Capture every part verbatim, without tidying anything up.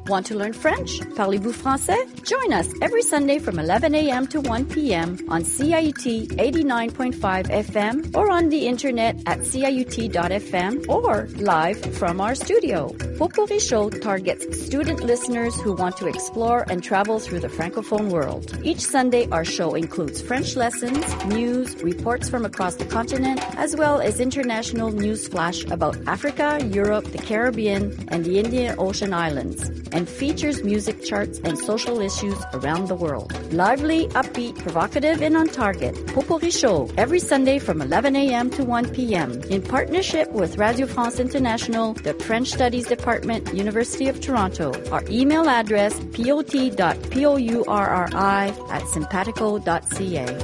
Want to learn French? Parlez-vous français? Join us every Sunday from eleven a.m. to one p.m. on C I U T eighty-nine point five F M or on the internet at C I U T dot F M or live from our studio. Popuri Show targets student listeners who want to explore and travel through the Francophone world. Each Sunday, our show includes French lessons, news, reports from across the continent, as well as international news flash about Africa, Europe, the Caribbean, and the Indian Ocean Islands, and features music charts and social issues around the world. Lively, upbeat, provocative, and on target. Popuri Show, every Sunday from eleven a.m. to one p.m. in partnership with Radio France International, the French Studies Department, University of Toronto. Our email address, pot dot pourri at simpatico dot c a.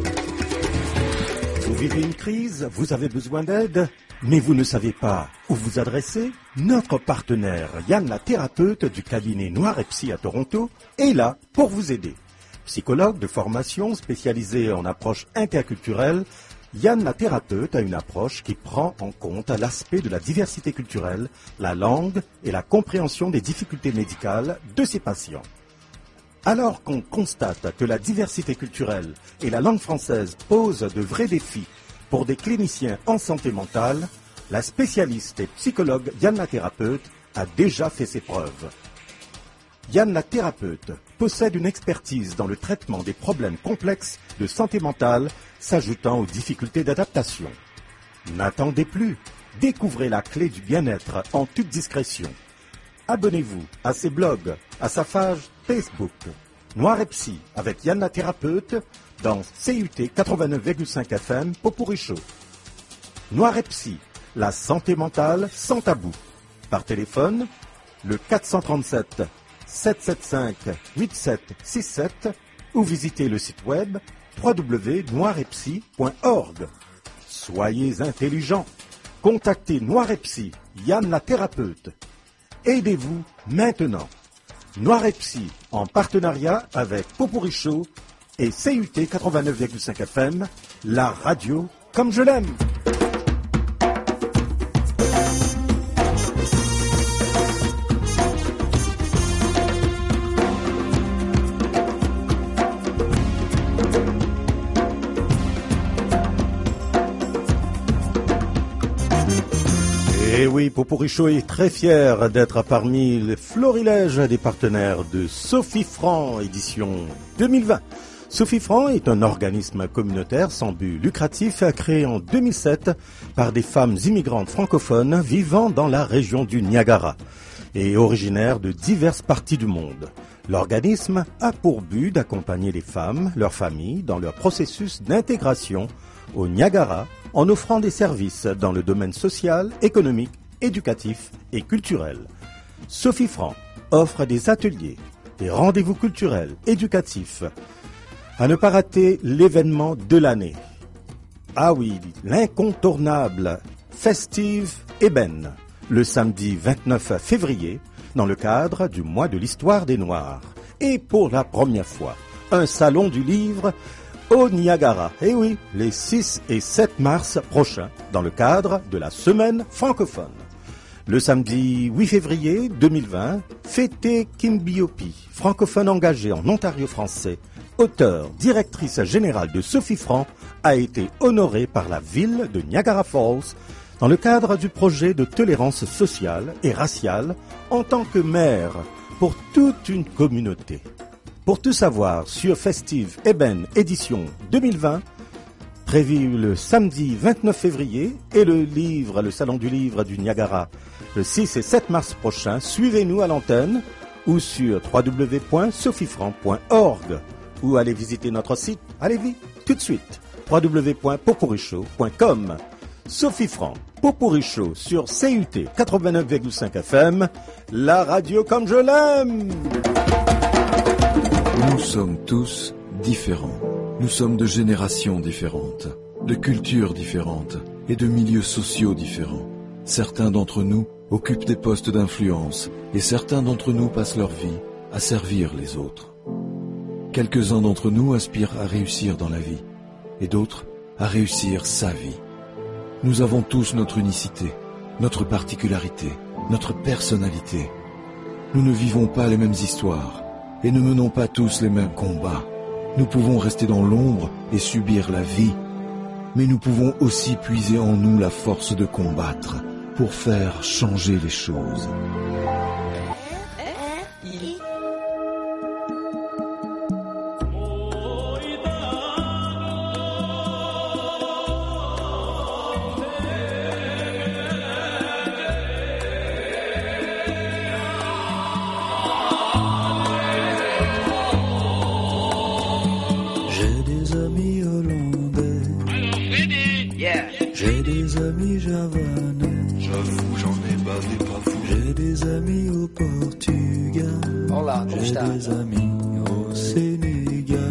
Vous vivez une crise, vous avez besoin d'aide, mais vous ne savez pas où vous adresser? Notre partenaire Yann la thérapeute du cabinet Noir et Psy à Toronto est là pour vous aider. Psychologue de formation spécialisé en approche interculturelle, Yann la thérapeute a une approche qui prend en compte l'aspect de la diversité culturelle, la langue et la compréhension des difficultés médicales de ses patients. Alors qu'on constate que la diversité culturelle et la langue française posent de vrais défis pour des cliniciens en santé mentale, la spécialiste et psychologue Yann la thérapeute a déjà fait ses preuves. Yann la thérapeute possède une expertise dans le traitement des problèmes complexes de santé mentale s'ajoutant aux difficultés d'adaptation. N'attendez plus, découvrez la clé du bien-être en toute discrétion. Abonnez-vous à ses blogs, à sa page Facebook, Noir et Psy avec Yann la thérapeute dans C U T quatre-vingt-neuf virgule cinq F M Popuri Show. Noir et Psy, la santé mentale sans tabou. Par téléphone, le quatre cent trente-sept sept cent soixante-cinq huit sept six sept ou visitez le site web w w w point noir et psy point org. Soyez intelligents. Contactez Noir et Psy, Yann la thérapeute. Aidez-vous maintenant. Noir et Psy, en partenariat avec Popuri Show et C U T quatre-vingt-neuf virgule cinq F M, la radio comme je l'aime. Et oui, Popuri Show est très fier d'être parmi les florilèges des partenaires de Sophie Franc, édition deux mille vingt. Sophie Franc est un organisme communautaire sans but lucratif créé en deux mille sept par des femmes immigrantes francophones vivant dans la région du Niagara et originaires de diverses parties du monde. L'organisme a pour but d'accompagner les femmes, leurs familles, dans leur processus d'intégration au Niagara en offrant des services dans le domaine social, économique, éducatif et culturel. Sophie Franc offre des ateliers, des rendez-vous culturels, éducatifs. À ne pas rater l'événement de l'année. Ah oui, l'incontournable Festive Ébène, le samedi vingt-neuf février, dans le cadre du mois de l'histoire des Noirs. Et pour la première fois, un salon du livre au Niagara. Et oui, les six et sept mars prochains, dans le cadre de la semaine francophone. Le samedi huit février deux mille vingt, Fété Kimbiopi, francophone engagée en Ontario français, auteure, directrice générale de Sophie Franc, a été honorée par la ville de Niagara Falls dans le cadre du projet de tolérance sociale et raciale en tant que maire pour toute une communauté. Pour tout savoir sur Festive Ébène édition deux mille vingt, prévu le samedi vingt-neuf février et le livre, le salon du livre du Niagara, le six et sept mars prochain, suivez-nous à l'antenne ou sur w w w point sophie franc point org ou allez visiter notre site, allez vite, tout de suite, w w w point popuri show point com. Sophie Franc, Popuri Show sur C U T quatre-vingt-neuf virgule cinq F M, la radio comme je l'aime. Nous sommes tous différents. Nous sommes de générations différentes, de cultures différentes et de milieux sociaux différents. Certains d'entre nous occupent des postes d'influence et certains d'entre nous passent leur vie à servir les autres. Quelques-uns d'entre nous aspirent à réussir dans la vie et d'autres à réussir sa vie. Nous avons tous notre unicité, notre particularité, notre personnalité. Nous ne vivons pas les mêmes histoires et ne menons pas tous les mêmes combats. Nous pouvons rester dans l'ombre et subir la vie, mais nous pouvons aussi puiser en nous la force de combattre pour faire changer les choses. J'ai des amis javanais. J'avoue, j'en ai bavé pas fou. J'ai des amis au Portugal. Olá, como J'ai está? des amis au Sénégal.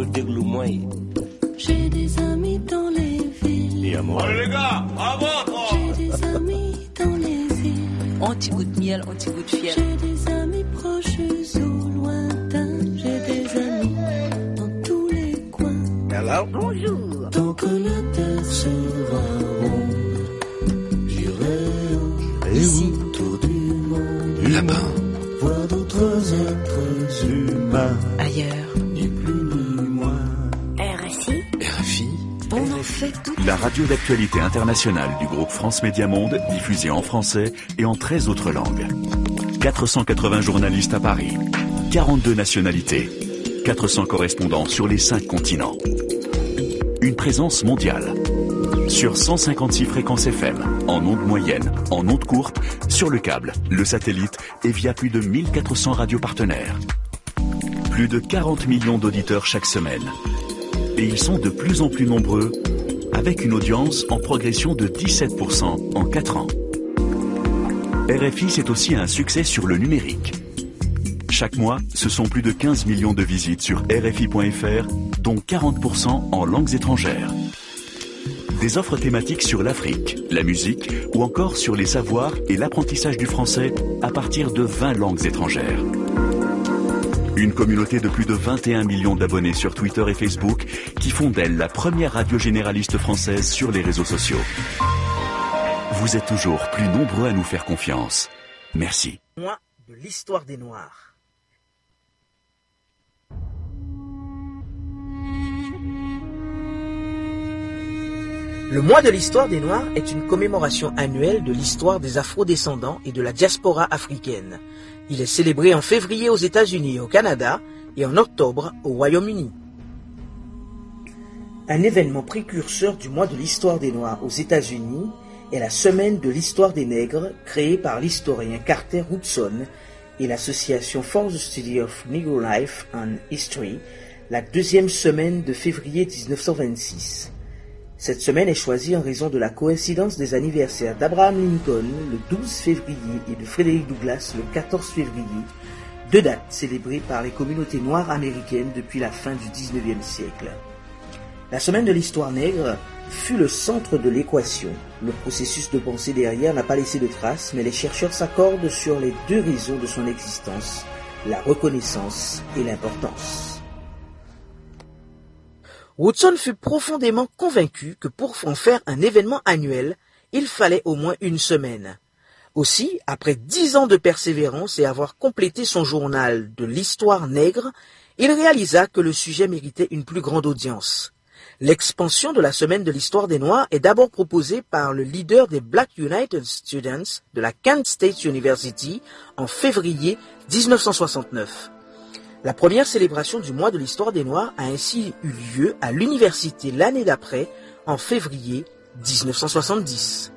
J'ai des amis dans les villes. Et à moi. Allez les gars, bravo. J'ai des amis dans les îles. Anti-goût de miel, anti-goût de fiel. J'ai des amis proches ou lointains. J'ai des amis dans tous les coins. Hello. Bonjour. Tant que la terre sera ronde, j'irai Ici. autour du monde. Là-bas. Voir d'autres êtres humains. Ailleurs. Ni plus ni moins. R S I. R F I. On en fait tout. La radio d'actualité internationale du groupe France Média Monde, diffusée en français et en treize autres langues. quatre cent quatre-vingts journalistes à Paris, quarante-deux nationalités, quatre cents correspondants sur les cinq continents. Une présence mondiale. Sur cent cinquante-six fréquences F M, en ondes moyennes, en ondes courtes, sur le câble, le satellite et via plus de mille quatre cents radios partenaires. Plus de quarante millions d'auditeurs chaque semaine. Et ils sont de plus en plus nombreux, avec une audience en progression de dix-sept pour cent en quatre ans. R F I, c'est aussi un succès sur le numérique. Chaque mois, ce sont plus de quinze millions de visites sur R F I point F R, dont quarante pour cent en langues étrangères. Des offres thématiques sur l'Afrique, la musique ou encore sur les savoirs et l'apprentissage du français à partir de vingt langues étrangères. Une communauté de plus de vingt et un millions d'abonnés sur Twitter et Facebook qui font d'elle la première radio généraliste française sur les réseaux sociaux. Vous êtes toujours plus nombreux à nous faire confiance. Merci. Moi, de l'histoire des Noirs. Le mois de l'histoire des Noirs est une commémoration annuelle de l'histoire des Afro-descendants et de la diaspora africaine. Il est célébré en février aux États-Unis et au Canada et en octobre au Royaume-Uni. Un événement précurseur du mois de l'histoire des Noirs aux États-Unis est la Semaine de l'histoire des Nègres créée par l'historien Carter Woodson et l'association For the Study of Negro Life and History, la deuxième semaine de février dix-neuf cent vingt-six. Cette semaine est choisie en raison de la coïncidence des anniversaires d'Abraham Lincoln le douze février et de Frédéric Douglass le quatorze février, deux dates célébrées par les communautés noires américaines depuis la fin du dix-neuvième siècle. La Semaine de l'histoire nègre fut le centre de l'équation. Le processus de pensée derrière n'a pas laissé de traces, mais les chercheurs s'accordent sur les deux raisons de son existence, la reconnaissance et l'importance. Woodson fut profondément convaincu que pour en faire un événement annuel, il fallait au moins une semaine. Aussi, après dix ans de persévérance et avoir complété son journal de l'histoire nègre, il réalisa que le sujet méritait une plus grande audience. L'expansion de la Semaine de l'histoire des Noirs est d'abord proposée par le leader des Black United Students de la Kent State University en février dix-neuf cent soixante-neuf. La première célébration du mois de l'histoire des Noirs a ainsi eu lieu à l'université l'année d'après, en février dix-neuf cent soixante-dix.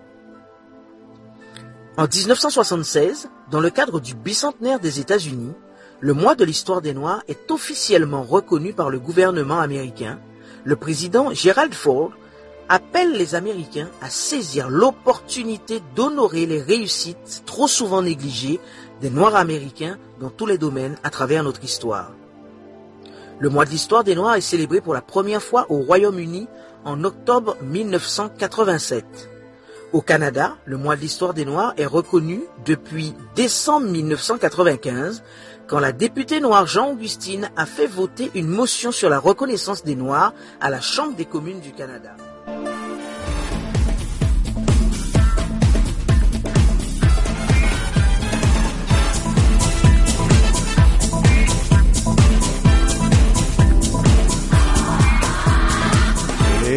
En dix-neuf cent soixante-seize, dans le cadre du bicentenaire des États-Unis, le mois de l'histoire des Noirs est officiellement reconnu par le gouvernement américain. Le président Gerald Ford appelle les Américains à saisir l'opportunité d'honorer les réussites trop souvent négligées des Noirs américains dans tous les domaines à travers notre histoire. Le mois de l'histoire des Noirs est célébré pour la première fois au Royaume-Uni en octobre mille neuf cent quatre-vingt-sept. Au Canada, le mois de l'histoire des Noirs est reconnu depuis décembre mille neuf cent quatre-vingt-quinze, quand la députée noire Jean-Augustine a fait voter une motion sur la reconnaissance des Noirs à la Chambre des communes du Canada.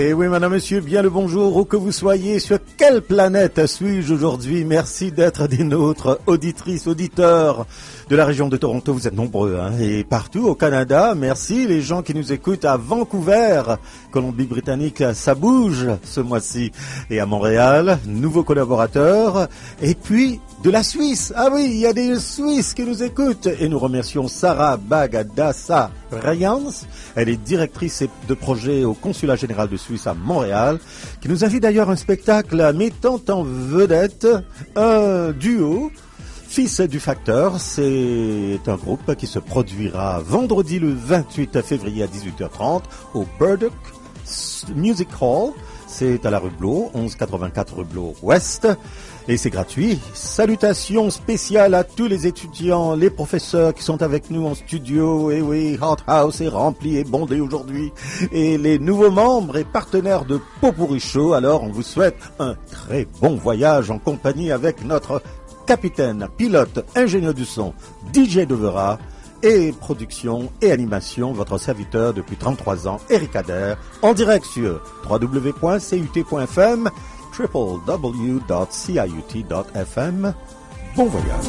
Et oui, madame, monsieur, bien le bonjour, où que vous soyez, sur quelle planète suis-je aujourd'hui? Merci d'être des nôtres, auditrices, auditeurs de la région de Toronto, vous êtes nombreux, hein, et partout au Canada. Merci les gens qui nous écoutent à Vancouver, Colombie-Britannique, ça bouge ce mois-ci, et à Montréal, nouveaux collaborateurs, et puis de la Suisse. Ah oui, il y a des Suisses qui nous écoutent, et nous remercions Sarah Bagadassa Ryans, elle est directrice de projet au Consulat général de Suisse à Montréal, qui nous invite d'ailleurs un spectacle mettant en vedette un duo, Fils du Facteur. C'est un groupe qui se produira vendredi le vingt-huit février à dix-huit heures trente au Burdock Music Hall. C'est à la rue Blot, onze cent quatre-vingt-quatre rue Blot Ouest. Et c'est gratuit. Salutations spéciales à tous les étudiants, les professeurs qui sont avec nous en studio. Et oui, Hot House est rempli et bondé aujourd'hui. Et les nouveaux membres et partenaires de Pot-Pourri Show. Alors, on vous souhaite un très bon voyage en compagnie avec notre capitaine, pilote, ingénieur du son, D J Devera, et production et animation, votre serviteur depuis trente-trois ans, Eric Adair, en direct sur w w w point c u t point f m, w w w point c i u t point f m. Bon voyage.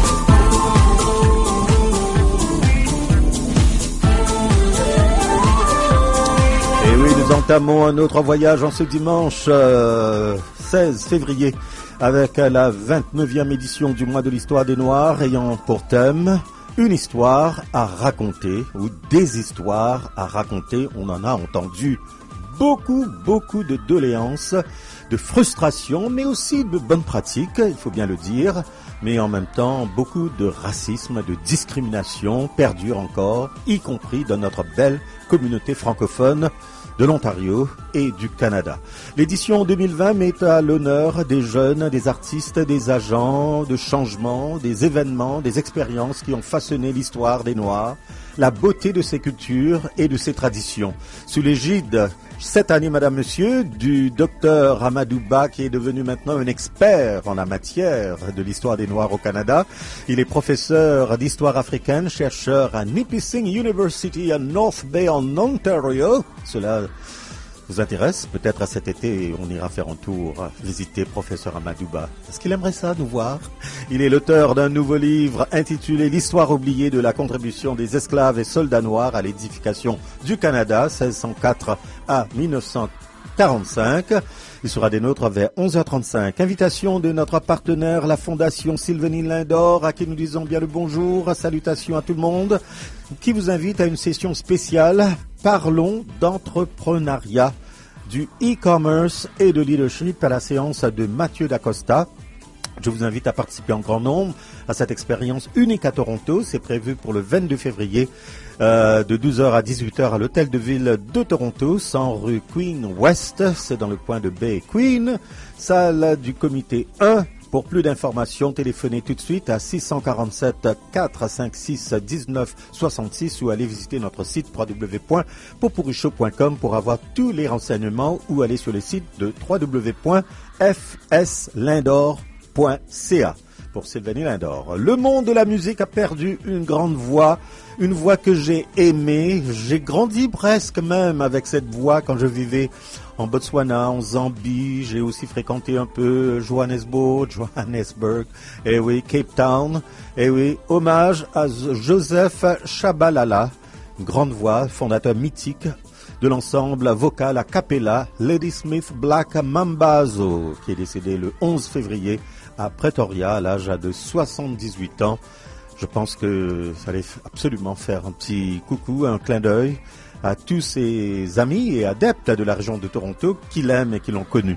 Et oui, nous entamons un autre voyage en ce dimanche euh, seize février avec la vingt-neuvième édition du mois de l'histoire des Noirs ayant pour thème une histoire à raconter ou des histoires à raconter. On en a entendu beaucoup, beaucoup de doléances, de frustrations, mais aussi de bonnes pratiques, il faut bien le dire, mais en même temps, beaucoup de racisme, de discrimination perdure encore, y compris dans notre belle communauté francophone de l'Ontario et du Canada. L'édition deux mille vingt met à l'honneur des jeunes, des artistes, des agents de changement, des événements, des expériences qui ont façonné l'histoire des Noirs, la beauté de ces cultures et de ces traditions. Sous l'égide, cette année, madame, monsieur, du docteur Amadouba, qui est devenu maintenant un expert en la matière de l'histoire des Noirs au Canada. Il est professeur d'histoire africaine, chercheur à Nipissing University à North Bay en Ontario. Cela vous intéresse? Peut-être à cet été, on ira faire un tour, visiter professeur Amadouba. Est-ce qu'il aimerait ça, nous voir? Il est l'auteur d'un nouveau livre intitulé « L'histoire oubliée de la contribution des esclaves et soldats noirs à l'édification du Canada, seize cent quatre à mille neuf cent quarante-cinq ». Il sera des nôtres vers onze heures trente-cinq. Invitation de notre partenaire, la Fondation Sylvenine Lindor, à qui nous disons bien le bonjour. Salutations à tout le monde, qui vous invite à une session spéciale. Parlons d'entrepreneuriat, du e-commerce et de leadership à la séance de Mathieu Dacosta. Je vous invite à participer en grand nombre à cette expérience unique à Toronto. C'est prévu pour le vingt-deux février euh, de douze heures à dix-huit heures à l'hôtel de ville de Toronto, cent rue Queen West. C'est dans le coin de Bay Queen. Salle du comité un. Pour plus d'informations, téléphonez tout de suite à six cent quarante-sept quatre cent cinquante-six dix-neuf soixante-six ou allez visiter notre site w w w point potpourrishow point com pour avoir tous les renseignements ou aller sur le site de w w w point f s lindor point c a pour Sylvanie Lindor. Le monde de la musique a perdu une grande voix, une voix que j'ai aimée. J'ai grandi presque même avec cette voix quand je vivais en Botswana, en Zambie. J'ai aussi fréquenté un peu Johannesburg, Johannesburg, et oui, Cape Town. Et oui, hommage à Joseph Shabalala, une grande voix, fondateur mythique de l'ensemble vocal a cappella Ladysmith Black Mambazo, qui est décédé le onze février à Pretoria à l'âge de soixante-dix-huit ans. Je pense que ça allait absolument faire un petit coucou, un clin d'œil à tous ses amis et adeptes de la région de Toronto qui l'aiment et qui l'ont connu.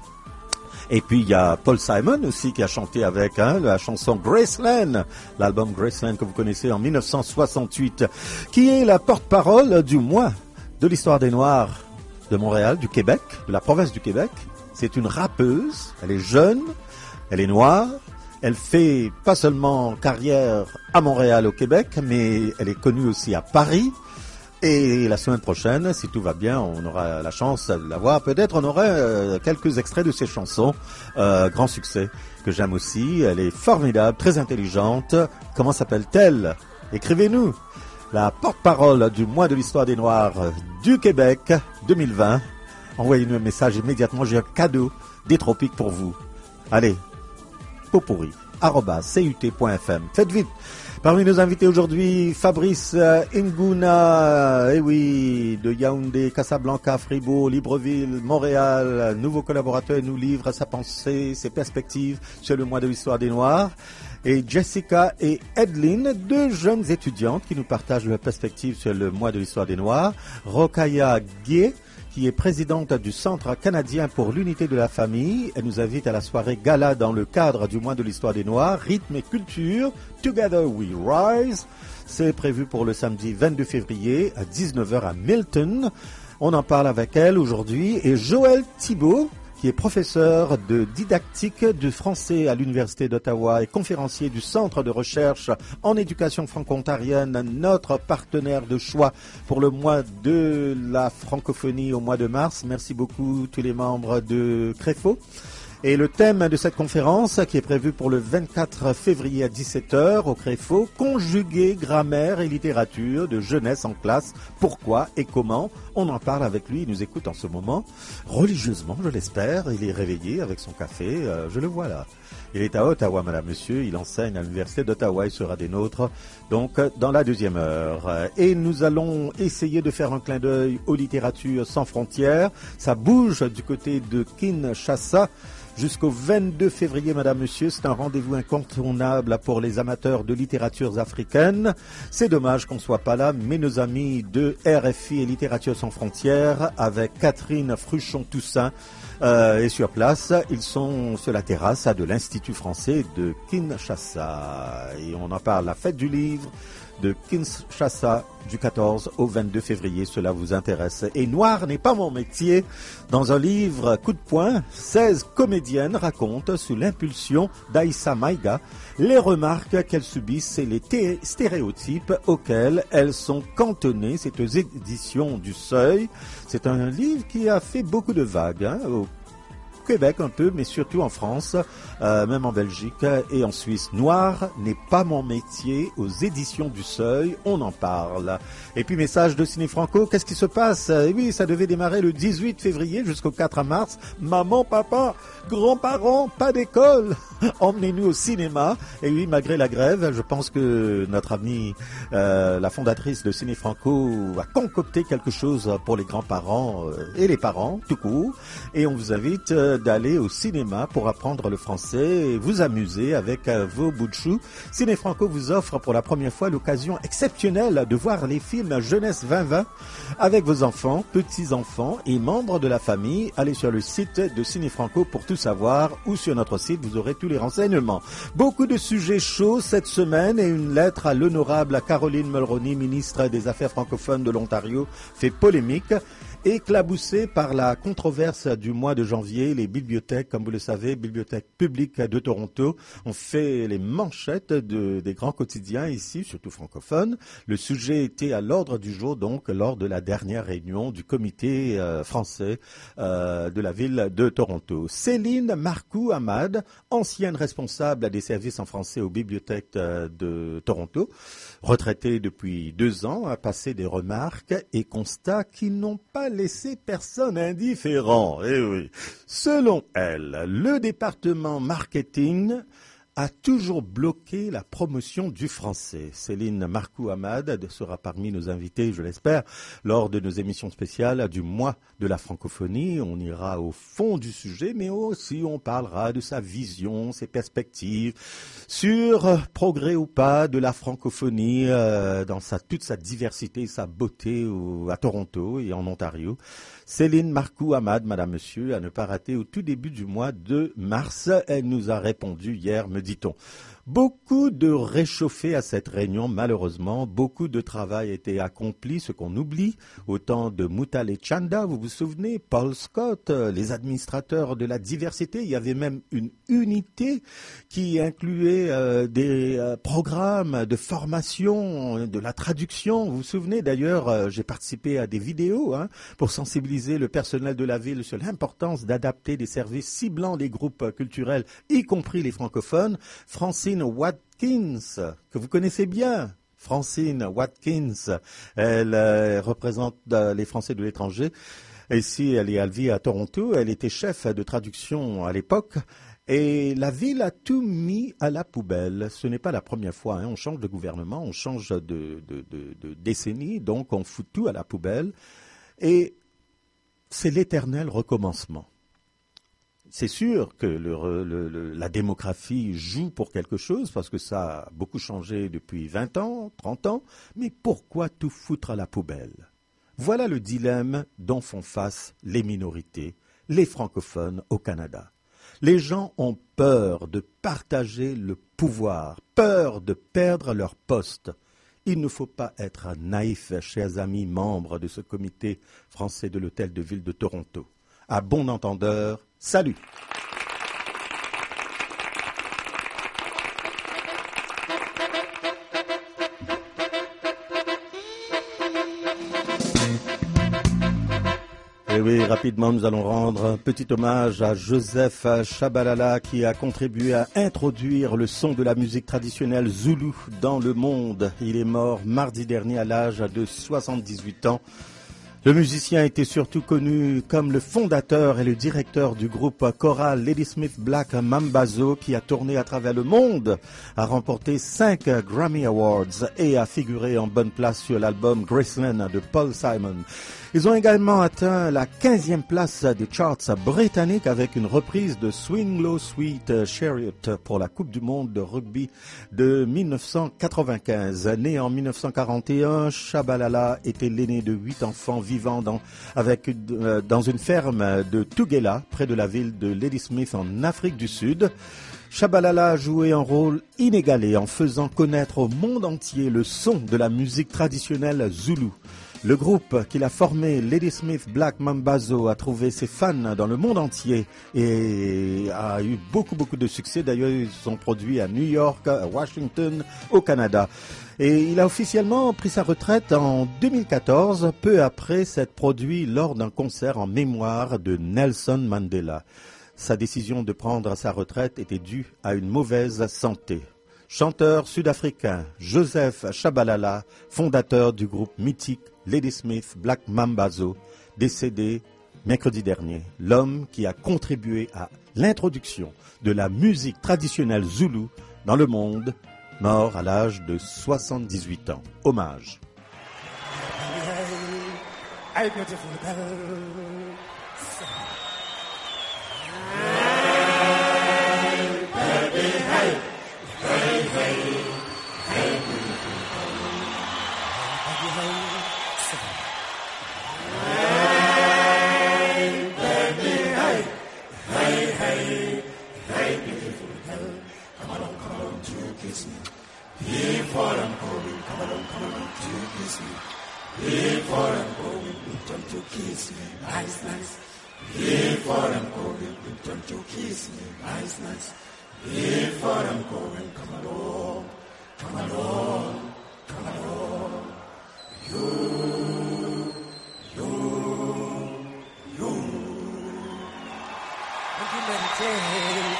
Et puis il y a Paul Simon aussi qui a chanté avec hein, la chanson Graceland, l'album Graceland que vous connaissez en mille neuf cent soixante-huit, qui est la porte-parole du mois de l'histoire des Noirs de Montréal, du Québec, de la province du Québec. C'est une rappeuse, elle est jeune, elle est noire, elle fait pas seulement carrière à Montréal, au Québec, mais elle est connue aussi à Paris. Et la semaine prochaine, si tout va bien, on aura la chance de la voir. Peut-être on aura euh, quelques extraits de ses chansons. Euh, grand succès, que j'aime aussi. Elle est formidable, très intelligente. Comment s'appelle-t-elle? Écrivez-nous. La porte-parole du mois de l'histoire des Noirs du Québec deux mille vingt. envoyez-nous un message immédiatement. J'ai un cadeau des tropiques pour vous. Allez, potpourri arobase c u t point f m. Faites vite. Parmi nos invités aujourd'hui, Fabrice euh, Inguna, eh oui, de Yaoundé, Casablanca, Fribourg, Libreville, Montréal, nouveau collaborateur, nous livre sa pensée, ses perspectives sur le mois de l'histoire des Noirs. Et Jessica et Edlyn, deux jeunes étudiantes qui nous partagent leurs perspectives sur le mois de l'histoire des Noirs. Rokaya Gué, qui est présidente du Centre canadien pour l'unité de la famille. Elle nous invite à la soirée gala dans le cadre du mois de l'histoire des Noirs, rythme et culture, Together We Rise. C'est prévu pour le samedi vingt-deux février à dix-neuf heures à Milton. On en parle avec elle aujourd'hui. Et Joël Thibault, qui est professeur de didactique de français à l'Université d'Ottawa et conférencier du Centre de recherche en éducation franco-ontarienne, notre partenaire de choix pour le mois de la francophonie au mois de mars. Merci beaucoup tous les membres de CREFO. Et le thème de cette conférence, qui est prévue pour le vingt-quatre février à dix-sept heures au CREFO, conjuguer grammaire et littérature de jeunesse en classe. Pourquoi et comment? On en parle avec lui, il nous écoute en ce moment, religieusement, je l'espère. Il est réveillé avec son café, euh, je le vois là. Il est à Ottawa, madame, monsieur, il enseigne à l'Université d'Ottawa, il sera des nôtres, donc dans la deuxième heure. Et nous allons essayer de faire un clin d'œil aux littératures sans frontières. Ça bouge du côté de Kinshasa. Jusqu'au vingt-deux février, madame, monsieur, c'est un rendez-vous incontournable pour les amateurs de littératures africaines. C'est dommage qu'on ne soit pas là, mais nos amis de R F I et Littérature sans frontières, avec Catherine Fruchon-Toussaint, euh, est sur place. Ils sont sur la terrasse de l'Institut français de Kinshasa. Et on en parle, la fête du livre de Kinshasa du quatorze au vingt-deux février, cela vous intéresse. Et Noir n'est pas mon métier, dans un livre coup de poing, seize comédiennes racontent sous l'impulsion d'Aïssa Maïga les remarques qu'elles subissent et les thé- stéréotypes auxquels elles sont cantonnées. C'est aux éditions du Seuil. C'est un livre qui a fait beaucoup de vagues, hein, au Québec un peu, mais surtout en France, euh, même en Belgique et en Suisse. Noir n'est pas mon métier, aux éditions du Seuil, on en parle. Et puis message de Ciné Franco, qu'est-ce qui se passe? Eh oui, ça devait démarrer le dix-huit février jusqu'au quatre mars. Maman, papa, grands-parents, pas d'école, emmenez-nous au cinéma. Et oui, malgré la grève, je pense que notre amie, euh, la fondatrice de Ciné Franco, a concocté quelque chose pour les grands-parents euh, et les parents, tout court. Et on vous invite euh, d'aller au cinéma pour apprendre le français et vous amuser avec euh, vos bouts de chou. Ciné Franco vous offre pour la première fois l'occasion exceptionnelle de voir les films Jeunesse vingt vingt avec vos enfants, petits-enfants et membres de la famille. Allez sur le site de Ciné Franco pour tout savoir, ou sur notre site, vous aurez tous les renseignements. Beaucoup de sujets chauds cette semaine et une lettre à l'honorable Caroline Mulroney, ministre des Affaires francophones de l'Ontario, fait polémique. Éclaboussé par la controverse du mois de janvier, les bibliothèques, comme vous le savez, bibliothèques publiques de Toronto, ont fait les manchettes de, des grands quotidiens ici, surtout francophones. Le sujet était à l'ordre du jour, donc, lors de la dernière réunion du comité euh, français euh, de la ville de Toronto. Céline Marcoux-Hamad, ancienne responsable des services en français aux bibliothèques euh, de Toronto, retraitée depuis deux ans, a passé des remarques et constats qui n'ont pas laisser personne indifférent. Eh oui. Selon elle, le département marketing a toujours bloqué la promotion du français. Céline Marcoux-Hamad sera parmi nos invités, je l'espère, lors de nos émissions spéciales du mois de la francophonie. On ira au fond du sujet, mais aussi on parlera de sa vision, ses perspectives, sur progrès ou pas de la francophonie euh, dans sa, toute sa diversité, sa beauté au, à Toronto et en Ontario. Céline Marcoux-Hamad, madame, monsieur, à ne pas rater au tout début du mois de mars. Elle nous a répondu hier, me dit-on. Beaucoup de réchauffés à cette réunion, malheureusement. Beaucoup de travail a été accompli, ce qu'on oublie. Au temps de Mutale Chanda, vous vous souvenez, Paul Scott, les administrateurs de la diversité. Il y avait même une unité qui incluait euh, des euh, programmes de formation, de la traduction. Vous vous souvenez, d'ailleurs, euh, j'ai participé à des vidéos hein, pour sensibiliser le personnel de la ville sur l'importance d'adapter des services ciblant les groupes culturels, y compris les francophones. Francine Watkins, que vous connaissez bien, Francine Watkins, elle euh, représente euh, les Français de l'étranger, Ici, elle est vit à Toronto. Elle était chef de traduction à l'époque. Et la ville a tout mis à la poubelle. Ce n'est pas la première fois. Hein. On change de gouvernement, on change de, de, de, de décennie, donc on fout tout à la poubelle. Et c'est l'éternel recommencement. C'est sûr que le, le, le, la démographie joue pour quelque chose, parce que ça a beaucoup changé depuis vingt ans, trente ans, mais pourquoi tout foutre à la poubelle? Voilà le dilemme dont font face les minorités, les francophones au Canada. Les gens ont peur de partager le pouvoir, peur de perdre leur poste. Il ne faut pas être naïf, chers amis membres de ce comité français de l'Hôtel de Ville de Toronto. À bon entendeur, salut! Et oui, rapidement, nous allons rendre un petit hommage à Joseph Shabalala qui a contribué à introduire le son de la musique traditionnelle zoulou dans le monde. Il est mort mardi dernier à l'âge de soixante-dix-huit ans. Le musicien était surtout connu comme le fondateur et le directeur du groupe choral Ladysmith Black Mambazo qui a tourné à travers le monde, a remporté cinq Grammy Awards et a figuré en bonne place sur l'album Graceland de Paul Simon. Ils ont également atteint la quinzième place des charts britanniques avec une reprise de Swing Low Sweet Chariot pour la Coupe du Monde de rugby de dix-neuf cent quatre-vingt-quinze. Né en dix-neuf cent quarante et un, Shabalala était l'aîné de huit enfants vivant dans, avec, euh, dans une ferme de Tugela, près de la ville de Ladysmith en Afrique du Sud. Shabalala a joué un rôle inégalé en faisant connaître au monde entier le son de la musique traditionnelle zoulou. Le groupe qu'il a formé, Ladysmith Black Mambazo, a trouvé ses fans dans le monde entier et a eu beaucoup, beaucoup de succès. D'ailleurs, ils sont produits à New York, à Washington, au Canada. Et il a officiellement pris sa retraite en deux mille quatorze, peu après s'être produit lors d'un concert en mémoire de Nelson Mandela. Sa décision de prendre sa retraite était due à une mauvaise santé. Chanteur sud-africain, Joseph Shabalala, fondateur du groupe mythique Ladysmith Black Mambazo, décédé mercredi dernier. L'homme qui a contribué à l'introduction de la musique traditionnelle zoulou dans le monde, mort à l'âge de soixante-dix-huit ans. Hommage. Hey, beautiful girl. Hey, baby, hey. Hey, hey, hey, beautiful girl. Hey, baby, hey. Hey, hey, hey, beautiful girl. Come along, come along to kiss me. Before I'm going, come along, come along to kiss me. Before I'm going, don't you kiss me, nice, nice. Before I'm going, don't you kiss me, nice, nice. Before I'm going, come along, come along, come along. You, you, you. And you meditate.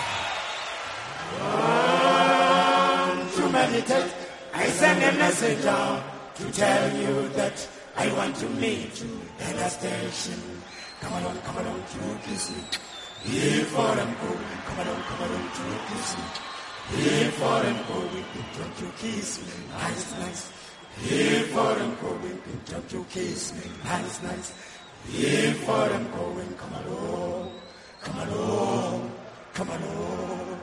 Want to meditate. I send a message out to tell you that I want to meet you at the station. Come along, come along to kiss me. Before I'm going, come along, come along to kiss me. Before I'm going, don't you kiss me, nice, nice. Before I'm going, don't you kiss me, nice, nice. Before I'm going, come along, come along, come along.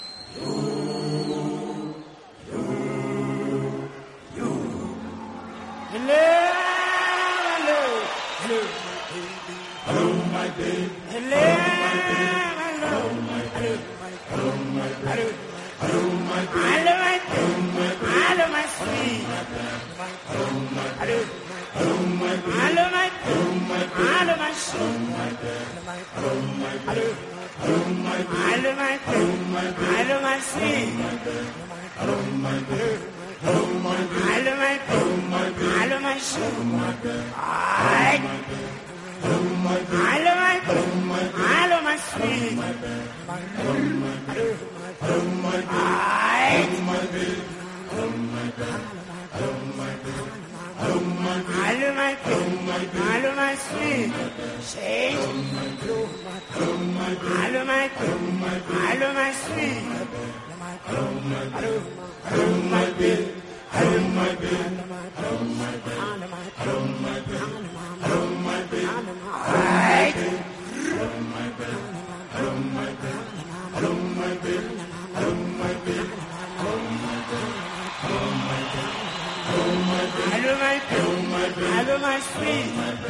You, you, you. Hello, hello, hello, hello, my baby. Hello, my baby. Hello, my baby. Hello, my baby. Hello, my baby. Hello, my baby. Hello, my sweet. Hello, my baby. Hello, my baby. Hello, my baby. Hello, my sweet. Hello, my baby. Hello, my baby. Hello, my baby. Hello, my sweet. Hello, my baby. Hello, my baby. Hello, my baby. Hello, my sweet. Hello, my baby. Hello, my baby. Hello, my sweet. Hello, my baby. Hello, my baby. Hello, my baby. Hello, my baby. Hello, my baby. Hello, my baby. Hello, my baby. Hello, my my sweet. Change. Hello, my, hello, my sweet. Hello, my baby. Hello, my baby. Hello, my baby. Hello, my baby. Hello, my baby. Hello, my baby. Hello, my baby. Hello, my baby. Hello, my baby. Hello, my baby. Hello, my baby. Hello, my baby. Hello, my baby. Hello, my baby. Hello, my sweet.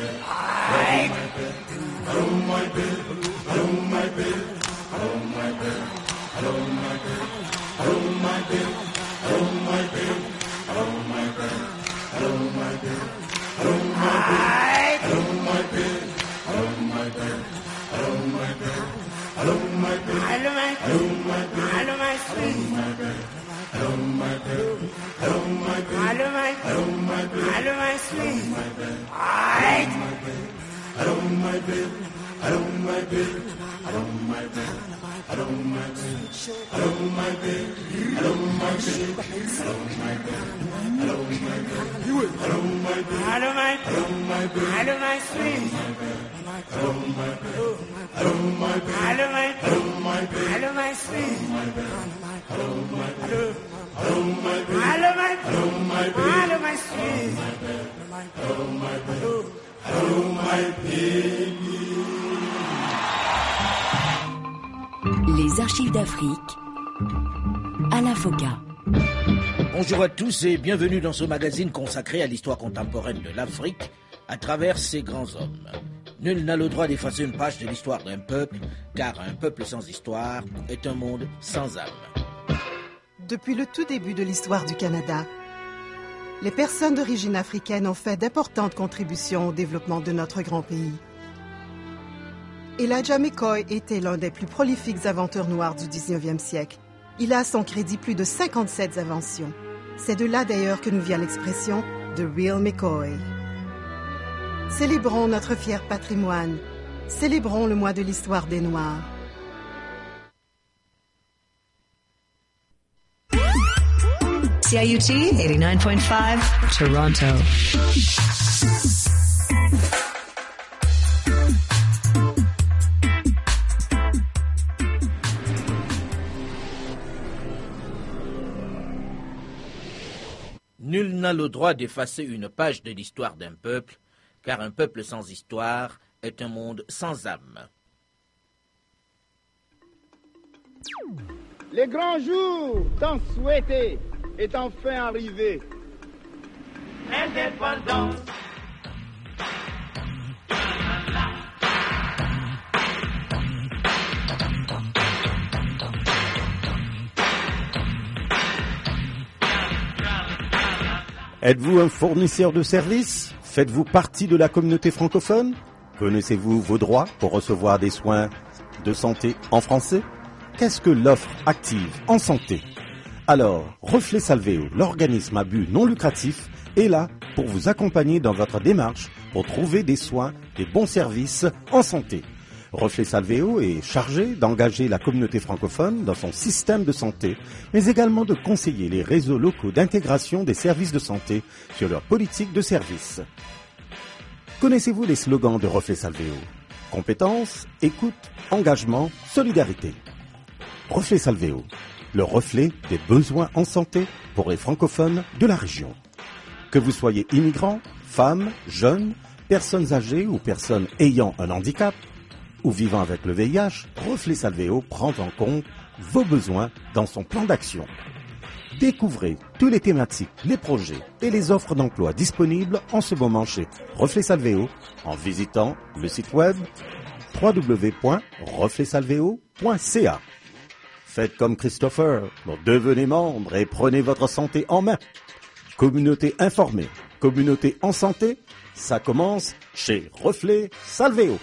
Hello, my baby. Hello, my baby. Hello, my baby. Hello, my baby. Hello, my baby. Hello, my baby. Hello, my baby. Hello, my baby. Hello, my baby. Hello, my baby. Hello, my baby. Hello, my baby. Hello, my baby. Hello, my hello, my baby. Hello, my sweet. Hello, my baby. Hello, my baby. Hello, my hello, my baby. Hello, my sweet. Alright. Hello, my baby. Hello, my baby. Hello, my baby. Hello, my baby. Hello, my baby. Hello, my baby. Hello, my baby. Hello, my baby. Hello, my baby. Hello, my hello, my baby. Hello, my sweet. Hello, my baby. Hello, my baby. Hello, my hello, my baby. Hello, my sweet. Hello, my hello. Hello, my baby. Hello, my hello, my baby. Hello, my sweet. Hello, my baby. Hello, my baby. Les archives d'Afrique à la Foka. Bonjour à tous et bienvenue dans ce magazine consacré à l'histoire contemporaine de l'Afrique à travers ses grands hommes. Nul n'a le droit d'effacer une page de l'histoire d'un peuple, car un peuple sans histoire est un monde sans âme. Depuis le tout début de l'histoire du Canada, les personnes d'origine africaine ont fait d'importantes contributions au développement de notre grand pays. Elijah McCoy était l'un des plus prolifiques inventeurs noirs du dix-neuvième siècle. Il a à son crédit plus de cinquante-sept inventions. C'est de là d'ailleurs que nous vient l'expression « The Real McCoy ». Célébrons notre fier patrimoine. Célébrons le mois de l'histoire des Noirs. C I U T eighty-nine point five, Toronto. Nul n'a le droit d'effacer une page de l'histoire d'un peuple, car un peuple sans histoire est un monde sans âme. Les grands jours tant souhaités est enfin arrivé. Indépendance. Êtes-vous un fournisseur de services? Faites-vous partie de la communauté francophone? Connaissez-vous vos droits pour recevoir des soins de santé en français? Qu'est-ce que l'offre active en santé? Alors, Reflet Salvéo, l'organisme à but non lucratif, est là pour vous accompagner dans votre démarche pour trouver des soins, des bons services en santé. Reflet Salvéo est chargé d'engager la communauté francophone dans son système de santé, mais également de conseiller les réseaux locaux d'intégration des services de santé sur leur politique de service. Connaissez-vous les slogans de Reflet Salvéo? Compétence, écoute, engagement, solidarité. Reflet Salvéo, le reflet des besoins en santé pour les francophones de la région. Que vous soyez immigrants, femmes, jeunes, personnes âgées ou personnes ayant un handicap, ou vivant avec le V I H, Reflet Salvéo prend en compte vos besoins dans son plan d'action. Découvrez tous les thématiques, les projets et les offres d'emploi disponibles en ce moment chez Reflet Salvéo en visitant le site web w w w point reflet salvéo point c a. Faites comme Christopher, devenez membre et prenez votre santé en main. Communauté informée, communauté en santé, ça commence chez Reflet Salvéo.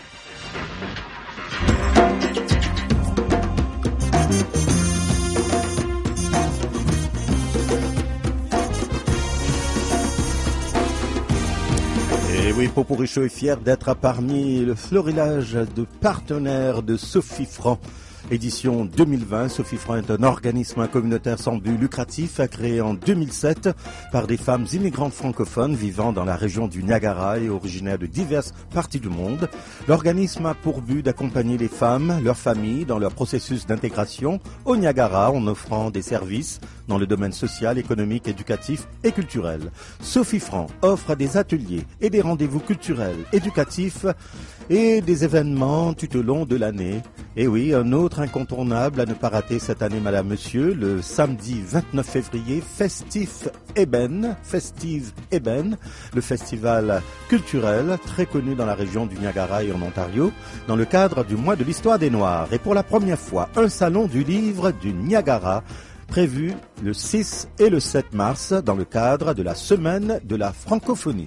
Et oui, Poporicho est fier d'être parmi le florilège de partenaires de Sophie Franc. Édition deux mille vingt, Sophie Franc est un organisme communautaire sans but lucratif créé en deux mille sept par des femmes immigrantes francophones vivant dans la région du Niagara et originaires de diverses parties du monde. L'organisme a pour but d'accompagner les femmes, leurs familles dans leur processus d'intégration au Niagara en offrant des services dans le domaine social, économique, éducatif et culturel. Sophie Franc offre des ateliers et des rendez-vous culturels, éducatifs et des événements tout au long de l'année. Et oui, un autre incontournable à ne pas rater cette année, madame, monsieur, le samedi vingt-neuf février, Festif Eben, Festive Eben, le festival culturel très connu dans la région du Niagara et en Ontario, dans le cadre du mois de l'histoire des Noirs. Et pour la première fois, un salon du livre du Niagara prévu le six et le sept mars dans le cadre de la semaine de la francophonie.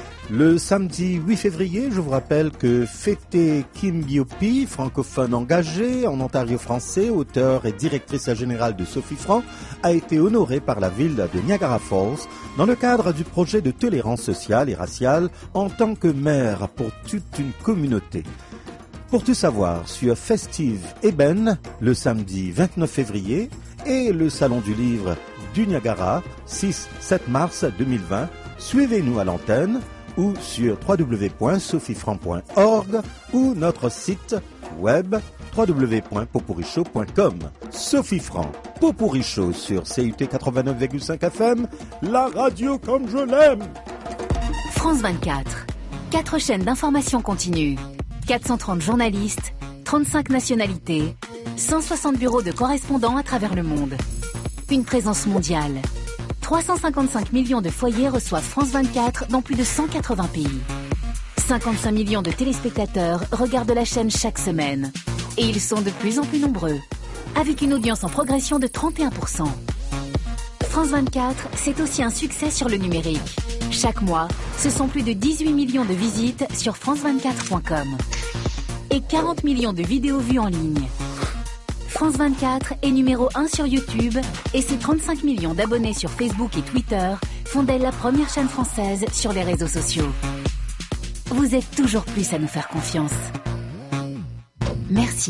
Le samedi huit février, je vous rappelle que Fété Kim Biopi, francophone engagée en Ontario français, auteure et directrice générale de Sophie Franc, a été honorée par la ville de Niagara Falls dans le cadre du projet de tolérance sociale et raciale en tant que mère pour toute une communauté. Pour tout savoir sur Festive Eben, le samedi vingt-neuf février, et le Salon du Livre du Niagara, six sept mars deux mille vingt, suivez-nous à l'antenne ou sur w w w point sophie franc point org ou notre site web w w w point popurichaud point com. Sophie Franc, Popurichaud sur C U T quatre-vingt-neuf virgule cinq F M, la radio comme je l'aime. France vingt-quatre, quatre chaînes d'information continue, quatre cent trente journalistes, trente-cinq nationalités, cent soixante bureaux de correspondants à travers le monde. Une présence mondiale. trois cent cinquante-cinq millions de foyers reçoivent France vingt-quatre dans plus de cent quatre-vingts pays. cinquante-cinq millions de téléspectateurs regardent la chaîne chaque semaine. Et ils sont de plus en plus nombreux, avec une audience en progression de trente et un pour cent. France vingt-quatre, c'est aussi un succès sur le numérique. Chaque mois, ce sont plus de dix-huit millions de visites sur france vingt-quatre point com et quarante millions de vidéos vues en ligne. France vingt-quatre est numéro un sur YouTube et ses trente-cinq millions d'abonnés sur Facebook et Twitter font d'elle la première chaîne française sur les réseaux sociaux. Vous êtes toujours plus à nous faire confiance. Merci.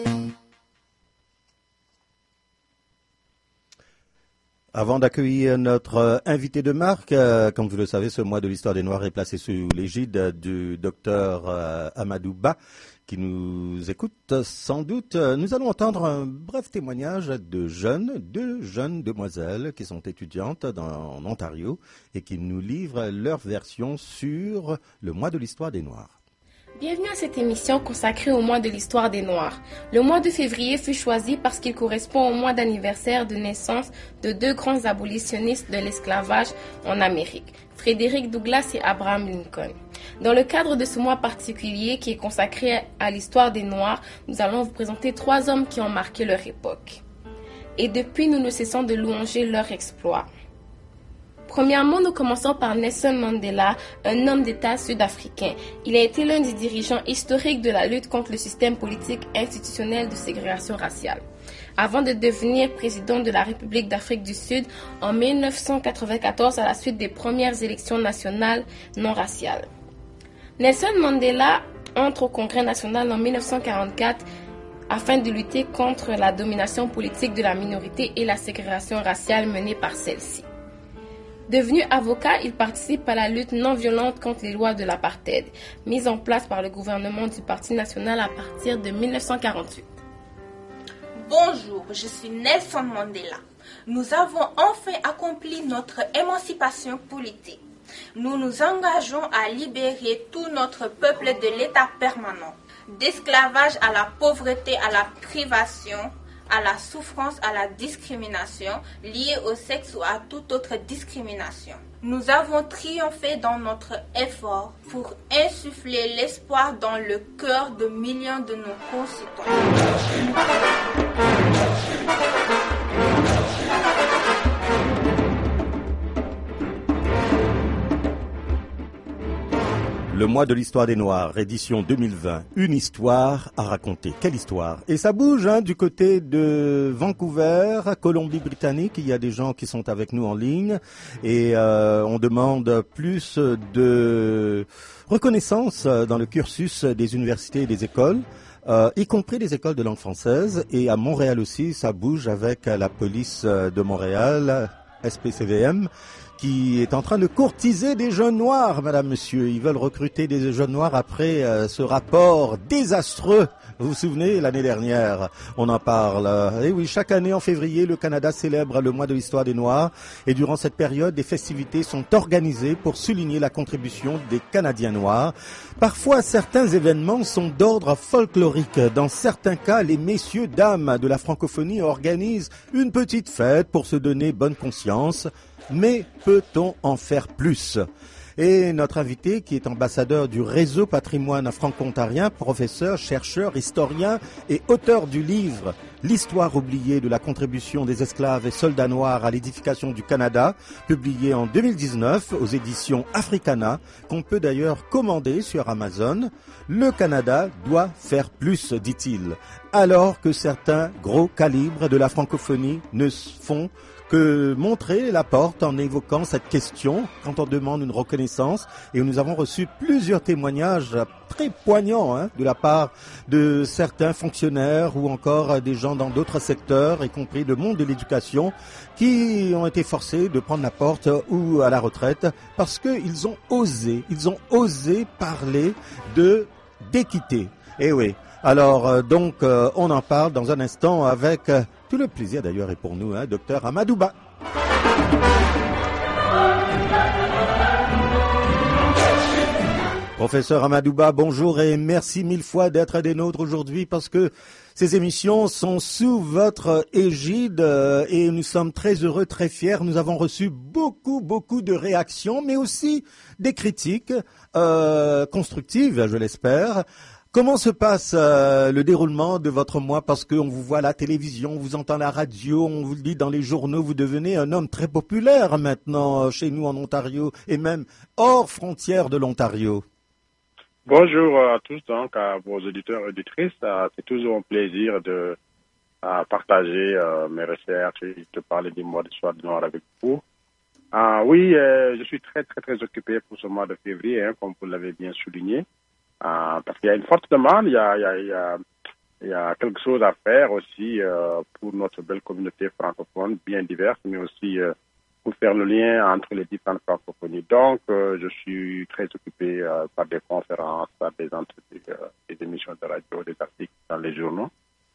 Avant d'accueillir notre invité de marque, euh, comme vous le savez, ce mois de l'histoire des Noirs est placé sous l'égide du docteur euh, Amadou Ba, qui nous écoute sans doute. Nous allons entendre un bref témoignage de jeunes, deux jeunes demoiselles qui sont étudiantes dans, en Ontario et qui nous livrent leur version sur le mois de l'histoire des Noirs. Bienvenue à cette émission consacrée au mois de l'histoire des Noirs. Le mois de février fut choisi parce qu'il correspond au mois d'anniversaire de naissance de deux grands abolitionnistes de l'esclavage en Amérique, Frédéric Douglass et Abraham Lincoln. Dans le cadre de ce mois particulier qui est consacré à l'histoire des Noirs, nous allons vous présenter trois hommes qui ont marqué leur époque. Et depuis, nous ne cessons de louanger leur exploit. Premièrement, nous commençons par Nelson Mandela, un homme d'État sud-africain. Il a été l'un des dirigeants historiques de la lutte contre le système politique institutionnel de ségrégation raciale. Avant de devenir président de la République d'Afrique du Sud en mille neuf cent quatre-vingt-quatorze à la suite des premières élections nationales non raciales. Nelson Mandela entre au Congrès national en mille neuf cent quarante-quatre afin de lutter contre la domination politique de la minorité et la ségrégation raciale menée par celle-ci. Devenu avocat, il participe à la lutte non violente contre les lois de l'apartheid, mises en place par le gouvernement du Parti national à partir de mille neuf cent quarante-huit. Bonjour, je suis Nelson Mandela. Nous avons enfin accompli notre émancipation politique. Nous nous engageons à libérer tout notre peuple de l'état permanent, d'esclavage à la pauvreté, à la privation, à la souffrance, à la discrimination liée au sexe ou à toute autre discrimination. Nous avons triomphé dans notre effort pour insuffler l'espoir dans le cœur de millions de nos concitoyens. Le mois de l'histoire des Noirs, édition deux mille vingt, une histoire à raconter. Quelle histoire? Et ça bouge hein, du côté de Vancouver, Colombie-Britannique. Il y a des gens qui sont avec nous en ligne et euh, on demande plus de reconnaissance dans le cursus des universités et des écoles euh, y compris les écoles de langue française. Et à Montréal aussi, ça bouge avec la police de Montréal, S P C V M, qui est en train de courtiser des jeunes noirs, madame, monsieur. Ils veulent recruter des jeunes noirs après euh, ce rapport désastreux. Vous vous souvenez, l'année dernière, on en parle. Et oui, chaque année en février, le Canada célèbre le mois de l'histoire des Noirs. Et durant cette période, des festivités sont organisées pour souligner la contribution des Canadiens noirs. Parfois, certains événements sont d'ordre folklorique. Dans certains cas, les messieurs, dames de la francophonie organisent une petite fête pour se donner bonne conscience. Mais peut-on en faire plus ? Et notre invité, qui est ambassadeur du réseau patrimoine franco-ontarien, professeur, chercheur, historien et auteur du livre « L'histoire oubliée de la contribution des esclaves et soldats noirs à l'édification du Canada », publié en deux mille dix-neuf aux éditions Africana, qu'on peut d'ailleurs commander sur Amazon. Le Canada doit faire plus, dit-il, alors que certains gros calibres de la francophonie ne font que montrer la porte en évoquant cette question quand on demande une reconnaissance. Et nous avons reçu plusieurs témoignages très poignants hein, de la part de certains fonctionnaires ou encore des gens dans d'autres secteurs, y compris le monde de l'éducation, qui ont été forcés de prendre la porte ou à la retraite parce qu'ils ont osé, ils ont osé parler de d'équité. Et oui. Alors, euh, donc, euh, on en parle dans un instant avec, euh, tout le plaisir d'ailleurs est pour nous, hein, docteur Amadouba. Professeur Amadouba, bonjour et merci mille fois d'être des nôtres aujourd'hui parce que ces émissions sont sous votre égide euh, et nous sommes très heureux, très fiers. Nous avons reçu beaucoup, beaucoup de réactions, mais aussi des critiques euh, constructives, je l'espère. Comment se passe euh, le déroulement de votre mois? Parce qu'on vous voit à la télévision, on vous entend à la radio, on vous le dit dans les journaux, vous devenez un homme très populaire maintenant chez nous en Ontario et même hors frontières de l'Ontario. Bonjour à tous, donc à vos auditeurs et auditrices. C'est toujours un plaisir de à partager euh, mes recherches et de parler du mois d'histoire du Nord avec vous. Ah, oui, euh, je suis très très très occupé pour ce mois de février, hein, comme vous l'avez bien souligné. Euh, parce qu'il y a une forte demande, il y a, il y a, il y a, il y a quelque chose à faire aussi euh, pour notre belle communauté francophone, bien diverse, mais aussi euh, pour faire le lien entre les différentes francophonies. Donc, euh, je suis très occupé euh, par des conférences, par des entrevues, euh, des émissions de radio, des articles dans les journaux.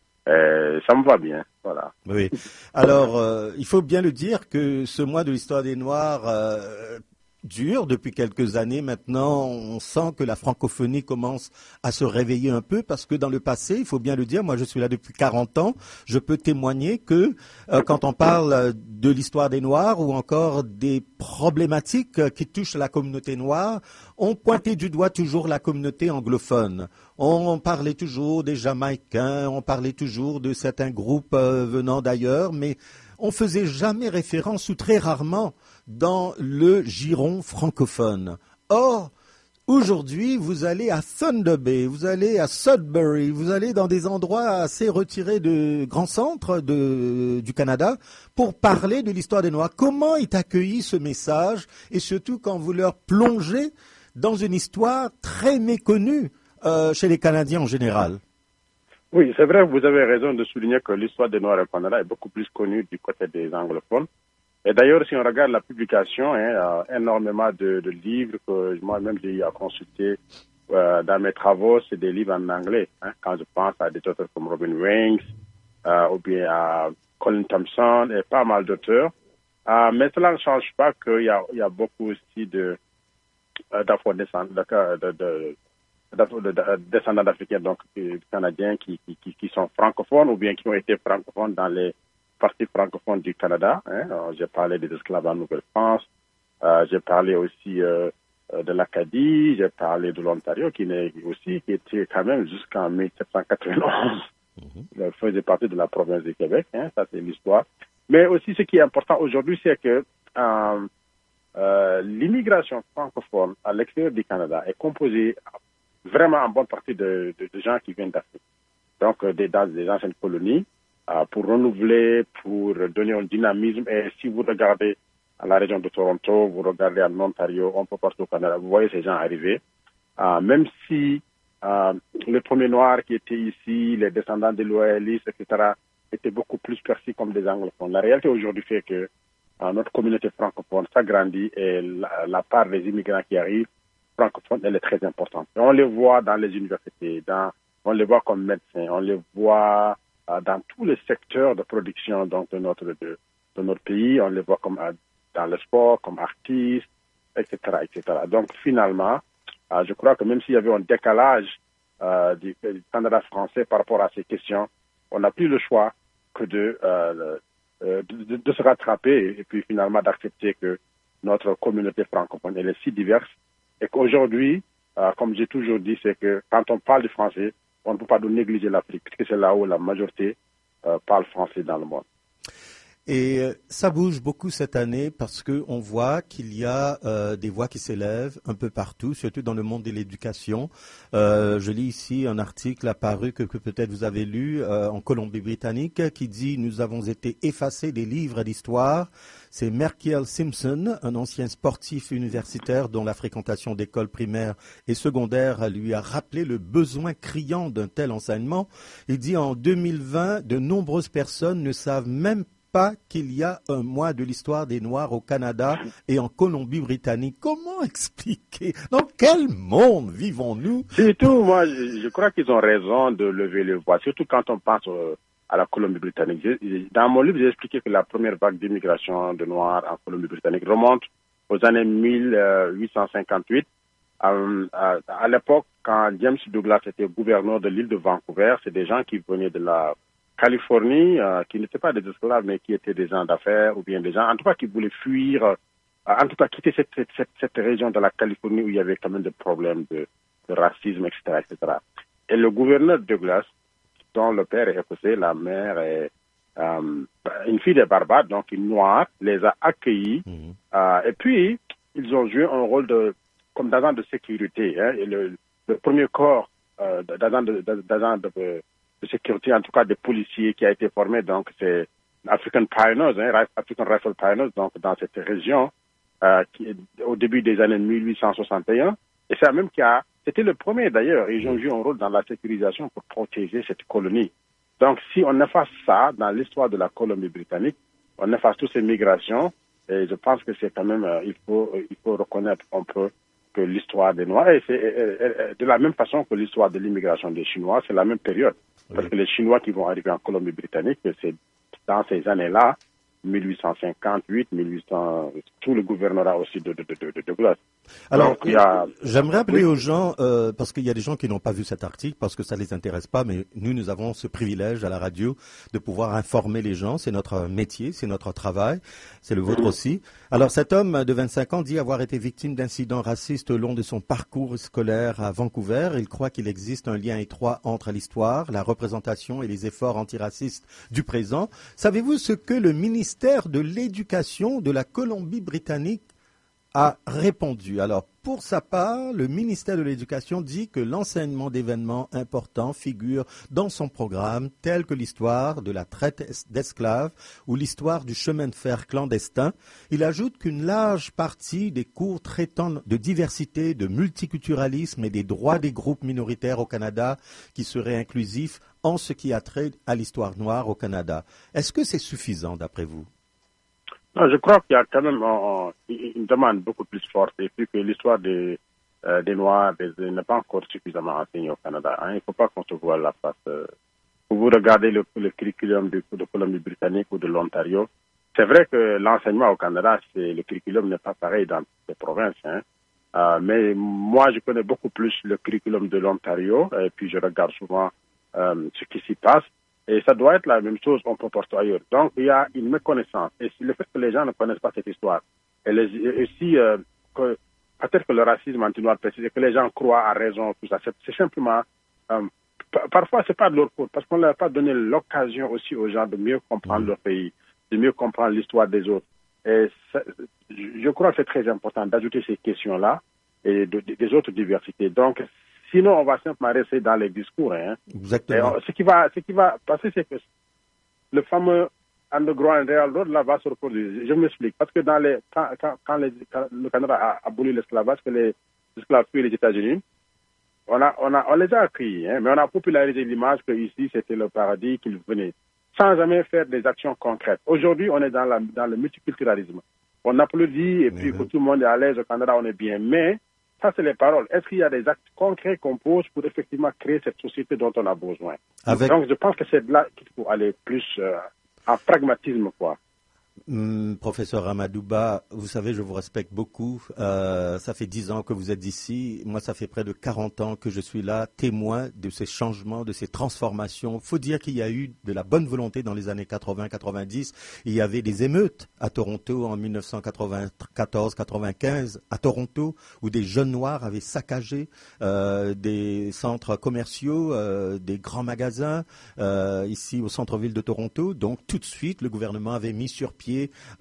Et ça me va bien, voilà. Oui. Alors, euh, il faut bien le dire que ce mois de l'histoire des Noirs euh, dure depuis quelques années maintenant. On sent que la francophonie commence à se réveiller un peu parce que dans le passé, il faut bien le dire, moi je suis là depuis quarante ans, je peux témoigner que euh, quand on parle de l'histoire des Noirs ou encore des problématiques qui touchent la communauté noire, on pointait du doigt toujours la communauté anglophone. On parlait toujours des Jamaïcains, on parlait toujours de certains groupes euh, venant d'ailleurs, mais on faisait jamais référence ou très rarement dans le giron francophone. Or, aujourd'hui, vous allez à Thunder Bay, vous allez à Sudbury, vous allez dans des endroits assez retirés de grands centres de, du Canada pour parler de l'histoire des Noirs. Comment est accueilli ce message et surtout quand vous leur plongez dans une histoire très méconnue euh, chez les Canadiens en général? Oui, c'est vrai, vous avez raison de souligner que l'histoire des Noirs au Canada est beaucoup plus connue du côté des anglophones. Et d'ailleurs, si on regarde la publication, hein, il y a énormément de, de livres que moi-même j'ai eu à consulter euh, dans mes travaux, c'est des livres en anglais. Hein, quand je pense à des auteurs comme Robin Wings, euh, ou bien à Colin Thompson et pas mal d'auteurs. Euh, mais cela ne change pas qu'il y a, il y a beaucoup aussi de euh, d'afro-descendants de, de, de, de, de, descendants d'Africains, donc euh, Canadiens qui, qui, qui sont francophones ou bien qui ont été francophones dans les partie francophone du Canada. Hein. J'ai parlé des esclaves en Nouvelle-France. Euh, j'ai parlé aussi euh, de l'Acadie. J'ai parlé de l'Ontario, qui est aussi qui était quand même jusqu'en mille sept cent quatre-vingt-onze. Mm-hmm. faisait partie de la province du Québec. Hein. Ça, c'est l'histoire. Mais aussi, ce qui est important aujourd'hui, c'est que euh, euh, l'immigration francophone à l'extérieur du Canada est composée vraiment en bonne partie de, de, de gens qui viennent d'Afrique. Donc, euh, des, dans des anciennes colonies. Pour renouveler, pour donner un dynamisme. Et si vous regardez à la région de Toronto, vous regardez en Ontario, un peu partout au Canada, vous voyez ces gens arriver. Euh, même si euh, les premiers Noirs qui étaient ici, les descendants des loyalistes, et cetera, étaient beaucoup plus perçus comme des anglophones. La réalité aujourd'hui fait que euh, notre communauté francophone s'agrandit et la, la part des immigrants qui arrivent francophones, elle est très importante. Et on les voit dans les universités, dans, on les voit comme médecins, on les voit euh, dans tous les secteurs de production donc, de, notre, de, de notre pays, on les voit comme euh, dans le sport, comme artistes, et cetera, et cetera. Donc finalement, euh, je crois que même s'il y avait un décalage euh, du, du Canada français par rapport à ces questions, on n'a plus le choix que de, euh, de, de, de se rattraper et puis finalement d'accepter que notre communauté francophone elle est si diverse et qu'aujourd'hui, euh, comme j'ai toujours dit, c'est que quand on parle du français, on ne peut pas négliger l'Afrique, puisque c'est là où la majorité euh, parle français dans le monde. Et euh, ça bouge beaucoup cette année parce qu'on voit qu'il y a euh, des voix qui s'élèvent un peu partout, surtout dans le monde de l'éducation. Euh, je lis ici un article apparu que, que peut-être vous avez lu euh, en Colombie-Britannique qui dit « Nous avons été effacés des livres d'histoire ». C'est Merkiel Simpson, un ancien sportif universitaire dont la fréquentation d'écoles primaires et secondaires lui a rappelé le besoin criant d'un tel enseignement. Il dit « En deux mille vingt, de nombreuses personnes ne savent même pas pas qu'il y a un mois de l'histoire des Noirs au Canada et en Colombie-Britannique. » Comment expliquer? Dans quel monde vivons-nous? Surtout, moi, je, je crois qu'ils ont raison de lever les voix, surtout quand on pense euh, à la Colombie-Britannique. Dans mon livre, j'ai expliqué que la première vague d'immigration de Noirs en Colombie-Britannique remonte aux années mille huit cent cinquante-huit. Euh, à, à l'époque, quand James Douglas était gouverneur de l'île de Vancouver, c'est des gens qui venaient de la Californie, euh, qui n'étaient pas des esclaves, mais qui étaient des gens d'affaires ou bien des gens, en tout cas, qui voulaient fuir, euh, en tout cas, quitter cette, cette, cette, cette région de la Californie où il y avait quand même des problèmes de, de racisme, et cetera, et cetera. Et le gouverneur Douglas, dont le père est écossais, la mère est euh, une fille des Barbades, donc une noire, les a accueillis. Mmh. Euh, et puis, ils ont joué un rôle de, comme d'agent de sécurité. Hein, et le, le premier corps euh, d'agent de, d'agent de, de de sécurité, en tout cas des policiers qui a été formé, donc c'est African Pioneers, hein, African Rifle Pioneers, donc dans cette région, euh, qui, au début des années mille huit cent soixante et un. Et c'est même qui a, c'était le premier d'ailleurs, ils ont joué un rôle dans la sécurisation pour protéger cette colonie. Donc si on efface ça dans l'histoire de la Colombie-Britannique, on efface toutes ces migrations, et je pense que c'est quand même, euh, il faut, il faut reconnaître un peu que l'histoire des Noirs, et c'est et, et, de la même façon que l'histoire de l'immigration des Chinois, c'est la même période. Parce oui. que les Chinois qui vont arriver en Colombie-Britannique, c'est dans ces années-là, mille huit cent cinquante-huit, mille huit cents, tout le gouvernorat aussi de, de, de, de, de Douglas. Alors, Donc, il y a... j'aimerais rappeler oui. aux gens, euh, parce qu'il y a des gens qui n'ont pas vu cet article, parce que ça ne les intéresse pas, mais nous, nous avons ce privilège à la radio de pouvoir informer les gens. C'est notre métier, c'est notre travail, c'est le vôtre mmh. aussi. Alors, cet homme de vingt-cinq ans dit avoir été victime d'incidents racistes au long de son parcours scolaire à Vancouver. Il croit qu'il existe un lien étroit entre l'histoire, la représentation et les efforts antiracistes du présent. Savez-vous ce que le ministère de l'Éducation de la Colombie-Britannique a répondu? Alors, pour sa part, le ministère de l'Éducation dit que l'enseignement d'événements importants figure dans son programme, tels que l'histoire de la traite d'esclaves ou l'histoire du chemin de fer clandestin. Il ajoute qu'une large partie des cours traitant de diversité, de multiculturalisme et des droits des groupes minoritaires au Canada qui seraient inclusifs en ce qui a trait à l'histoire noire au Canada. Est-ce que c'est suffisant d'après vous? Non, je crois qu'il y a quand même euh, une demande beaucoup plus forte et puis que l'histoire des, euh, des Noirs des, n'est pas encore suffisamment enseignée au Canada. Hein. Il ne faut pas qu'on se voile la face. Euh, vous regardez le, le curriculum de, de Colombie-Britannique ou de l'Ontario. C'est vrai que l'enseignement au Canada, c'est, le curriculum n'est pas pareil dans les provinces. Hein. Euh, mais moi, je connais beaucoup plus le curriculum de l'Ontario et puis je regarde souvent euh, ce qui s'y passe. Et ça doit être la même chose en proportion ailleurs. Donc, il y a une méconnaissance. Et si le fait que les gens ne connaissent pas cette histoire, et, les, et si, euh, que, peut-être que le racisme anti-noir précise, que les gens croient à raison, tout ça, c'est, c'est simplement, euh, p- parfois, c'est pas de leur faute, parce qu'on ne leur a pas donné l'occasion aussi aux gens de mieux comprendre mmh. leur pays, de mieux comprendre l'histoire des autres. Et ça, je crois que c'est très important d'ajouter ces questions-là et de, de, des autres diversités. Donc, sinon, on va simplement rester dans les discours. Hein. Exactement. Et ce qui va, ce qui va passer, c'est que le fameux underground real road là va se reproduire. Je m'explique. Parce que dans les, quand, quand, quand, les, quand le Canada a aboli l'esclavage, que les esclaves fuient les États-Unis, on, a, on, a, on les a accueillis, hein, mais on a popularisé l'image que ici c'était le paradis, qu'ils venaient, sans jamais faire des actions concrètes. Aujourd'hui, on est dans, la, dans le multiculturalisme. On applaudit et puis oui. que tout le monde est à l'aise au Canada, on est bien. Mais ça, c'est les paroles. Est-ce qu'il y a des actes concrets qu'on pose pour effectivement créer cette société dont on a besoin? Avec... Donc, je pense que c'est là qu'il faut aller plus euh, en pragmatisme, quoi. Hum, professeur Amadouba, vous savez, je vous respecte beaucoup. Euh, ça fait dix ans que vous êtes ici. Moi, ça fait près de quarante ans que je suis là, témoin de ces changements, de ces transformations. Faut dire qu'il y a eu de la bonne volonté dans les années quatre-vingts quatre-vingt-dix. Il y avait des émeutes à Toronto en mille neuf cent quatre-vingt-quatorze quatre-vingt-quinze, à Toronto, où des jeunes noirs avaient saccagé euh, des centres commerciaux, euh, des grands magasins, euh, ici au centre-ville de Toronto. Donc, tout de suite, le gouvernement avait mis sur pied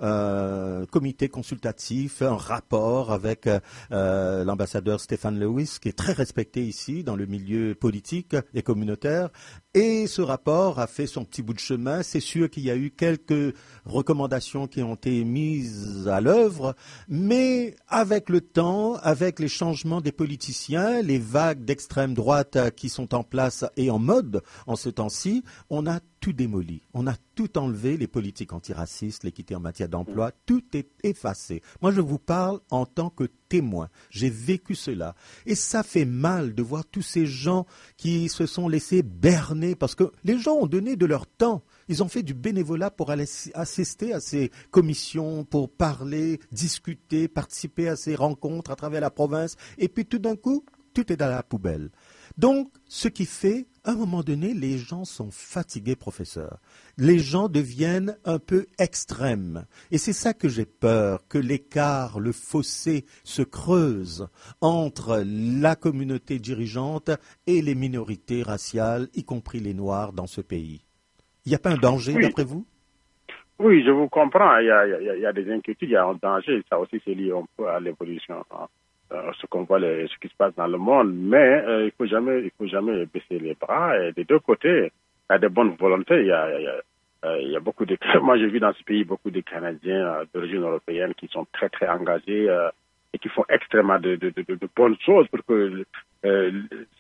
un comité consultatif, un rapport avec euh, l'ambassadeur Stéphane Lewis, qui est très respecté ici dans le milieu politique et communautaire. Et ce rapport a fait son petit bout de chemin. C'est sûr qu'il y a eu quelques recommandations qui ont été mises à l'œuvre, mais avec le temps, avec les changements des politiciens, les vagues d'extrême droite qui sont en place et en mode en ce temps-ci, on a tout démoli. On a tout enlevé, les politiques antiracistes, l'équité en matière d'emploi, tout est effacé. Moi, je vous parle en tant que témoin. J'ai vécu cela. Et ça fait mal de voir tous ces gens qui se sont laissés berner parce que les gens ont donné de leur temps. Ils ont fait du bénévolat pour aller assister à ces commissions, pour parler, discuter, participer à ces rencontres à travers la province. Et puis tout d'un coup, tout est dans la poubelle. Donc, ce qui fait, à un moment donné, les gens sont fatigués, professeur. Les gens deviennent un peu extrêmes. Et c'est ça que j'ai peur, que l'écart, le fossé se creuse entre la communauté dirigeante et les minorités raciales, y compris les Noirs, dans ce pays. Il n'y a pas un danger, oui. d'après vous? Oui, je vous comprends. Il y, a, il, y a, il y a des inquiétudes, il y a un danger. Ça aussi, c'est lié un peu à l'évolution. Hein. Euh, ce qu'on voit, les, ce qui se passe dans le monde, mais euh, il faut jamais, il faut jamais baisser les bras. Et des deux côtés, il y a de bonnes volontés. Il y a, il y a, euh, il y a beaucoup de, moi j'ai vu dans ce pays beaucoup de Canadiens euh, d'origine européenne qui sont très très engagés euh, et qui font extrêmement de, de, de, de bonnes choses pour que euh,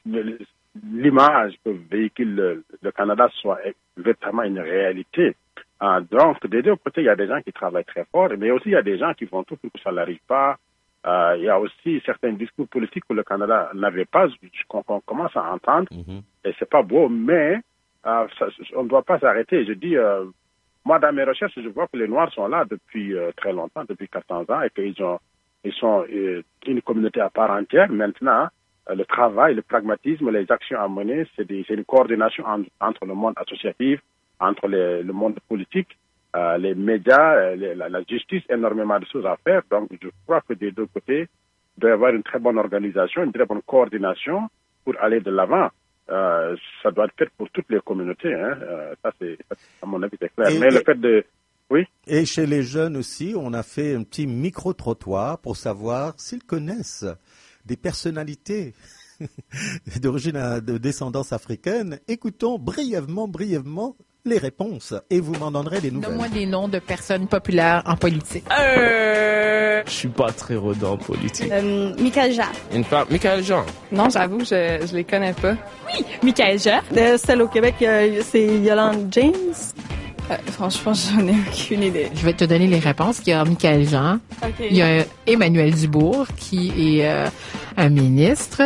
l'image que véhicule le, le Canada soit véritablement une réalité. Euh, donc des deux côtés, il y a des gens qui travaillent très fort, mais aussi il y a des gens qui font tout pour que ça n'arrive pas. Euh, il y a aussi certains discours politiques que le Canada n'avait pas, qu'on, qu'on commence à entendre, mm-hmm. et c'est pas beau, mais euh, ça, on ne doit pas s'arrêter. Je dis, euh, moi dans mes recherches, je vois que les Noirs sont là depuis euh, très longtemps, depuis quatorze ans, et qu'ils ont, ils sont euh, une communauté à part entière. Maintenant, euh, le travail, le pragmatisme, les actions à mener, c'est, des, c'est une coordination en, entre le monde associatif, entre les, le monde politique. Euh, les médias, euh, les, la, la justice, énormément de choses à faire. Donc, je crois que des deux côtés, il doit y avoir une très bonne organisation, une très bonne coordination pour aller de l'avant. Euh, ça doit être fait pour toutes les communautés. Hein. Euh, ça, c'est, à mon avis, c'est clair. Et, Mais et, le fait de... Oui. Et chez les jeunes aussi, on a fait un petit micro-trottoir pour savoir s'ils connaissent des personnalités d'origine, de descendance africaine. Écoutons brièvement, brièvement, les réponses et vous m'en donnerez des nouvelles. Donne-moi des noms de personnes populaires en politique. Euh... Je suis pas très rodant en politique. Euh, Michaël Jean. Une femme, Michaël Jean. Non, j'avoue, je, je les connais pas. Oui, Michaël Jean. De celle au Québec, euh, c'est Yolande James. Euh, franchement, j'en ai aucune idée. Je vais te donner les réponses. Il y a Michaël Jean. Okay. Il y a Emmanuel Dubourg, qui est euh, un ministre.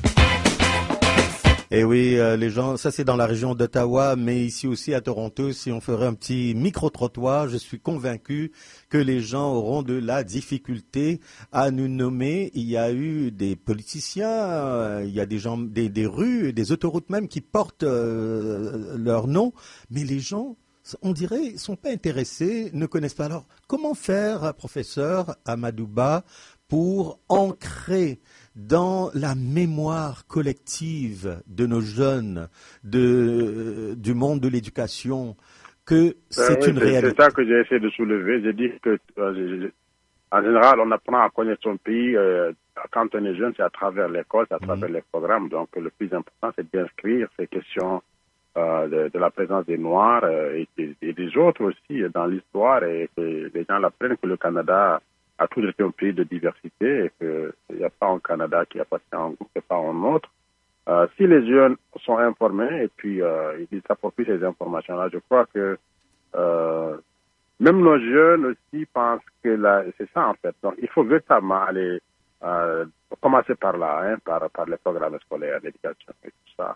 Et oui, euh, les gens, ça c'est dans la région d'Ottawa, mais ici aussi à Toronto, si on ferait un petit micro-trottoir, je suis convaincu que les gens auront de la difficulté à nous nommer. Il y a eu des politiciens, euh, il y a des gens, des, des rues, des autoroutes même qui portent euh, leur nom, mais les gens, on dirait, sont pas intéressés, ne connaissent pas. Alors, comment faire, professeur Amadouba, pour ancrer dans la mémoire collective de nos jeunes, de, du monde de l'éducation, que c'est euh, oui, une c'est, réalité. C'est ça que j'ai essayé de soulever. J'ai dit que, euh, en général, on apprend à connaître son pays. Euh, quand on est jeune, c'est à travers l'école, c'est à travers mmh. les programmes. Donc, le plus important, c'est d'inscrire ces questions euh, de, de la présence des Noirs euh, et, et, et des autres aussi dans l'histoire, et que les gens l'apprennent que le Canada a toujours été un pays de diversité et qu'il n'y a pas un Canada qui appartient à un groupe et pas à un autre. Euh, si les jeunes sont informés et puis euh, ils s'approprient ces informations-là, je crois que euh, même nos jeunes aussi pensent que là, c'est ça en fait. Donc il faut véritablement aller euh, commencer par là, hein, par, par les programmes scolaires, l'éducation et tout ça.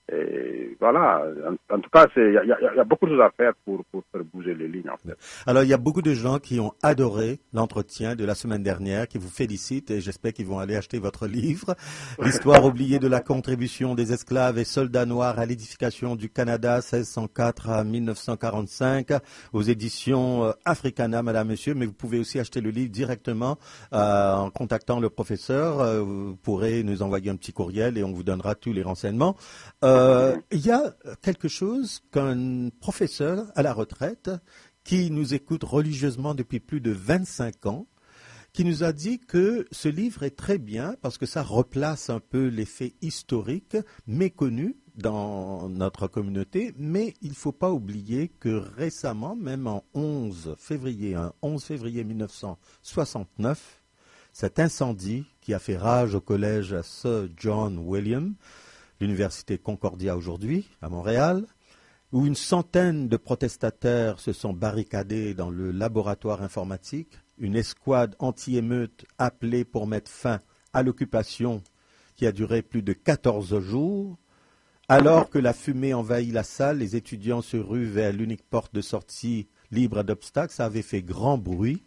Et voilà, en, en tout cas, il y a, y, a, y a beaucoup de choses à faire pour, pour faire bouger les lignes. En fait. Alors, il y a beaucoup de gens qui ont adoré l'entretien de la semaine dernière, qui vous félicitent et j'espère qu'ils vont aller acheter votre livre, L'histoire oubliée de la contribution des esclaves et soldats noirs à l'édification du Canada seize cent quatre à mille neuf cent quarante-cinq aux éditions Africana, madame, monsieur. Mais vous pouvez aussi acheter le livre directement euh, en contactant le professeur. Euh, vous pourrez nous envoyer un petit courriel et on vous donnera tous les renseignements. Euh, Euh, il y a quelque chose qu'un professeur à la retraite qui nous écoute religieusement depuis plus de vingt-cinq ans, qui nous a dit que ce livre est très bien parce que ça replace un peu les faits historiques méconnus dans notre communauté, mais il ne faut pas oublier que récemment, même en onze février, hein, onze février mille neuf cent soixante-neuf, cet incendie qui a fait rage au collège Sir John William, l'université Concordia aujourd'hui, à Montréal, où une centaine de protestataires se sont barricadés dans le laboratoire informatique, une escouade anti-émeute appelée pour mettre fin à l'occupation qui a duré plus de quatorze jours. Alors que la fumée envahit la salle, les étudiants se ruent vers l'unique porte de sortie libre d'obstacles. Ça avait fait grand bruit.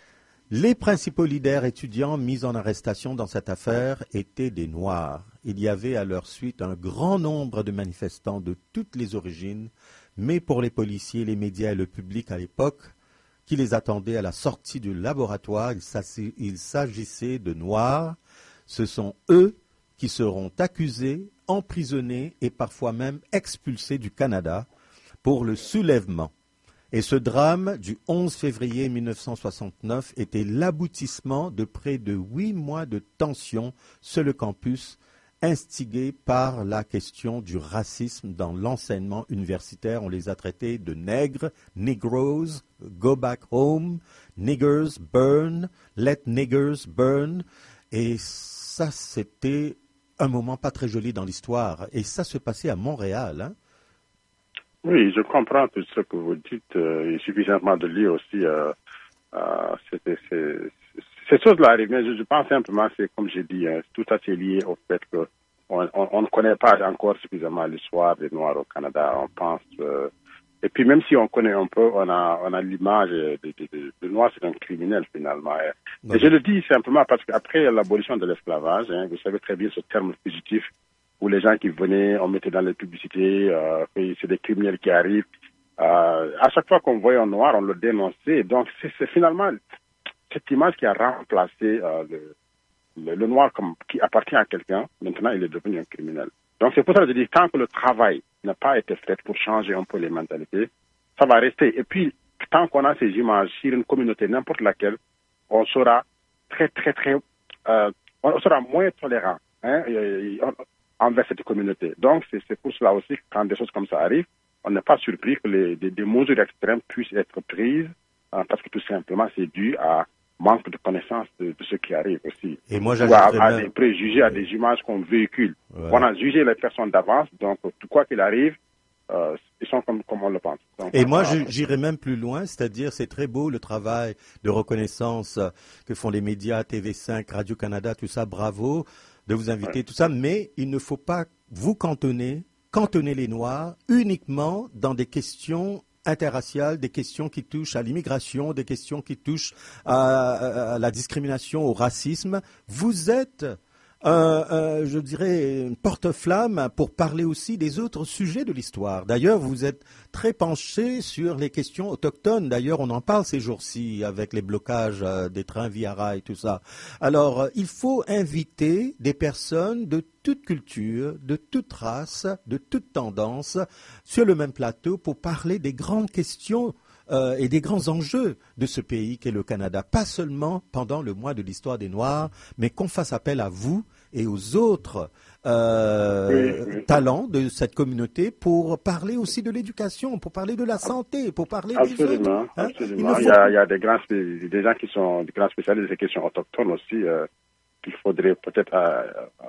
Les principaux leaders étudiants mis en arrestation dans cette affaire étaient des Noirs. Il y avait à leur suite un grand nombre de manifestants de toutes les origines, mais pour les policiers, les médias et le public à l'époque, qui les attendaient à la sortie du laboratoire, il s'agissait de Noirs. Ce sont eux qui seront accusés, emprisonnés et parfois même expulsés du Canada pour le soulèvement. Et ce drame du onze février mille neuf cent soixante-neuf était l'aboutissement de près de huit mois de tension sur le campus, instigé par la question du racisme dans l'enseignement universitaire. On les a traités de nègres, negroes, go back home, niggers, burn, let niggers burn. Et ça, c'était un moment pas très joli dans l'histoire. Et ça se passait à Montréal, hein. Oui, je comprends tout ce que vous dites. Euh, il suffit suffisamment de lire aussi. Euh, euh, c'est, c'est, ces choses-là arrivent, mais je, je pense simplement, c'est comme j'ai dit, hein, tout ça c'est lié au fait qu'on on, on ne connaît pas encore suffisamment l'histoire des Noirs au Canada. On pense, euh, et puis même si on connaît un peu, on a, on a l'image de, de, de, de Noir, c'est un criminel finalement. Et, et je le dis simplement parce qu'après l'abolition de l'esclavage, hein, vous savez très bien ce terme fugitif, où les gens qui venaient, on mettait dans les publicités, euh, c'est des criminels qui arrivent. Euh, à chaque fois qu'on voyait un noir, on le dénonçait. Donc, c'est, c'est finalement cette image qui a remplacé euh, le, le, le noir comme, qui appartient à quelqu'un. Maintenant, il est devenu un criminel. Donc, c'est pour ça que je dis, tant que le travail n'a pas été fait pour changer un peu les mentalités, ça va rester. Et puis, tant qu'on a ces images sur une communauté, n'importe laquelle, on sera très, très, très... Euh, on sera moins tolérant. Hein, et, et, on, envers cette communauté. Donc, c'est, c'est pour cela aussi que quand des choses comme ça arrivent, on n'est pas surpris que les, des, des mesures extrêmes puissent être prises, hein, parce que tout simplement, c'est dû à manque de connaissance de, de ce qui arrive aussi. Et moi, ou à, à même... des préjugés, à des images qu'on véhicule. Ouais. On a jugé les personnes d'avance, donc tout quoi qu'il arrive, euh, ils sont comme, comme on le pense. Donc, et moi, euh, j'irais même plus loin, c'est-à-dire c'est très beau le travail de reconnaissance que font les médias, T V cinq, Radio-Canada, tout ça, bravo de vous inviter, ouais. tout ça, mais il ne faut pas vous cantonner, cantonner les Noirs uniquement dans des questions interraciales, des questions qui touchent à l'immigration, des questions qui touchent à, à la discrimination, au racisme. Vous êtes, euh, euh, je dirais, une porte-flamme pour parler aussi des autres sujets de l'histoire. D'ailleurs, vous êtes très penché sur les questions autochtones. D'ailleurs, on en parle ces jours-ci avec les blocages euh, des trains via rail, tout ça. Alors, euh, il faut inviter des personnes de toute culture, de toute race, de toute tendance sur le même plateau pour parler des grandes questions euh, et des grands enjeux de ce pays qu'est le Canada. Pas seulement pendant le mois de l'histoire des Noirs, mais qu'on fasse appel à vous et aux autres euh, oui, oui. talents de cette communauté pour parler aussi de l'éducation, pour parler de la santé, pour parler absolument, des autres. Hein? Absolument. Il, faut... il, y a, il y a des grands, des gens qui sont des grands spécialistes des questions autochtones aussi euh, qu'il faudrait peut-être euh,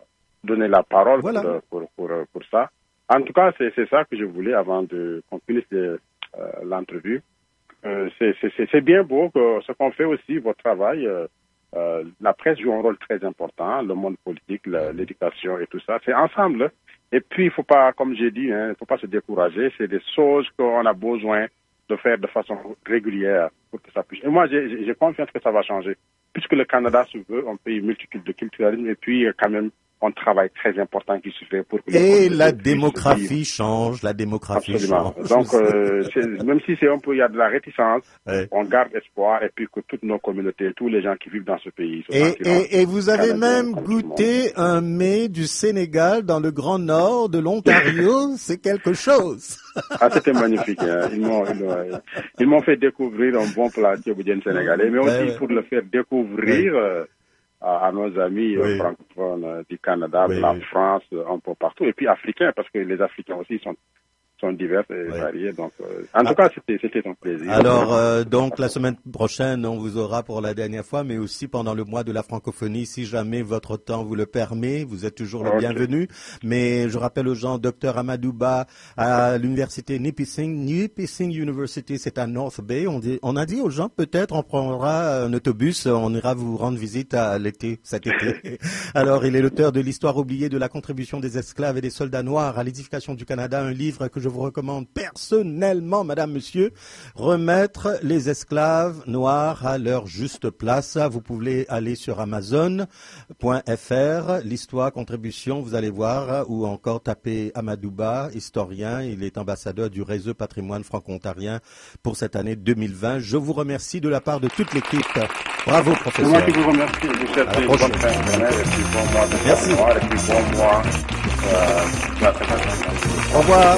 donner la parole voilà. pour, pour, pour, pour ça. En tout cas, c'est, c'est ça que je voulais avant de qu'on finisse euh, l'entrevue. Euh, c'est, c'est, c'est bien beau que ce qu'on fait aussi, votre travail. Euh, euh, la presse joue un rôle très important, le monde politique, la, l'éducation et tout ça. C'est ensemble. Et puis, il faut pas, comme j'ai dit, hein, il faut pas se décourager. C'est des choses qu'on a besoin de faire de façon régulière pour que ça puisse. Et moi, j'ai, j'ai confiance que ça va changer. Puisque le Canada se veut un pays multiculturalisme et puis quand même un travail très important qui se fait pour que et la démographie change, la démographie Absolument. change. Donc, euh, c'est, même si c'est un peu, il y a de la réticence, ouais. on garde espoir et puis que toutes nos communautés, tous les gens qui vivent dans ce pays. Et, et, et vous avez même goûté un mets du Sénégal dans le Grand Nord de l'Ontario, c'est quelque chose. Ah, c'était magnifique. Hein. Ils m'ont, ils m'ont, ils m'ont fait découvrir un bon plat tchéboudjen sénégalais, mais aussi ouais, ouais. pour le faire découvrir. Ouais. Euh, à nos amis oui. francophones euh, du Canada, oui, de la oui. France, un peu partout, et puis africains, parce que les Africains aussi sont, sont divers et oui. variés. Donc, euh, en ah. tout cas, c'était, c'était un plaisir. Alors, euh, donc, la semaine prochaine, on vous aura pour la dernière fois, mais aussi pendant le mois de la francophonie, si jamais votre temps vous le permet, vous êtes toujours le okay. bienvenu. Mais je rappelle aux gens, docteur Amadouba à l'université Nipissing, Nipissing University, c'est à North Bay. On, dit, on a dit aux gens, peut-être on prendra un autobus, on ira vous rendre visite à l'été, cet été. Alors, il est l'auteur de l'histoire oubliée de la contribution des esclaves et des soldats noirs à l'édification du Canada, un livre que je vous recommande personnellement, madame, monsieur, remettre les esclaves noirs à leur juste place. Vous pouvez aller sur amazon point f r, l'histoire, contribution, vous allez voir, ou encore taper Amadouba, historien, il est ambassadeur du réseau patrimoine franco-ontarien pour cette année deux mille vingt. Je vous remercie de la part de toute l'équipe. Bravo, professeur. C'est moi qui vous remercie. Vous souhaitez une bonne fin de journée et puis bon mois de Merci. Mois, et puis bon mois. Euh, Au revoir.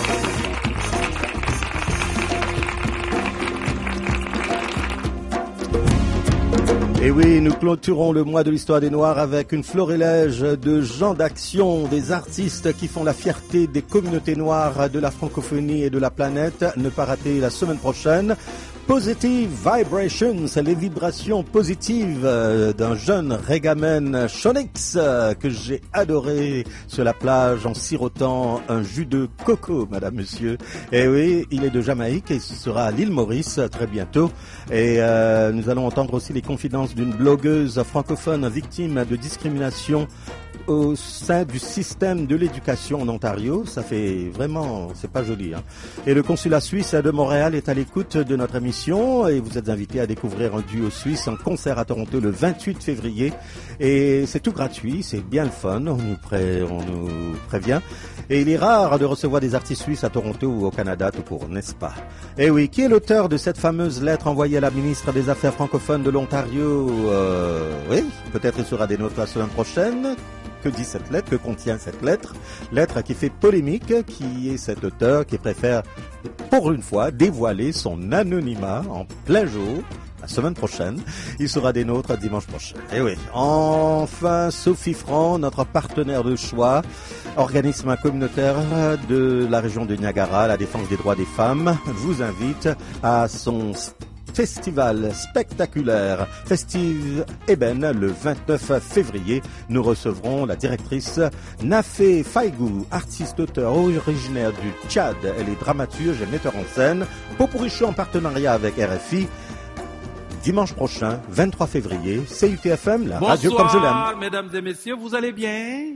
Et oui, nous clôturons le mois de l'histoire des Noirs avec une florilège de gens d'action, des artistes qui font la fierté des communautés noires de la francophonie et de la planète. Ne pas rater la semaine prochaine. Positive Vibrations, les vibrations positives d'un jeune reggaeman Shonix que j'ai adoré sur la plage en sirotant un jus de coco, madame, monsieur. Et oui, il est de Jamaïque et ce sera à l'île Maurice très bientôt. Et euh, nous allons entendre aussi les confidences d'une blogueuse francophone victime de discrimination au sein du système de l'éducation en Ontario. Ça fait vraiment, c'est pas joli, hein. Et le consulat suisse de Montréal est à l'écoute de notre émission et vous êtes invités à découvrir un duo suisse en concert à Toronto le vingt-huit février. Et c'est tout gratuit, c'est bien le fun, on nous, pré, on nous prévient. Et il est rare de recevoir des artistes suisses à Toronto ou au Canada tout court, n'est-ce pas? Et oui, qui est l'auteur de cette fameuse lettre envoyée à la ministre des Affaires francophones de l'Ontario? euh, Oui, peut-être il sera des nôtres la semaine prochaine. Que dit cette lettre? Que contient cette lettre? Lettre qui fait polémique, qui est cet auteur qui préfère, pour une fois, dévoiler son anonymat en plein jour. La semaine prochaine, il sera des nôtres dimanche prochain. Et oui, enfin, Sophie Franc, notre partenaire de choix, organisme communautaire de la région de Niagara, à la défense des droits des femmes, vous invite à son festival spectaculaire Festive Eben le vingt-neuf février. Nous recevrons la directrice Nafé Faigou, artiste-auteur originaire du Tchad. Elle est dramaturge et metteur en scène. Popuricho en partenariat avec R F I. Dimanche prochain, vingt-trois février, C U T F M, la Bonsoir, radio comme je l'aime. Bonsoir, mesdames et messieurs, vous allez bien?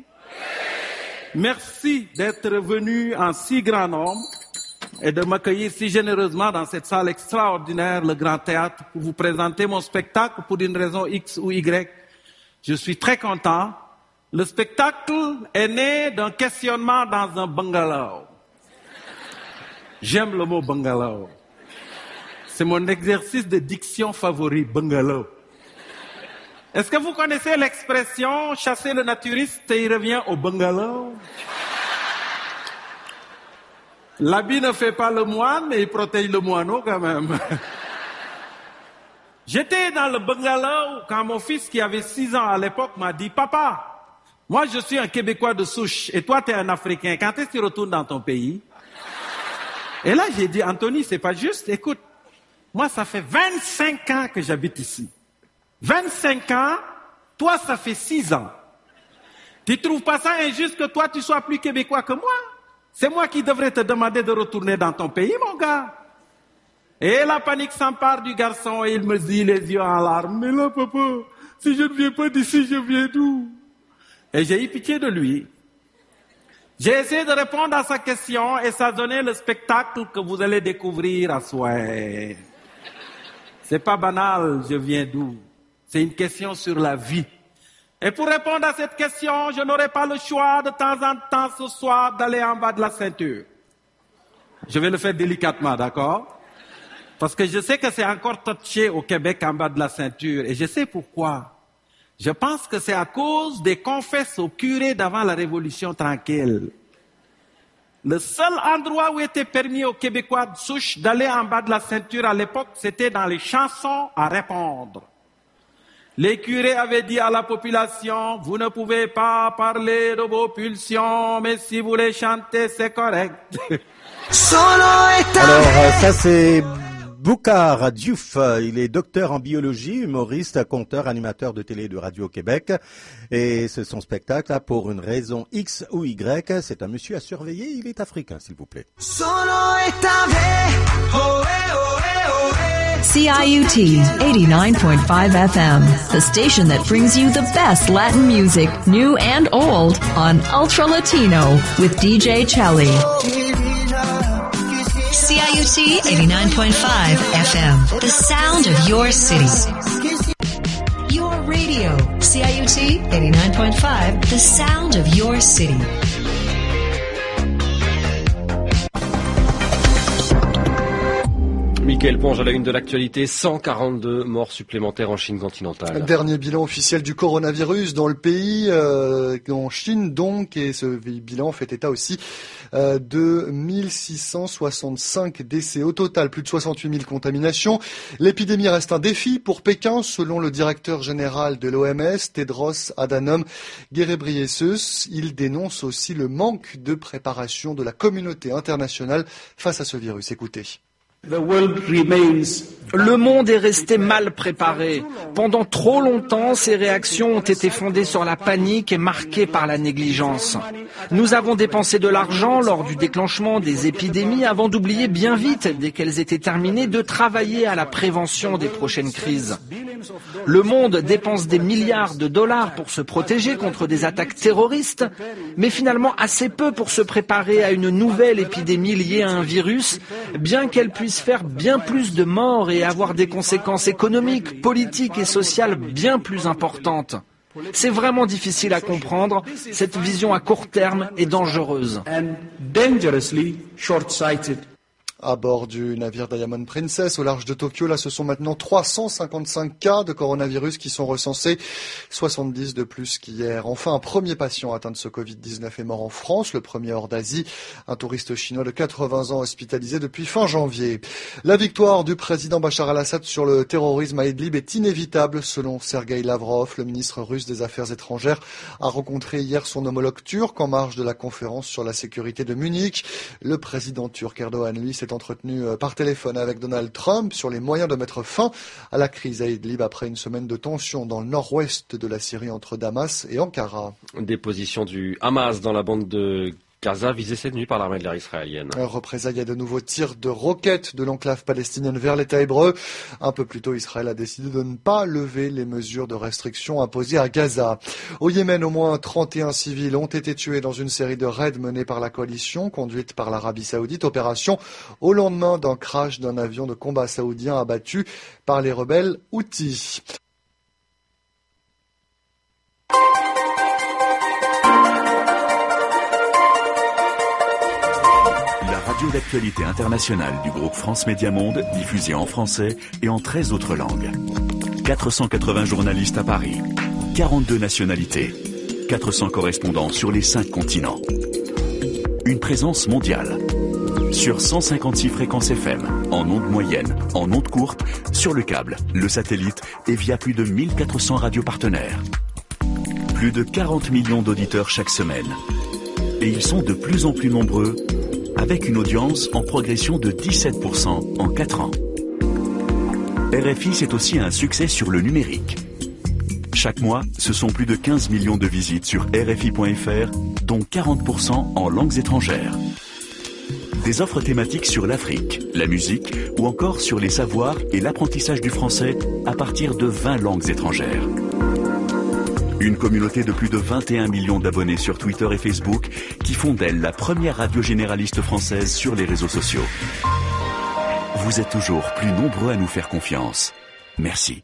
Merci d'être venus en si grand nombre et de m'accueillir si généreusement dans cette salle extraordinaire, le Grand Théâtre, pour vous présenter mon spectacle pour une raison X ou Y. Je suis très content. Le spectacle est né d'un questionnement dans un bungalow. J'aime le mot bungalow. C'est mon exercice de diction favori, bungalow. Est-ce que vous connaissez l'expression « chasser le naturiste et il revient au bungalow » ? L'habit ne fait pas le moine, mais il protège le moineau quand même. J'étais dans le bungalow quand mon fils, qui avait six ans à l'époque, m'a dit « Papa, moi je suis un Québécois de souche et toi tu es un Africain. Quand est-ce que tu retournes dans ton pays ?» Et là j'ai dit « Anthony, c'est pas juste. Écoute, moi ça fait vingt-cinq ans que j'habite ici. vingt-cinq ans, toi ça fait six ans. Tu trouves pas ça injuste que toi, tu sois plus québécois que moi? C'est moi qui devrais te demander de retourner dans ton pays, mon gars. Et la panique s'empare du garçon et il me dit les yeux en larmes. Mais là, papa, si je ne viens pas d'ici, je viens d'où? Et j'ai eu pitié de lui. J'ai essayé de répondre à sa question et ça donnait le spectacle que vous allez découvrir à souhait. C'est pas banal, je viens d'où? C'est une question sur la vie. Et pour répondre à cette question, je n'aurai pas le choix de temps en temps ce soir d'aller en bas de la ceinture. Je vais le faire délicatement, d'accord? Parce que je sais que c'est encore touché au Québec en bas de la ceinture et je sais pourquoi. Je pense que c'est à cause des confesses aux curés d'avant la Révolution tranquille. Le seul endroit où était permis aux Québécois de souche d'aller en bas de la ceinture à l'époque, c'était dans les chansons à répondre. Les curés avaient dit à la population, vous ne pouvez pas parler de vos pulsions, mais si vous les chantez, c'est correct. Alors, ça c'est Boukhar Diouf. Il est docteur en biologie, humoriste, conteur, animateur de télé et de radio au Québec. Et c'est son spectacle, pour une raison X ou Y. C'est un monsieur à surveiller. Il est africain, s'il vous plaît. C I U T eighty-nine point five F M, the station that brings you the best Latin music, new and old, on Ultra Latino with D J Chelly. C I U T eighty-nine point five F M, the sound of your city. Your radio, C I U T eighty-nine point five, the sound of your city. Mickaël Ponge à la une de l'actualité, cent quarante-deux morts supplémentaires en Chine continentale. Dernier bilan officiel du coronavirus dans le pays, euh, en Chine donc, et ce bilan fait état aussi euh, de mille six cent soixante-cinq décès. Au total, plus de soixante-huit mille contaminations. L'épidémie reste un défi pour Pékin, selon le directeur général de l'O M S, Tedros Adhanom Ghebreyesus. Il dénonce aussi le manque de préparation de la communauté internationale face à ce virus. Écoutez. Le monde est resté mal préparé. Pendant trop longtemps, ces réactions ont été fondées sur la panique et marquées par la négligence. Nous avons dépensé de l'argent lors du déclenchement des épidémies avant d'oublier bien vite, dès qu'elles étaient terminées, de travailler à la prévention des prochaines crises. Le monde dépense des milliards de dollars pour se protéger contre des attaques terroristes, mais finalement assez peu pour se préparer à une nouvelle épidémie liée à un virus, bien qu'elle puisse faire bien plus de morts et avoir des conséquences économiques, politiques et sociales bien plus importantes. C'est vraiment difficile à comprendre. Cette vision à court terme est dangereuse. À bord du navire Diamond Princess au large de Tokyo, là ce sont maintenant trois cent cinquante-cinq cas de coronavirus qui sont recensés, soixante-dix de plus qu'hier. Enfin, un premier patient atteint de ce covid dix-neuf est mort en France, le premier hors d'Asie, un touriste chinois de quatre-vingts ans hospitalisé depuis fin janvier. La victoire du président Bachar al-Assad sur le terrorisme à Idlib est inévitable selon Sergueï Lavrov. Le ministre russe des Affaires étrangères a rencontré hier son homologue turc en marge de la conférence sur la sécurité de Munich. Le président turc Erdogan, lui, s'est entretenu par téléphone avec Donald Trump sur les moyens de mettre fin à la crise à Idlib après une semaine de tension dans le nord-ouest de la Syrie entre Damas et Ankara. Déposition du Hamas dans la bande de Gaza visée cette nuit par l'armée de l'air israélienne. Représailles, il y a de nouveaux tirs de roquettes de l'enclave palestinienne vers l'État hébreu. Un peu plus tôt, Israël a décidé de ne pas lever les mesures de restriction imposées à Gaza. Au Yémen, au moins trente et un civils ont été tués dans une série de raids menés par la coalition conduite par l'Arabie Saoudite. Opération au lendemain d'un crash d'un avion de combat saoudien abattu par les rebelles Houthis. Radio d'actualité internationale du groupe France Média Monde, diffusée en français et en treize autres langues. quatre cent quatre-vingts journalistes à Paris, quarante-deux nationalités, quatre cents correspondants sur les cinq continents. Une présence mondiale. Sur cent cinquante-six fréquences F M, en ondes moyennes, en ondes courtes, sur le câble, le satellite et via plus de mille quatre cents radios partenaires. Plus de quarante millions d'auditeurs chaque semaine. Et ils sont de plus en plus nombreux, avec une audience en progression de dix-sept pour cent en quatre ans. R F I, c'est aussi un succès sur le numérique. Chaque mois, ce sont plus de quinze millions de visites sur R F I point F R, dont quarante pour cent en langues étrangères. Des offres thématiques sur l'Afrique, la musique ou encore sur les savoirs et l'apprentissage du français à partir de vingt langues étrangères. Une communauté de plus de vingt et un millions d'abonnés sur Twitter et Facebook qui font d'elle la première radio généraliste française sur les réseaux sociaux. Vous êtes toujours plus nombreux à nous faire confiance. Merci.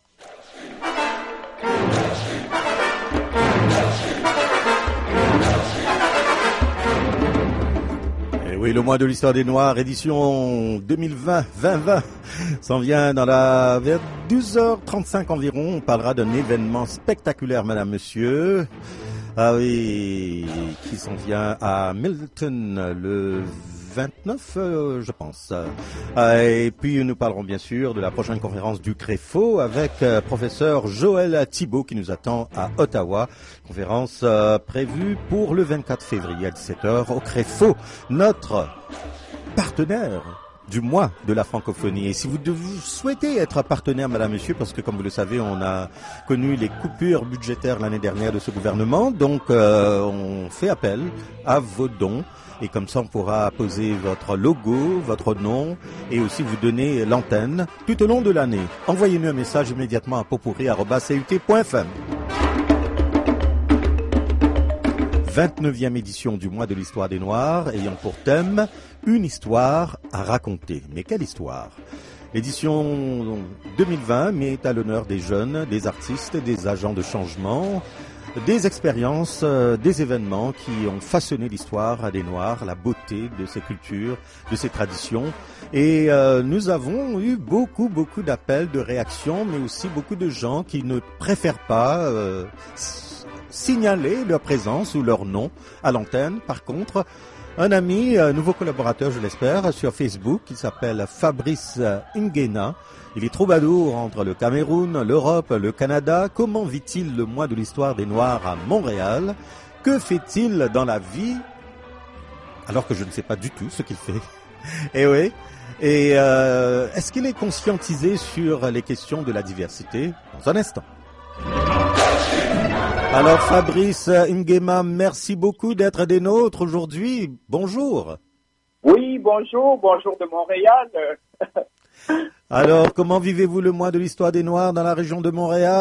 Oui, le mois de l'histoire des Noirs, édition deux mille vingt, vingt vingt, s'en vient dans la, vers douze heures trente-cinq environ. On parlera d'un événement spectaculaire, madame, monsieur. Ah oui, qui s'en vient à Milton le vingt-neuf, euh, je pense. Euh, et puis nous parlerons bien sûr de la prochaine conférence du Créfo avec euh, professeur Joël Thibault qui nous attend à Ottawa. Conférence euh, prévue pour le vingt-quatre février à dix-sept heures au Créfo, notre partenaire du mois de la francophonie. Et si vous, vous souhaitez être partenaire, madame, monsieur, parce que comme vous le savez, on a connu les coupures budgétaires l'année dernière de ce gouvernement, donc euh, on fait appel à vos dons. Et comme ça, on pourra poser votre logo, votre nom et aussi vous donner l'antenne tout au long de l'année. Envoyez-nous un message immédiatement à potpourri arobase c u t point f m. vingt-neuvième édition du mois de l'histoire des Noirs ayant pour thème une histoire à raconter. Mais quelle histoire ? L'édition deux mille vingt met à l'honneur des jeunes, des artistes, des agents de changement, des expériences, euh, des événements qui ont façonné l'histoire des Noirs, la beauté de ces cultures, de ces traditions. Et euh, nous avons eu beaucoup, beaucoup d'appels, de réactions, mais aussi beaucoup de gens qui ne préfèrent pas euh, s- signaler leur présence ou leur nom à l'antenne. Par contre, un ami, un nouveau collaborateur, je l'espère, sur Facebook, qui s'appelle Fabrice Nguena. Il est troubadour entre le Cameroun, l'Europe, le Canada. Comment vit-il le mois de l'histoire des Noirs à Montréal ? Que fait-il dans la vie ? Alors que je ne sais pas du tout ce qu'il fait. Et oui. Et euh, est-ce qu'il est conscientisé sur les questions de la diversité ? Dans un instant. Alors Fabrice Nguema, merci beaucoup d'être des nôtres aujourd'hui. Bonjour. Oui, bonjour, bonjour de Montréal. Alors, comment vivez-vous le mois de l'histoire des Noirs dans la région de Montréal ?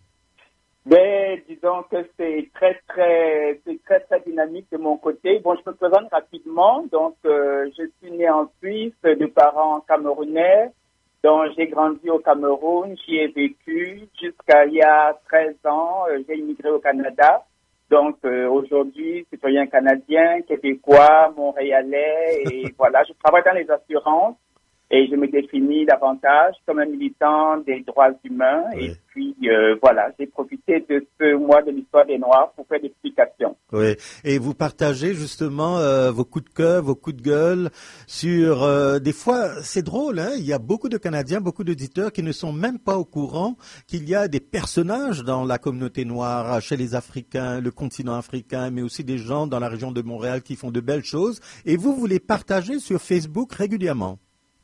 Ben, disons que c'est très, très, c'est très, très dynamique de mon côté. Bon, je me présente rapidement. Donc, euh, je suis né en Suisse de parents camerounais. Donc, j'ai grandi au Cameroun. J'y ai vécu jusqu'à il y a treize ans. Euh, j'ai immigré au Canada. Donc, euh, aujourd'hui, citoyen canadien, québécois, montréalais. Et voilà, je travaille dans les assurances. Et je me définis davantage comme un militant des droits humains. Oui. Et puis, euh, voilà, j'ai profité de ce mois de l'histoire des Noirs pour faire des explications. Oui, et vous partagez justement euh, vos coups de cœur, vos coups de gueule sur... Euh, des fois, c'est drôle, hein, il y a beaucoup de Canadiens, beaucoup d'auditeurs qui ne sont même pas au courant qu'il y a des personnages dans la communauté noire, chez les Africains, le continent africain, mais aussi des gens dans la région de Montréal qui font de belles choses. Et vous, vous les partagez sur Facebook régulièrement.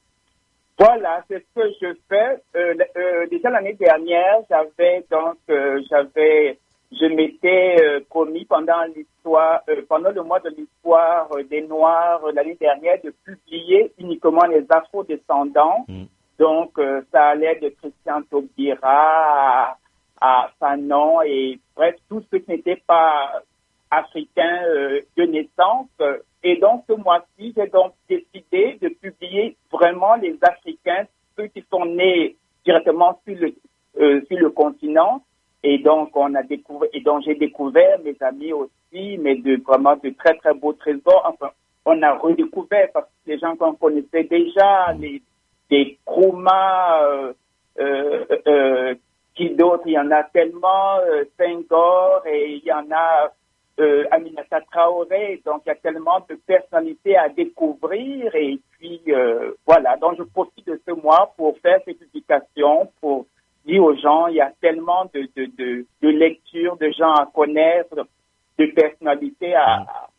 Voilà, c'est ce que je fais. Euh, euh, déjà l'année dernière, j'avais donc, euh, j'avais, je m'étais euh, promis pendant l'histoire, euh, pendant le mois de l'histoire euh, des Noirs euh, l'année dernière, de publier uniquement les Afro-descendants. Mmh. Donc, euh, ça allait de Christian Taubira à, à Fanon et bref, tout ce qui n'était pas africain euh, de naissance. Et donc, ce mois-ci, j'ai donc décidé de publier vraiment les Africains, ceux qui sont nés directement sur le, euh, sur le continent. Et donc, on a découvert, et donc j'ai découvert, mes amis aussi, mais de vraiment de très, très beaux trésors. Enfin, on a redécouvert parce que les gens qu'on connaissait déjà, les, les Nkrumah, euh, euh, euh, qui d'autres, il y en a tellement, euh, Senghor, et il y en a, Euh, Aminata Traoré, donc il y a tellement de personnalités à découvrir et puis euh, voilà, donc je profite de ce mois pour faire ces publications, pour dire aux gens, il y a tellement de, de, de, de lectures, de gens à connaître, de personnalités à,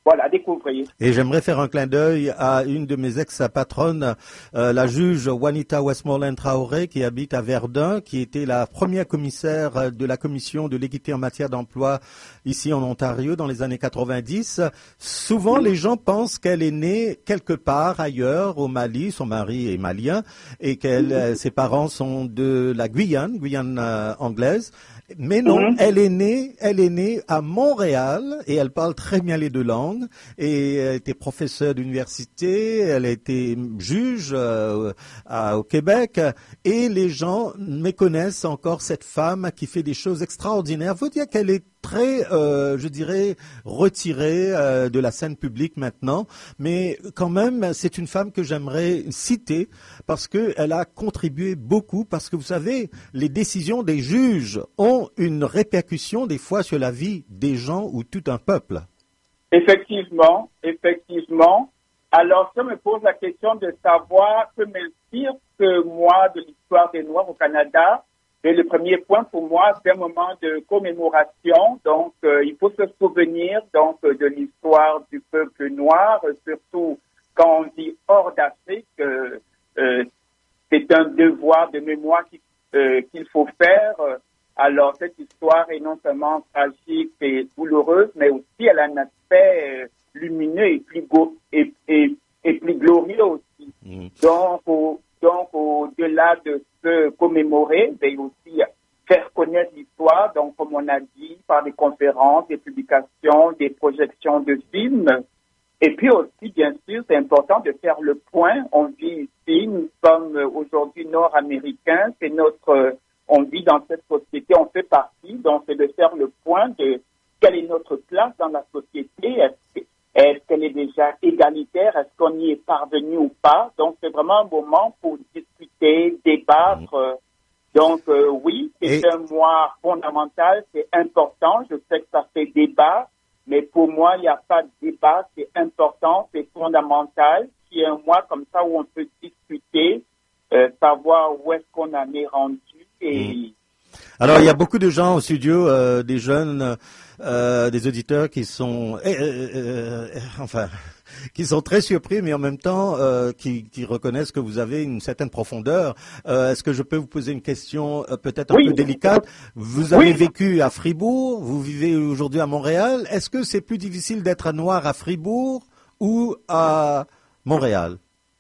voilà, découvrir. Et j'aimerais faire un clin d'œil à une de mes ex-patronnes, euh, la juge Juanita Westmoreland Traoré, qui habite à Verdun, qui était la première commissaire de la commission de l'équité en matière d'emploi ici en Ontario dans les années quatre-vingt-dix. Souvent, les gens pensent qu'elle est née quelque part ailleurs, au Mali, son mari est malien, et que ses parents sont de la Guyane, Guyane euh, anglaise. Mais non, mmh. elle est née, elle est née à Montréal et elle parle très bien les deux langues et elle était professeure d'université, elle a été juge euh, à, au Québec et les gens méconnaissent encore cette femme qui fait des choses extraordinaires. Faut dire qu'elle est très, euh, je dirais, retirée euh, de la scène publique maintenant, mais quand même, c'est une femme que j'aimerais citer parce qu'elle a contribué beaucoup, parce que vous savez, les décisions des juges ont une répercussion des fois sur la vie des gens ou tout un peuple. Effectivement, effectivement. Alors, je me pose la question de savoir que m'inspire ce mois de l'histoire des Noirs au Canada. Et le premier point pour moi, c'est un moment de commémoration. Donc, euh, il faut se souvenir donc de l'histoire du peuple noir, surtout quand on dit hors d'Afrique. Euh, euh, c'est un devoir de mémoire qui, euh, qu'il faut faire. Alors, cette histoire est non seulement tragique et douloureuse, mais aussi elle a un aspect euh, lumineux et plus, go- et, et, et plus glorieux aussi. Mmh. Donc, au, donc, au-delà de se commémorer, mais aussi faire connaître l'histoire, donc comme on a dit, par des conférences, des publications, des projections de films. Et puis aussi, bien sûr, c'est important de faire le point. On vit ici, nous sommes aujourd'hui nord-américains, c'est notre, on vit dans cette société, on fait partie, donc c'est de faire le point de quelle est notre place dans la société, est-ce, est-ce qu'elle est déjà égalitaire, est-ce qu'on y est parvenu ou pas. Donc c'est vraiment un moment pour discuter, débattre. Mmh. Donc euh, oui, c'est Et... un mois fondamental, c'est important, je sais que ça fait débat. Mais pour moi, il n'y a pas de débat, c'est important, c'est fondamental. Il y a un mois comme ça où on peut discuter, euh, savoir où est-ce qu'on en est rendu. Et... Mmh. Alors, il y a beaucoup de gens au studio, euh, des jeunes, euh, des auditeurs qui sont, euh, euh, euh, enfin, qui sont très surpris, mais en même temps, euh, qui, qui reconnaissent que vous avez une certaine profondeur. Euh, est-ce que je peux vous poser une question euh, peut-être un oui. peu délicate? Vous avez oui. vécu à Fribourg, vous vivez aujourd'hui à Montréal. Est-ce que c'est plus difficile d'être noir à Fribourg ou à Montréal?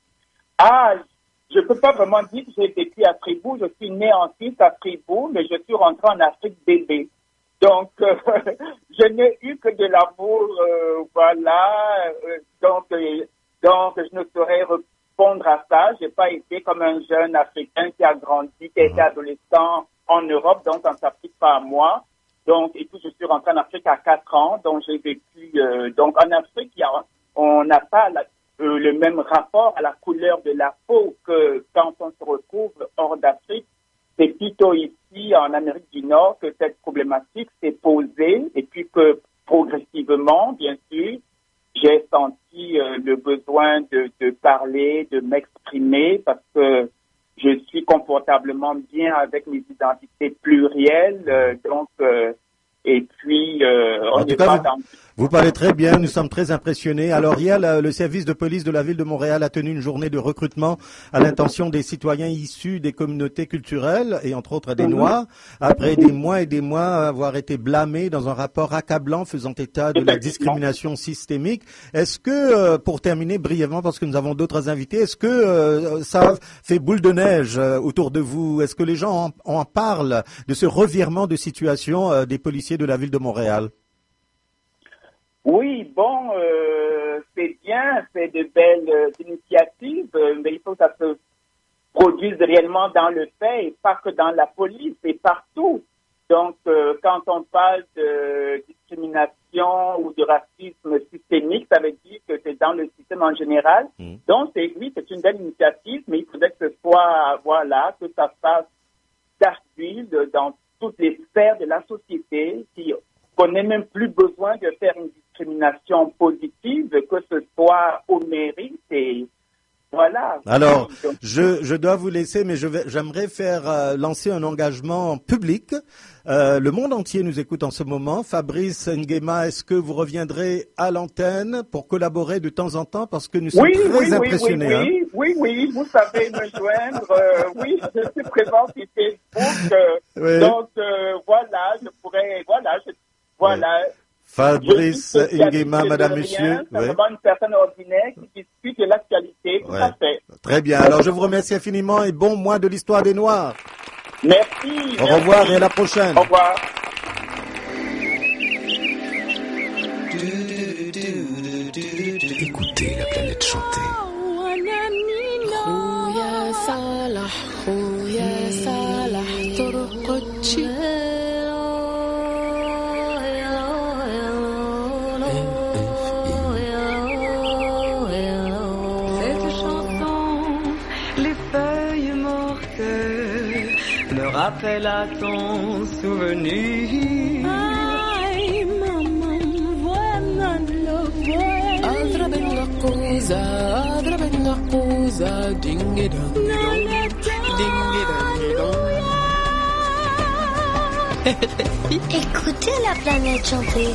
Ah, je ne peux pas vraiment dire que j'ai vécu à Fribourg. Je suis né en Suisse à Fribourg, mais je suis rentré en Afrique bébé. Donc, euh, je n'ai eu que de l'amour, euh, voilà. Euh, donc, euh, donc, je ne saurais répondre à ça. J'ai pas été comme un jeune Africain qui a grandi, qui a été adolescent en Europe, donc ça ne s'applique pas à moi. Donc, et puis, je suis rentré en Afrique à quatre ans, donc j'ai vécu. Euh, donc, en Afrique, il y a, on n'a pas la, euh, le même rapport à la couleur de la peau que quand on se retrouve hors d'Afrique. C'est plutôt ici, en Amérique du Nord, que cette problématique s'est posée et puis que progressivement, bien sûr, j'ai senti euh, le besoin de, de parler, de m'exprimer parce que je suis confortablement bien avec mes identités plurielles. Euh, donc, euh, et puis, euh, on n'est pas vous, dans... Vous parlez très bien, nous sommes très impressionnés. Alors hier, le, le service de police de la ville de Montréal a tenu une journée de recrutement à l'intention des citoyens issus des communautés culturelles et entre autres des Noirs, après des mois et des mois avoir été blâmés dans un rapport accablant faisant état de la discrimination systémique. Est-ce que, euh, pour terminer brièvement, parce que nous avons d'autres invités, est-ce que euh, ça fait boule de neige euh, autour de vous? Est-ce que les gens en, en parlent de ce revirement de situation euh, des policiers de la ville de Montréal? Oui, bon, euh, c'est bien, c'est de belles euh, initiatives, euh, mais il faut que ça se produise réellement dans le fait et pas que dans la police, et partout. Donc, euh, quand on parle de discrimination ou de racisme systémique, ça veut dire que c'est dans le système en général. Mmh. Donc, c'est, oui, c'est une belle initiative, mais il faudrait que ce soit, voilà, que ça fasse tache d'huile dans toutes les sphères de la société, qui, qu'on n'ait même plus besoin de faire une discrimination positive, que ce soit au mérite et Voilà. Alors, je, je dois vous laisser, mais je vais, j'aimerais faire euh, lancer un engagement public. Euh, le monde entier nous écoute en ce moment. Fabrice Nguema, est-ce que vous reviendrez à l'antenne pour collaborer de temps en temps, parce que nous sommes oui, très oui, impressionnés. Oui, hein. oui, oui, oui, vous savez me joindre. Euh, oui, je suis présent sur Facebook. Euh, Oui. Donc euh, voilà, je pourrais, voilà, je, voilà. Fabrice Nguema, madame, monsieur. C'est Oui. vraiment une personne ordinaire qui discute de l'actualité, tout Ouais. à fait. Très bien. Alors, je vous remercie infiniment et bon mois de l'histoire des Noirs. Merci. Au revoir et à la prochaine. Au revoir. Écoutez la planète chanter. خويا صالح خويا صالح طرقتشي Cette chanson, les feuilles mortes me rappellent à ton souvenir. Ay, maman, voilà le أضرب النقوزة أضرب النقوزة دينج دونج دينج دونج. Écoutez la planète chanter.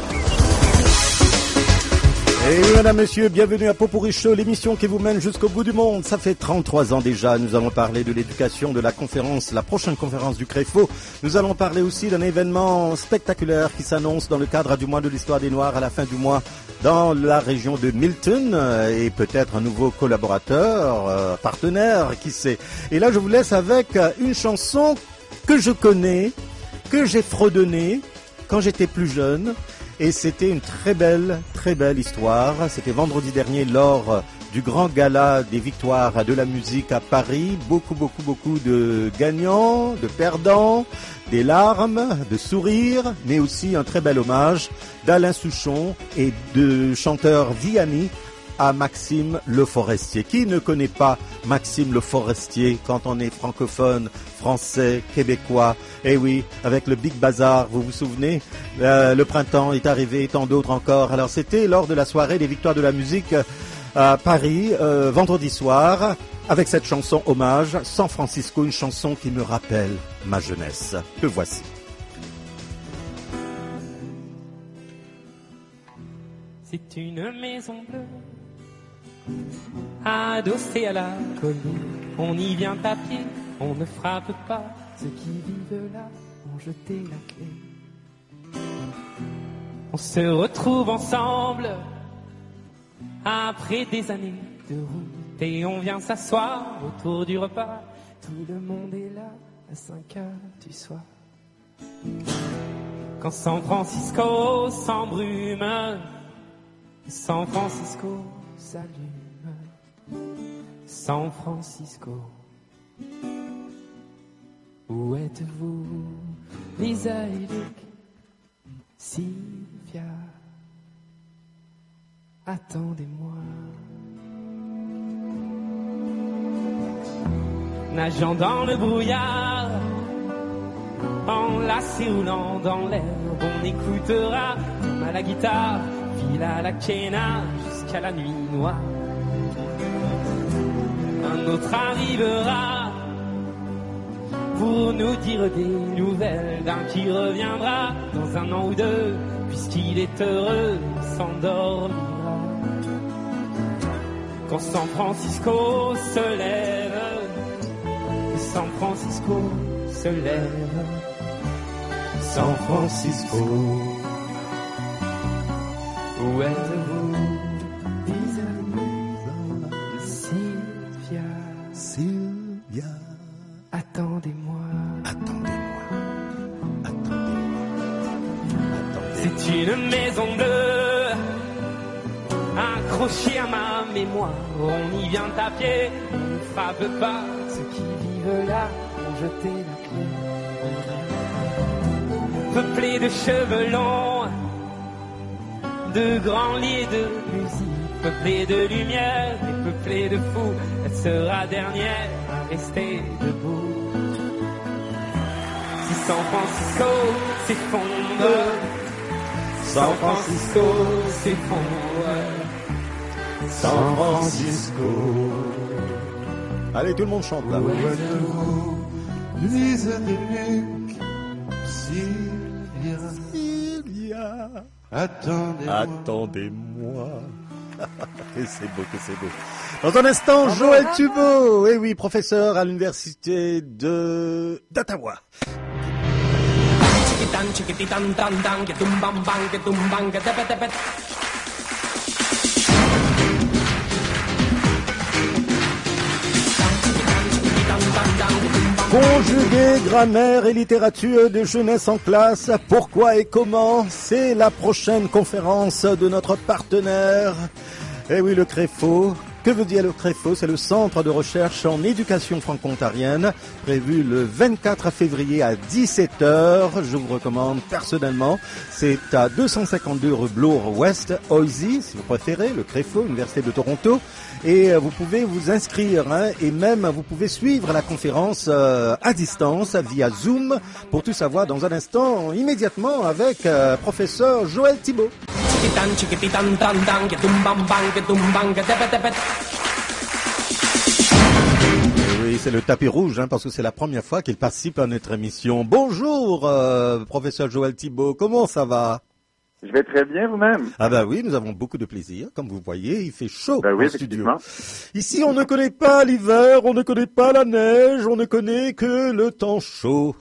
Et oui, mesdames, messieurs, bienvenue à Popurrí Show, l'émission qui vous mène jusqu'au bout du monde. Ça fait trente-trois ans déjà, nous allons parler de l'éducation, de la conférence, la prochaine conférence du Créfo. Nous allons parler aussi d'un événement spectaculaire qui s'annonce dans le cadre du mois de l'histoire des Noirs à la fin du mois dans la région de Milton, et peut-être un nouveau collaborateur, euh, partenaire, qui sait. Et là, je vous laisse avec une chanson que je connais, que j'ai fredonnée quand j'étais plus jeune. Et c'était une très belle, très belle histoire. C'était vendredi dernier lors du grand gala des victoires de la musique à Paris. Beaucoup, beaucoup, beaucoup de gagnants, de perdants, des larmes, de sourires, mais aussi un très bel hommage d'Alain Souchon et de chanteur Vianney à Maxime Le Forestier. Qui ne connaît pas Maxime Le Forestier quand on est francophone, français, québécois? Eh oui, avec le Big Bazar, vous vous souvenez, euh, le printemps est arrivé, tant d'autres encore. Alors c'était lors de la soirée des victoires de la musique à Paris, euh, vendredi soir, avec cette chanson hommage, San Francisco, une chanson qui me rappelle ma jeunesse. Que voici. C'est une maison bleue, adossée à la colline. On y vient à pied, on ne frappe pas. Ceux qui vivent là ont jeté la clé. On se retrouve ensemble après des années de route et on vient s'asseoir autour du repas. Tout le monde est là à cinq heures du soir. Quand San Francisco s'embrume, San Francisco s'allume. San Francisco, où êtes-vous, Lisa et Luc, Sylvia, attendez-moi. Nageant dans le brouillard, enlacé roulant dans l'herbe, on écoutera comme à la guitare, Villa la Cena jusqu'à la nuit noire. Un autre arrivera pour nous dire des nouvelles d'un qui reviendra dans un an ou deux, puisqu'il est heureux, il s'endormira. Quand San Francisco se lève, San Francisco se lève, San Francisco, où êtes-vous, les amis, Sylvia, Sylvia, attendez-moi. C'est une maison bleue accrochée à ma mémoire. On y vient à pied, on ne frappe pas. Ceux qui vivent là ont jeté la clé. Peuplée de cheveux longs, de grands lits de musique, peuplée de lumière et peuplée de fous. Elle sera dernière à rester debout. Si San Francisco s'effondre, San Francisco s'effondre, San Francisco. Allez, tout le monde chante là. Lise de nuque, Sylvia. Sylvia. Attendez-moi. Attendez-moi. Que c'est beau, que c'est beau. Dans un instant, Joël Thubaud. Eh oui, professeur à l'université de d'Ottawa. Conjuguer grammaire et littérature de jeunesse en classe, pourquoi et comment? C'est la prochaine conférence de notre partenaire. Eh oui, le Créfo. Que veut dire le Créfo? C'est le centre de recherche en éducation franco-ontarienne, prévu le vingt-quatre février à dix-sept heures. Je vous recommande personnellement. C'est à deux cent cinquante-deux rue Bloor-Ouest, Oisy, si vous préférez, le Créfo, Université de Toronto. Et vous pouvez vous inscrire hein, et même vous pouvez suivre la conférence euh, à distance via Zoom pour tout savoir dans un instant immédiatement avec euh, professeur Joël Thibault. Oui, c'est le tapis rouge hein, parce que c'est la première fois qu'il participe à notre émission. Bonjour euh, professeur Joël Thibault, comment ça va? Je vais très bien, vous-même. Ah bah oui, nous avons beaucoup de plaisir. Comme vous voyez, il fait chaud ben oui, en studio. Ici, on ne connaît pas l'hiver, on ne connaît pas la neige, on ne connaît que le temps chaud.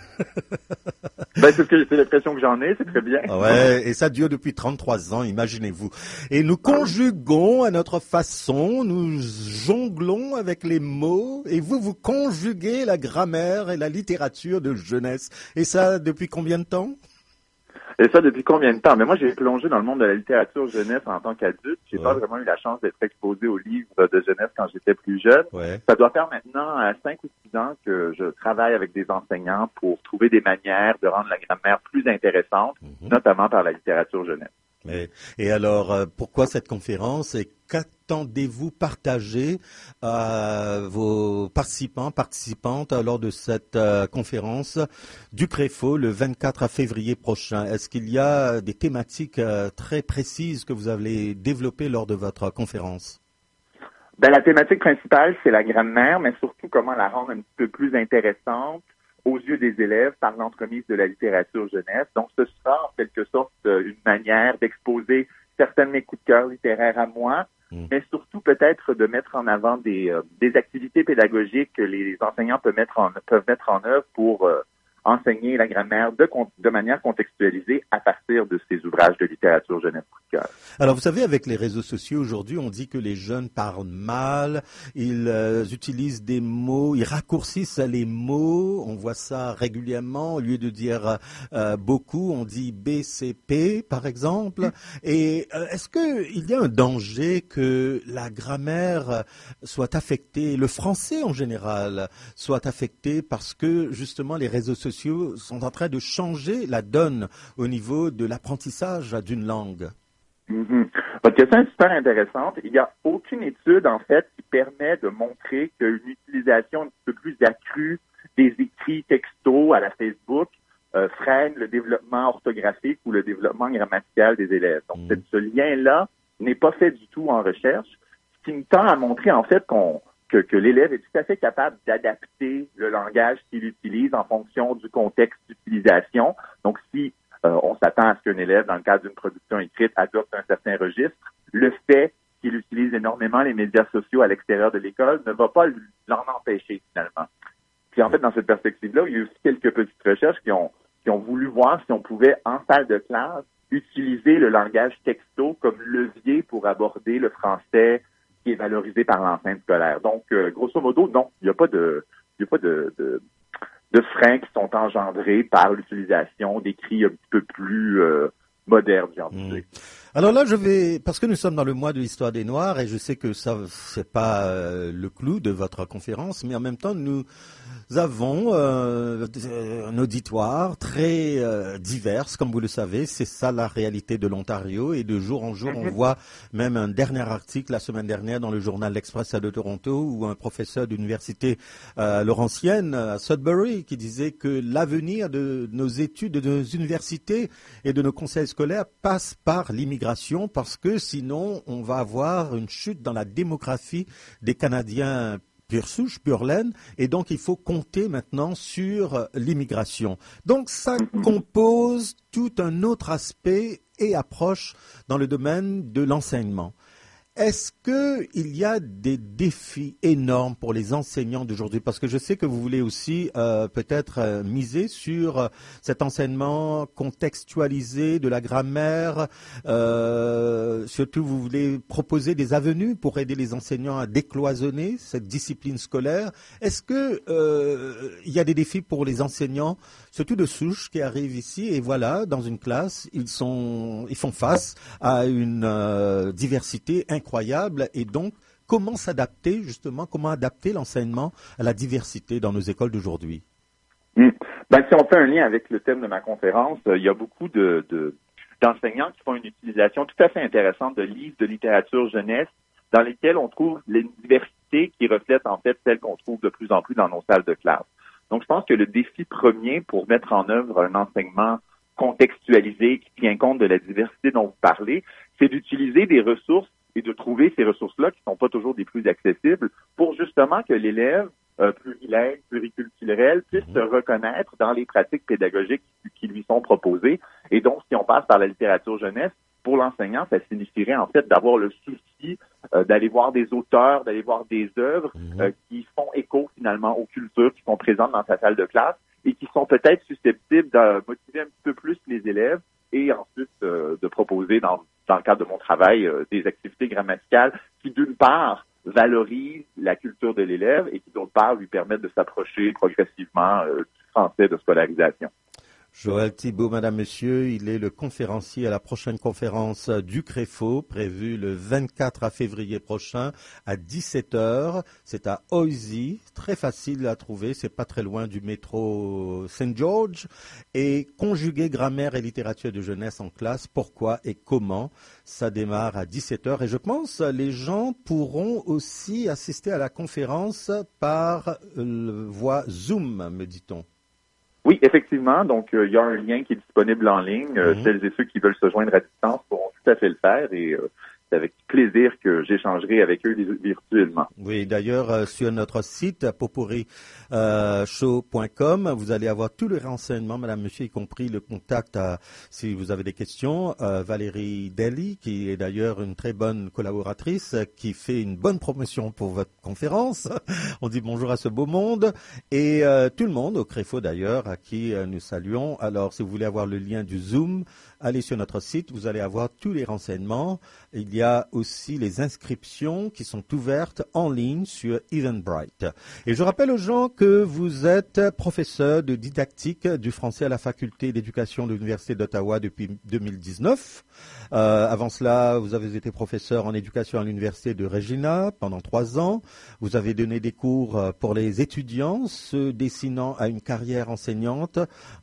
Ben, c'est, ce que, c'est l'impression que j'en ai, c'est très bien. Ah ouais, et ça dure depuis trente-trois ans, imaginez-vous. Et nous conjuguons à notre façon, nous jonglons avec les mots, et vous, vous conjuguez la grammaire et la littérature de jeunesse. Et ça, depuis combien de temps? Et ça, depuis combien de temps? Mais moi, j'ai plongé dans le monde de la littérature jeunesse en tant qu'adulte. J'ai ouais. pas vraiment eu la chance d'être exposé aux livres de jeunesse quand j'étais plus jeune. Ouais. Ça doit faire maintenant cinq ou six ans que je travaille avec des enseignants pour trouver des manières de rendre la grammaire plus intéressante, mm-hmm. notamment par la littérature jeunesse. Et, et alors, euh, pourquoi cette conférence et qu'attendez-vous partager à euh, vos participants, participantes lors de cette euh, conférence du Créfo le vingt-quatre février prochain? Est-ce qu'il y a des thématiques euh, très précises que vous allez développer lors de votre conférence? Ben, la thématique principale, c'est la grammaire, mais surtout comment la rendre un petit peu plus intéressante aux yeux des élèves par l'entremise de la littérature jeunesse. Donc, ce sera en quelque sorte une manière d'exposer certains de mes coups de cœur littéraires à moi, mmh. mais surtout peut-être de mettre en avant des, euh, des activités pédagogiques que les enseignants peuvent mettre en, peuvent mettre en œuvre pour euh, enseigner la grammaire de, de manière contextualisée à partir de ces ouvrages de littérature jeunesse coup de cœur. Alors, vous savez, avec les réseaux sociaux aujourd'hui, on dit que les jeunes parlent mal, ils euh, utilisent des mots, ils raccourcissent les mots, on voit ça régulièrement, au lieu de dire euh, beaucoup, on dit B C P, par exemple. Et euh, est-ce qu'il y a un danger que la grammaire soit affectée, le français en général, soit affecté parce que, justement, les réseaux sociaux sont en train de changer la donne au niveau de l'apprentissage d'une langue? Mm-hmm. Votre question est super intéressante. Il n'y a aucune étude, en fait, qui permet de montrer qu'une utilisation un petit peu plus accrue des écrits textos à la Facebook euh, freine le développement orthographique ou le développement grammatical des élèves. Donc, mm. ce lien-là n'est pas fait du tout en recherche, ce qui nous tend à montrer, en fait, qu'on Que, que l'élève est tout à fait capable d'adapter le langage qu'il utilise en fonction du contexte d'utilisation. Donc, si euh, on s'attend à ce qu'un élève, dans le cadre d'une production écrite, adopte un certain registre, le fait qu'il utilise énormément les médias sociaux à l'extérieur de l'école ne va pas l'en empêcher, finalement. Puis, en fait, dans cette perspective-là, il y a aussi quelques petites recherches qui ont, qui ont voulu voir si on pouvait, en salle de classe, utiliser le langage texto comme levier pour aborder le français qui est valorisé par l'enceinte scolaire. Donc, euh, grosso modo, non, il n'y a pas de, il y a pas de, de, de freins qui sont engendrés par l'utilisation d'écrits un petit peu plus euh, modernes, j'ai envie de dire. Alors là, je vais, parce que nous sommes dans le mois de l'histoire des Noirs, et je sais que ça, c'est pas euh, le clou de votre conférence, mais en même temps, nous avons euh, un auditoire très euh, divers, comme vous le savez. C'est ça la réalité de l'Ontario, et de jour en jour, on voit même un dernier article la semaine dernière dans le journal L'Express de Toronto, où un professeur d'université euh, laurentienne à Sudbury qui disait que l'avenir de nos études, de nos universités et de nos conseils scolaires passe par l'immigration. l'immigration parce que sinon on va avoir une chute dans la démographie des Canadiens pure souche, pure laine, et donc il faut compter maintenant sur l'immigration. Donc ça compose tout un autre aspect et approche dans le domaine de l'enseignement. Est-ce qu'il y a des défis énormes pour les enseignants d'aujourd'hui? Parce que je sais que vous voulez aussi euh, peut-être euh, miser sur euh, cet enseignement contextualisé de la grammaire. Euh, surtout, vous voulez proposer des avenues pour aider les enseignants à décloisonner cette discipline scolaire. Est-ce que euh, il y a des défis pour les enseignants, surtout de souche, qui arrivent ici et voilà, dans une classe, ils sont, ils font face à une euh, diversité incroyable. incroyable et donc comment s'adapter justement, comment adapter l'enseignement à la diversité dans nos écoles d'aujourd'hui? Mmh. Ben, si on fait un lien avec le thème de ma conférence, euh, il y a beaucoup de, de, d'enseignants qui font une utilisation tout à fait intéressante de livres de littérature jeunesse dans lesquels on trouve les diversités qui reflètent en fait celles qu'on trouve de plus en plus dans nos salles de classe. Donc je pense que le défi premier pour mettre en œuvre un enseignement contextualisé qui tient compte de la diversité dont vous parlez, c'est d'utiliser des ressources et de trouver ces ressources-là qui ne sont pas toujours des plus accessibles pour justement que l'élève euh, plurilingue, pluriculturel puisse se reconnaître dans les pratiques pédagogiques qui, qui lui sont proposées. Et donc, si on passe par la littérature jeunesse, pour l'enseignant, ça signifierait en fait d'avoir le souci euh, d'aller voir des auteurs, d'aller voir des œuvres euh, qui font écho finalement aux cultures qui sont présentes dans sa salle de classe et qui sont peut-être susceptibles de motiver un petit peu plus les élèves et ensuite euh, de proposer dans, dans le cadre de mon travail euh, des activités grammaticales qui, d'une part, valorisent la culture de l'élève et qui, d'autre part, lui permettent de s'approcher progressivement euh, du français de scolarisation. Joël Thibault, Madame, Monsieur, il est le conférencier à la prochaine conférence du Créfo, prévue le vingt-quatre février prochain à dix-sept heures. C'est à Oisy, très facile à trouver, c'est pas très loin du métro Saint George. Et conjuguer grammaire et littérature de jeunesse en classe, pourquoi et comment? Ça démarre à dix-sept heures et je pense les gens pourront aussi assister à la conférence par euh, voie Zoom, me dit-on. Oui, effectivement. Donc, il euh, y a un lien qui est disponible en ligne. Euh, Mm-hmm. Celles et ceux qui veulent se joindre à distance pourront tout à fait le faire et euh, c'est avec plaisir que j'échangerai avec eux virtuellement. Oui, d'ailleurs, euh, sur notre site popurri show point com, vous allez avoir tous les renseignements, Madame, Monsieur, y compris le contact à, si vous avez des questions. Euh, Valérie Dely, qui est d'ailleurs une très bonne collaboratrice, qui fait une bonne promotion pour votre conférence. On dit bonjour à ce beau monde. Et euh, tout le monde, au Créfo d'ailleurs, à qui euh, nous saluons. Alors, si vous voulez avoir le lien du Zoom, allez sur notre site, vous allez avoir tous les renseignements. Il y a aussi les inscriptions qui sont ouvertes en ligne sur Eventbrite. Et je rappelle aux gens que vous êtes professeur de didactique du français à la faculté d'éducation de l'Université d'Ottawa depuis deux mille dix-neuf. Euh, avant cela, vous avez été professeur en éducation à l'Université de Regina pendant trois ans. Vous avez donné des cours pour les étudiants se dessinant à une carrière enseignante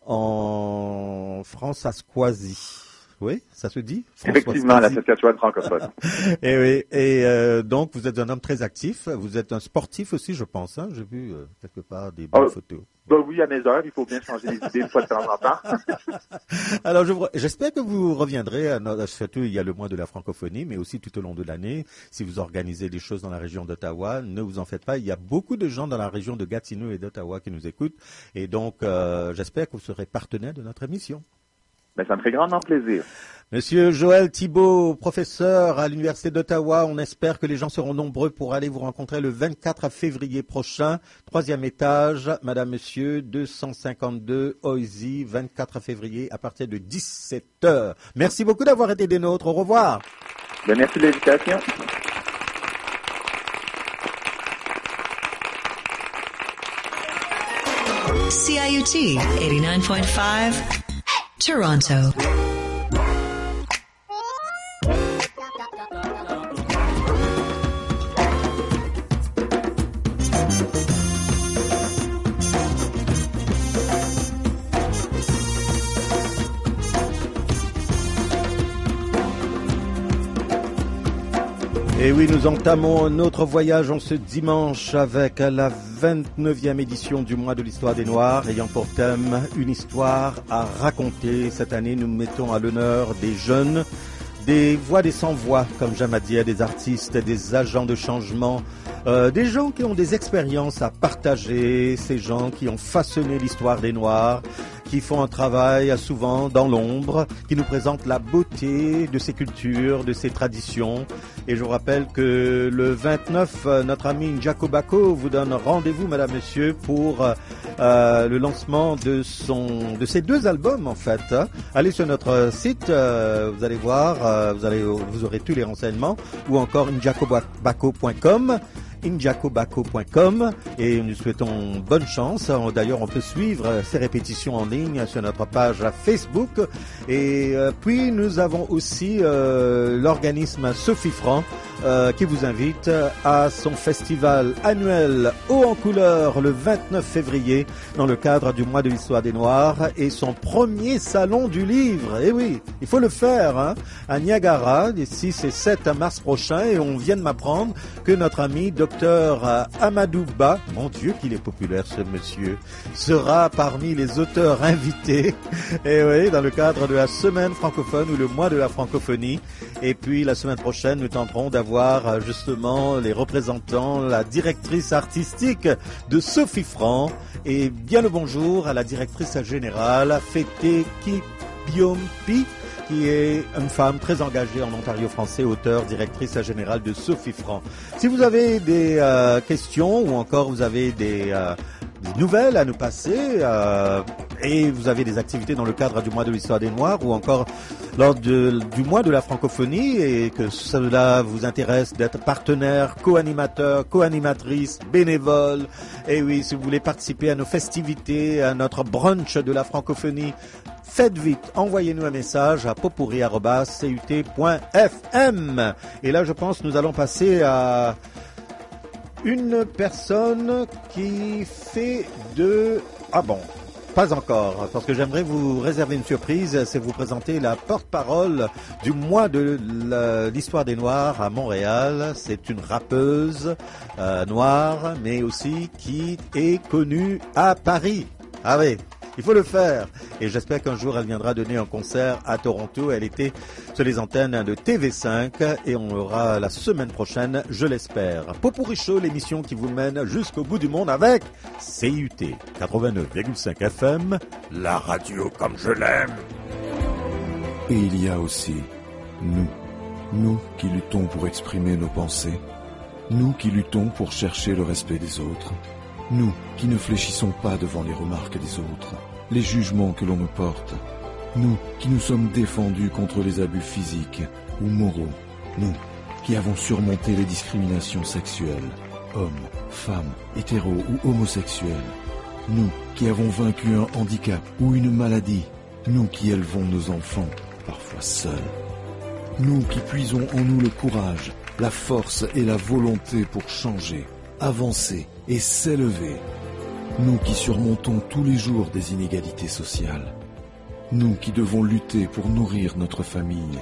en France-Asquasie. Oui, ça se dit? Effectivement, la Saskatchewan francophone. Et oui, et euh, donc vous êtes un homme très actif. Vous êtes un sportif aussi, je pense. Hein? J'ai vu euh, quelque part des bonnes oh, photos. Ben oui, à mes heures, il faut bien changer les idées une fois de temps en temps. Alors, je, j'espère que vous reviendrez, à notre, surtout il y a le mois de la francophonie, mais aussi tout au long de l'année, si vous organisez des choses dans la région d'Ottawa, ne vous en faites pas. Il y a beaucoup de gens dans la région de Gatineau et d'Ottawa qui nous écoutent. Et donc, euh, j'espère que vous serez partenaire de notre émission. Ben, ça me ferait grandement plaisir. Monsieur Joël Thibault, professeur à l'Université d'Ottawa, on espère que les gens seront nombreux pour aller vous rencontrer le vingt-quatre février prochain, troisième étage, Madame, Monsieur, deux cent cinquante-deux Oisy, vingt-quatre février à partir de dix-sept heures. Merci beaucoup d'avoir été des nôtres. Au revoir. Ben, merci de l'invitation. C I U T eighty-nine point five, Toronto. Et oui, nous entamons notre voyage en ce dimanche avec la vingt-neuvième édition du mois de l'histoire des Noirs, ayant pour thème une histoire à raconter. Cette année, nous mettons à l'honneur des jeunes, des voix des sans-voix, comme j'aime à dire, des artistes, des agents de changement, euh, des gens qui ont des expériences à partager, ces gens qui ont façonné l'histoire des Noirs, qui font un travail souvent dans l'ombre, qui nous présentent la beauté de ces cultures, de ces traditions. Et je vous rappelle que le vingt-neuf, notre ami N'Djako Bako vous donne rendez-vous, madame, monsieur, pour euh, le lancement de son, de ses deux albums, en fait. Allez sur notre site, euh, vous allez voir, euh, vous allez, vous aurez tous les renseignements, ou encore n'djako bako point com. n'djako bako point com, et nous souhaitons bonne chance. D'ailleurs, on peut suivre ces répétitions en ligne sur notre page Facebook. Et euh, puis, nous avons aussi euh, l'organisme Sophie Franc euh, qui vous invite à son festival annuel Haut en couleur le vingt-neuf février dans le cadre du mois de l'histoire des Noirs et son premier salon du livre. Et oui, il faut le faire hein, à Niagara les six et sept mars prochains. Et on vient de m'apprendre que notre ami Docteur Amadou Ba, mon Dieu qu'il est populaire ce monsieur, sera parmi les auteurs invités. Et oui, dans le cadre de la semaine francophone ou le mois de la francophonie. Et puis la semaine prochaine, nous tenterons d'avoir justement les représentants, la directrice artistique de Sophie Franc. Et bien le bonjour à la directrice générale, Fété Kipiompi, qui est une femme très engagée en Ontario français, auteure, directrice générale de Sophie Franc. Si vous avez des euh, questions ou encore vous avez des, euh, des nouvelles à nous passer euh, et vous avez des activités dans le cadre du mois de l'histoire des Noirs ou encore lors de, du mois de la francophonie et que cela vous intéresse d'être partenaire, co-animateur, co-animatrice, bénévole, et oui, si vous voulez participer à nos festivités, à notre brunch de la francophonie, faites vite, envoyez-nous un message à popourri arobase c u t point f m. Et là, je pense que nous allons passer à une personne qui fait de... Ah bon, pas encore, parce que j'aimerais vous réserver une surprise, c'est vous présenter la porte-parole du mois de l'histoire des Noirs à Montréal. C'est une rappeuse euh, noire, mais aussi qui est connue à Paris. Ah oui, il faut le faire. Et j'espère qu'un jour, elle viendra donner un concert à Toronto. Elle était sur les antennes de T V cinq et on aura la semaine prochaine, je l'espère. Popourri Show, l'émission qui vous mène jusqu'au bout du monde avec C I U T quatre-vingt-neuf virgule cinq F M, la radio comme je l'aime. Et il y a aussi nous, nous qui luttons pour exprimer nos pensées, nous qui luttons pour chercher le respect des autres, nous qui ne fléchissons pas devant les remarques des autres, les jugements que l'on nous porte, nous qui nous sommes défendus contre les abus physiques ou moraux, nous qui avons surmonté les discriminations sexuelles, hommes, femmes, hétéros ou homosexuels, nous qui avons vaincu un handicap ou une maladie, nous qui élevons nos enfants, parfois seuls, nous qui puisons en nous le courage, la force et la volonté pour changer, avancer et s'élever. Nous qui surmontons tous les jours des inégalités sociales. Nous qui devons lutter pour nourrir notre famille.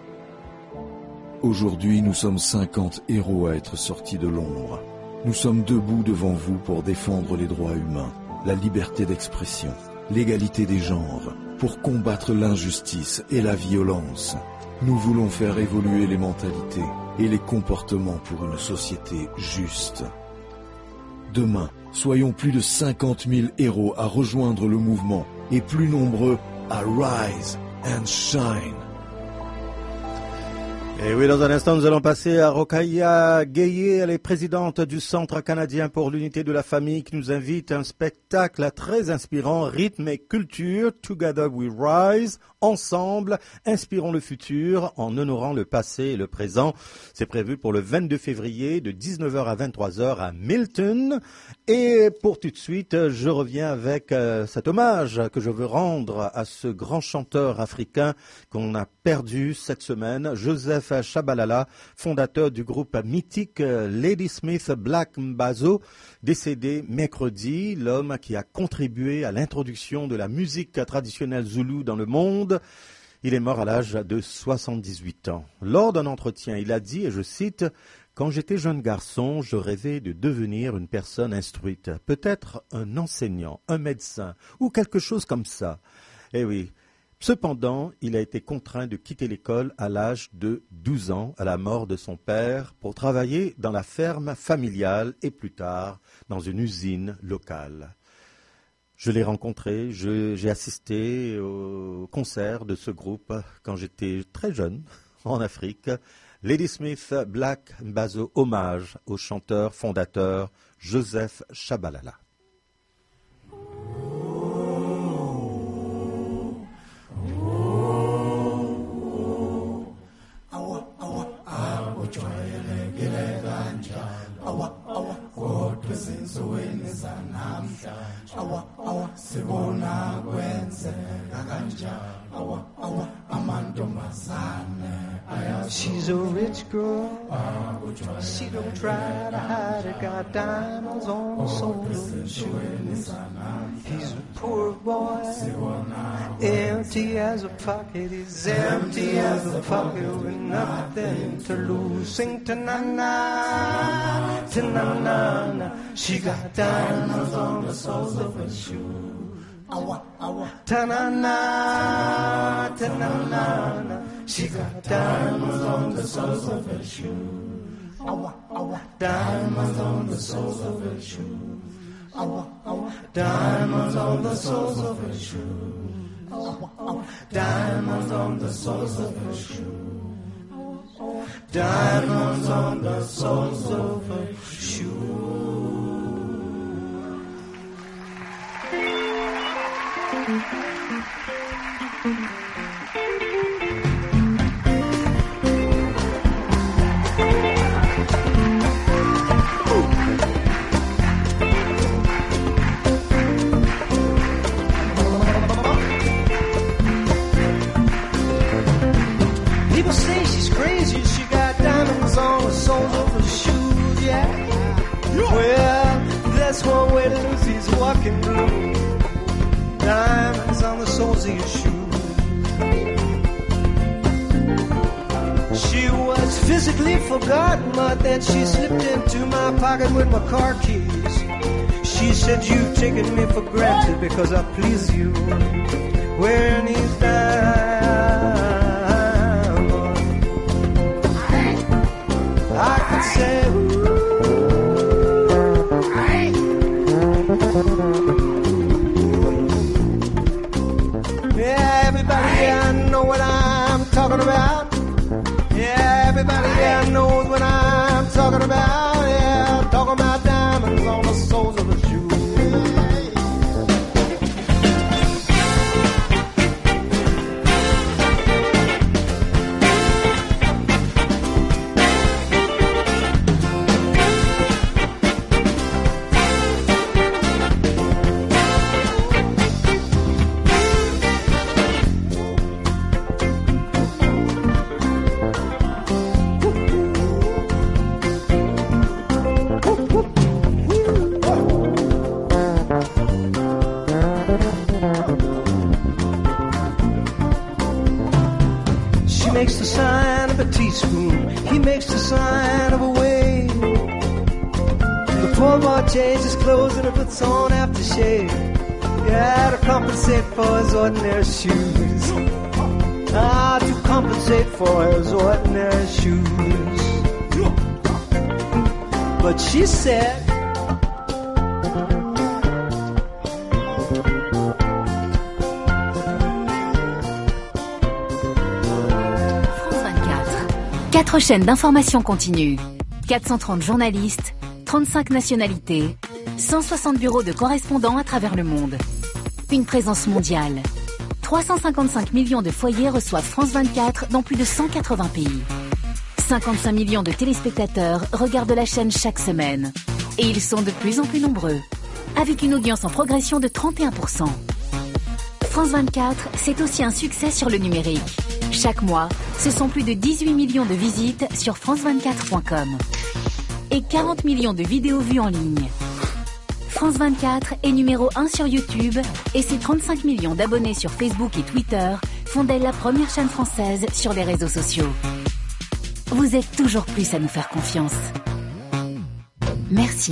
Aujourd'hui, nous sommes cinquante héros à être sortis de l'ombre. Nous sommes debout devant vous pour défendre les droits humains, la liberté d'expression, l'égalité des genres, pour combattre l'injustice et la violence. Nous voulons faire évoluer les mentalités et les comportements pour une société juste. Demain, soyons plus de cinquante mille héros à rejoindre le mouvement et plus nombreux à rise and shine. Et oui, dans un instant, nous allons passer à Rokhaya Gaye. Elle est présidente du Centre canadien pour l'unité de la famille qui nous invite à un spectacle très inspirant, rythme et culture. Together we rise. Ensemble, inspirons le futur en honorant le passé et le présent. C'est prévu pour le vingt-deux février de dix-neuf heures à vingt-trois heures à Milton. Et pour tout de suite, je reviens avec euh, cet hommage que je veux rendre à ce grand chanteur africain qu'on a perdu cette semaine, Joseph Shabalala, fondateur du groupe mythique Ladysmith Black Mbazo, décédé mercredi, l'homme qui a contribué à l'introduction de la musique traditionnelle zoulou dans le monde. Il est mort à l'âge de soixante-dix-huit ans. Lors d'un entretien, il a dit, et je cite, « Quand j'étais jeune garçon, je rêvais de devenir une personne instruite, peut-être un enseignant, un médecin ou quelque chose comme ça. » Eh oui, Cependant, il a été contraint de quitter l'école à l'âge de douze ans, à la mort de son père, pour travailler dans la ferme familiale et plus tard dans une usine locale. Je l'ai rencontré, je, j'ai assisté au concert de ce groupe quand j'étais très jeune en Afrique. Ladysmith Black Mbazo, hommage au chanteur fondateur Joseph Shabalala. She's a rich girl, she don't try to hide it, got diamonds on the soles of her shoes. He's a poor boy, empty as a pocket, he's empty as a pocket with nothing to lose. Sing ta-na-na, ta-na-na-na, she got diamonds on the soles of her shoes. Ta-na-na, ta-na-na-na, she got diamonds on the soles of her shoes. Diamonds on the soles of her shoes. Diamonds on the soles of her shoes. Diamonds on the soles of her shoes. Diamonds on the soles of her shoes. People say she's crazy, she got diamonds on the soles of her shoes, yeah. Well, that's one way to lose these walking blues. Diamonds on the soles of your shoes. She was physically forgotten, but then she slipped into my pocket with my car keys. She said, you've taken me for granted because I please you. Wearing these diamonds, I could say, ooh. Yeah, everybody here knows what I'm talking about. Yeah, everybody here knows what I'm talking about. Yeah, I'm talking about diamonds on the soles of the shoes. Makes the sign of a teaspoon, he makes the sign of a wave. The poor boy changes his clothes and he puts on aftershave, yeah, to compensate for his ordinary shoes. Ah, to compensate for his ordinary shoes. But she said, Quatre chaînes d'information continue, quatre cent trente journalistes, trente-cinq nationalités, cent soixante bureaux de correspondants à travers le monde. Une présence mondiale. trois cent cinquante-cinq millions de foyers reçoivent France vingt-quatre dans plus de cent quatre-vingts pays. cinquante-cinq millions de téléspectateurs regardent la chaîne chaque semaine. Et ils sont de plus en plus nombreux, avec une audience en progression de trente et un pour cent. France vingt-quatre, c'est aussi un succès sur le numérique. Chaque mois, ce sont plus de dix-huit millions de visites sur france vingt-quatre point com et quarante millions de vidéos vues en ligne. France vingt-quatre est numéro un sur YouTube et ses trente-cinq millions d'abonnés sur Facebook et Twitter font d'elle la première chaîne française sur les réseaux sociaux. Vous êtes toujours plus à nous faire confiance. Merci.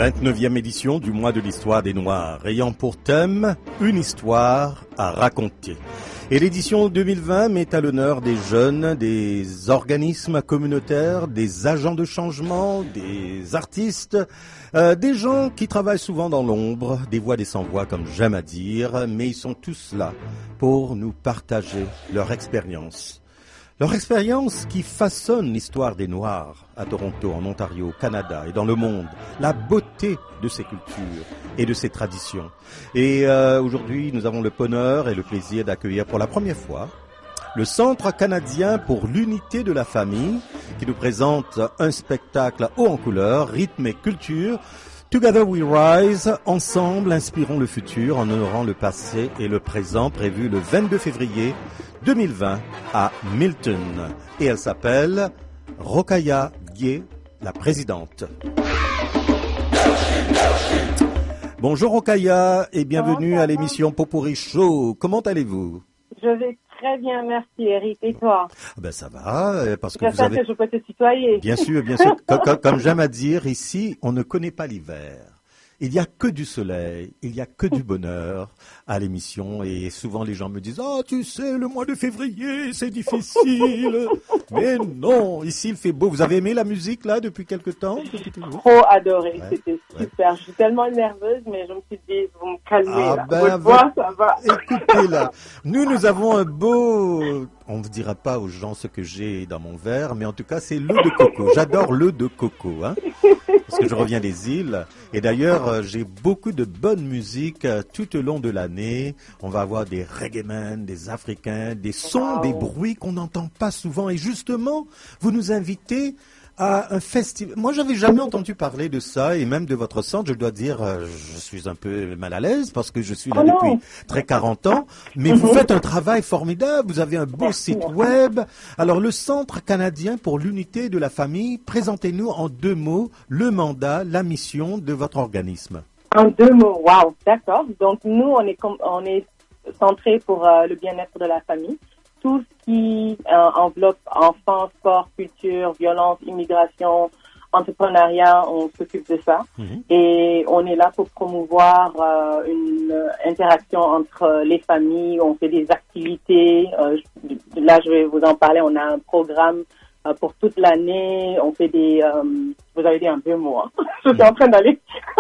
vingt-neuvième édition du mois de l'histoire des Noirs, ayant pour thème une histoire à raconter. Et l'édition deux mille vingt met à l'honneur des jeunes, des organismes communautaires, des agents de changement, des artistes, euh, des gens qui travaillent souvent dans l'ombre, des voix des sans-voix comme j'aime à dire, mais ils sont tous là pour nous partager leur expérience. Leur expérience qui façonne l'histoire des Noirs à Toronto, en Ontario, au Canada et dans le monde. La beauté de ces cultures et de ces traditions. Et euh, aujourd'hui, nous avons le bonheur et le plaisir d'accueillir pour la première fois le Centre canadien pour l'unité de la famille qui nous présente un spectacle haut en couleurs, rythme et culture. Together We Rise, ensemble inspirons le futur en honorant le passé et le présent, prévu le vingt-deux février deux mille vingt à Milton. Et elle s'appelle Rokhaya Dieye, la présidente. Bonjour Rokhaya et bienvenue à l'émission Popurrí Show. Comment allez-vous? Je vais très bien, merci Eric. Et toi? Ben ça va, parce que J'espère vous avez... que je peux te tutoyer. Bien sûr, bien sûr. Comme, comme, comme j'aime à dire, ici, on ne connaît pas l'hiver. Il n'y a que du soleil, il n'y a que du bonheur à l'émission. Et souvent, les gens me disent « Ah, tu sais, le mois de février, c'est difficile. » Mais non, ici, il fait beau. Vous avez aimé la musique, là, depuis quelque temps? J'ai trop adoré, Ouais, c'était ouais. super. Je suis tellement nerveuse, mais je me suis dit, vous me calmez, Ah là. ben, Votre voix, ça va. Écoutez là, nous nous avons un beau, on ne dira pas aux gens ce que j'ai dans mon verre, mais en tout cas c'est l'eau de coco. J'adore l'eau de coco, hein, parce que je reviens des îles. Et d'ailleurs euh, j'ai beaucoup de bonne musique euh, tout au long de l'année. On va avoir des reggaemen, des africains, des sons, Wow. des bruits qu'on n'entend pas souvent. Et justement, vous nous invitez à un festival. Moi, j'avais jamais entendu parler de ça, et même de votre centre. Je dois dire, euh, je suis un peu mal à l'aise parce que je suis là Oh non. depuis très quarante ans. Mais vous faites un travail formidable. Vous avez un beau site web. Alors, le Centre canadien pour l'unité de la famille, présentez-nous en deux mots le mandat, la mission de votre organisme. En deux mots, wow, d'accord. Donc nous, on est, com- on est centré pour euh, le bien-être de la famille. Tout ce qui euh, enveloppe enfants, sport, culture, violence, immigration, entrepreneuriat, on s'occupe de ça. Mhm. Et on est là pour promouvoir euh, une euh, interaction entre les familles. On fait des activités. Euh, je- là, je vais vous en parler. On a un programme euh, pour toute l'année. On fait des... euh, vous avez dit un peu mot. Hein? Je suis en train d'aller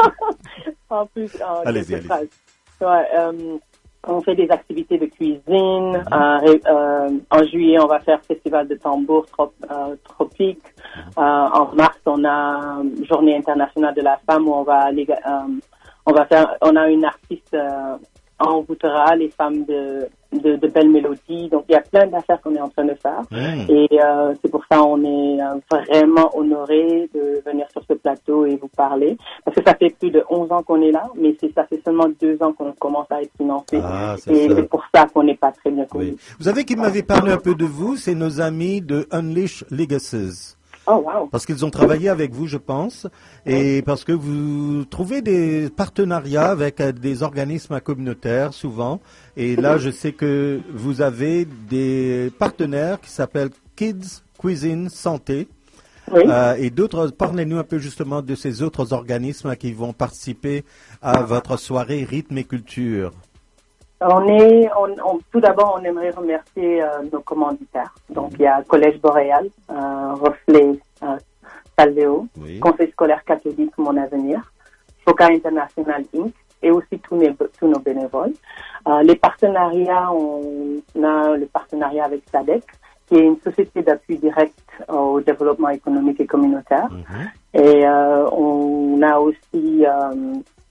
en plus. En Allez-y, quelques allez-y. phrases. Ouais, euh, on fait des activités de cuisine. Euh, ré- euh, en juillet, on va faire festival de tambour trop, euh, tropique. Euh, en mars, on a Journée internationale de la femme où on va aller, euh, on va faire, on a une artiste euh, envoûtera les femmes de, de, de belles mélodies. Donc il y a plein d'affaires qu'on est en train de faire. Mmh. Et euh, c'est pour ça on est euh, vraiment honorés de venir sur ce plateau et vous parler. Parce que ça fait plus de onze ans qu'on est là, mais c'est ça fait seulement deux ans qu'on commence à être financé. Ah, c'est et ça. c'est pour ça qu'on n'est pas très bien connu. Oui. Vous savez qui m'avait parlé un peu de vous, c'est nos amis de Unleash Legacies. Oh, wow. Parce qu'ils ont travaillé avec vous, je pense, et parce que vous trouvez des partenariats avec euh, des organismes communautaires, souvent. Et là, je sais que vous avez des partenaires qui s'appellent Kids Cuisine Santé. Oui. Euh, et d'autres, parlez-nous un peu justement de ces autres organismes qui vont participer à votre soirée Rythme et Culture. On est, on, on, tout d'abord, on aimerait remercier euh, nos commanditaires. Donc, il y a Collège Boréal, euh, Reflet, euh, Salvéo, Oui. Conseil scolaire catholique Mon Avenir, Foca International Incorporé et aussi tous, mes, tous nos bénévoles. Euh, les partenariats, on a le partenariat avec S A D E C, qui est une société d'appui direct au développement économique et communautaire. Mm-hmm. Et euh, on a aussi... Euh,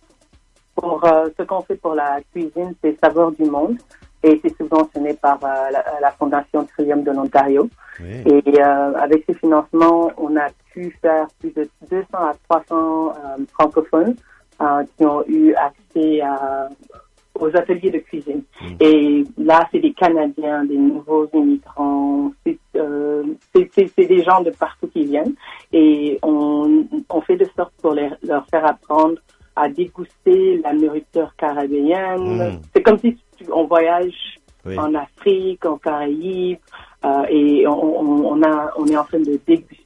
Pour euh, ce qu'on fait pour la cuisine, c'est Saveurs du Monde et c'est subventionné par euh, la, la Fondation Trillium de l'Ontario. Oui. Et euh, avec ces financements, on a pu faire plus de deux cents à trois cents euh, francophones euh, qui ont eu accès à, aux ateliers de cuisine. Mmh. Et là, c'est des Canadiens, des nouveaux immigrants, c'est, euh, c'est, c'est, c'est des gens de partout qui viennent. Et on, on fait de sorte pour les, leur faire apprendre à déguster la nourriture caribéenne. Mmh. C'est comme si tu, on voyage Oui. en Afrique, en Caraïbes, euh, et on, on, on, a, on est en train de déguster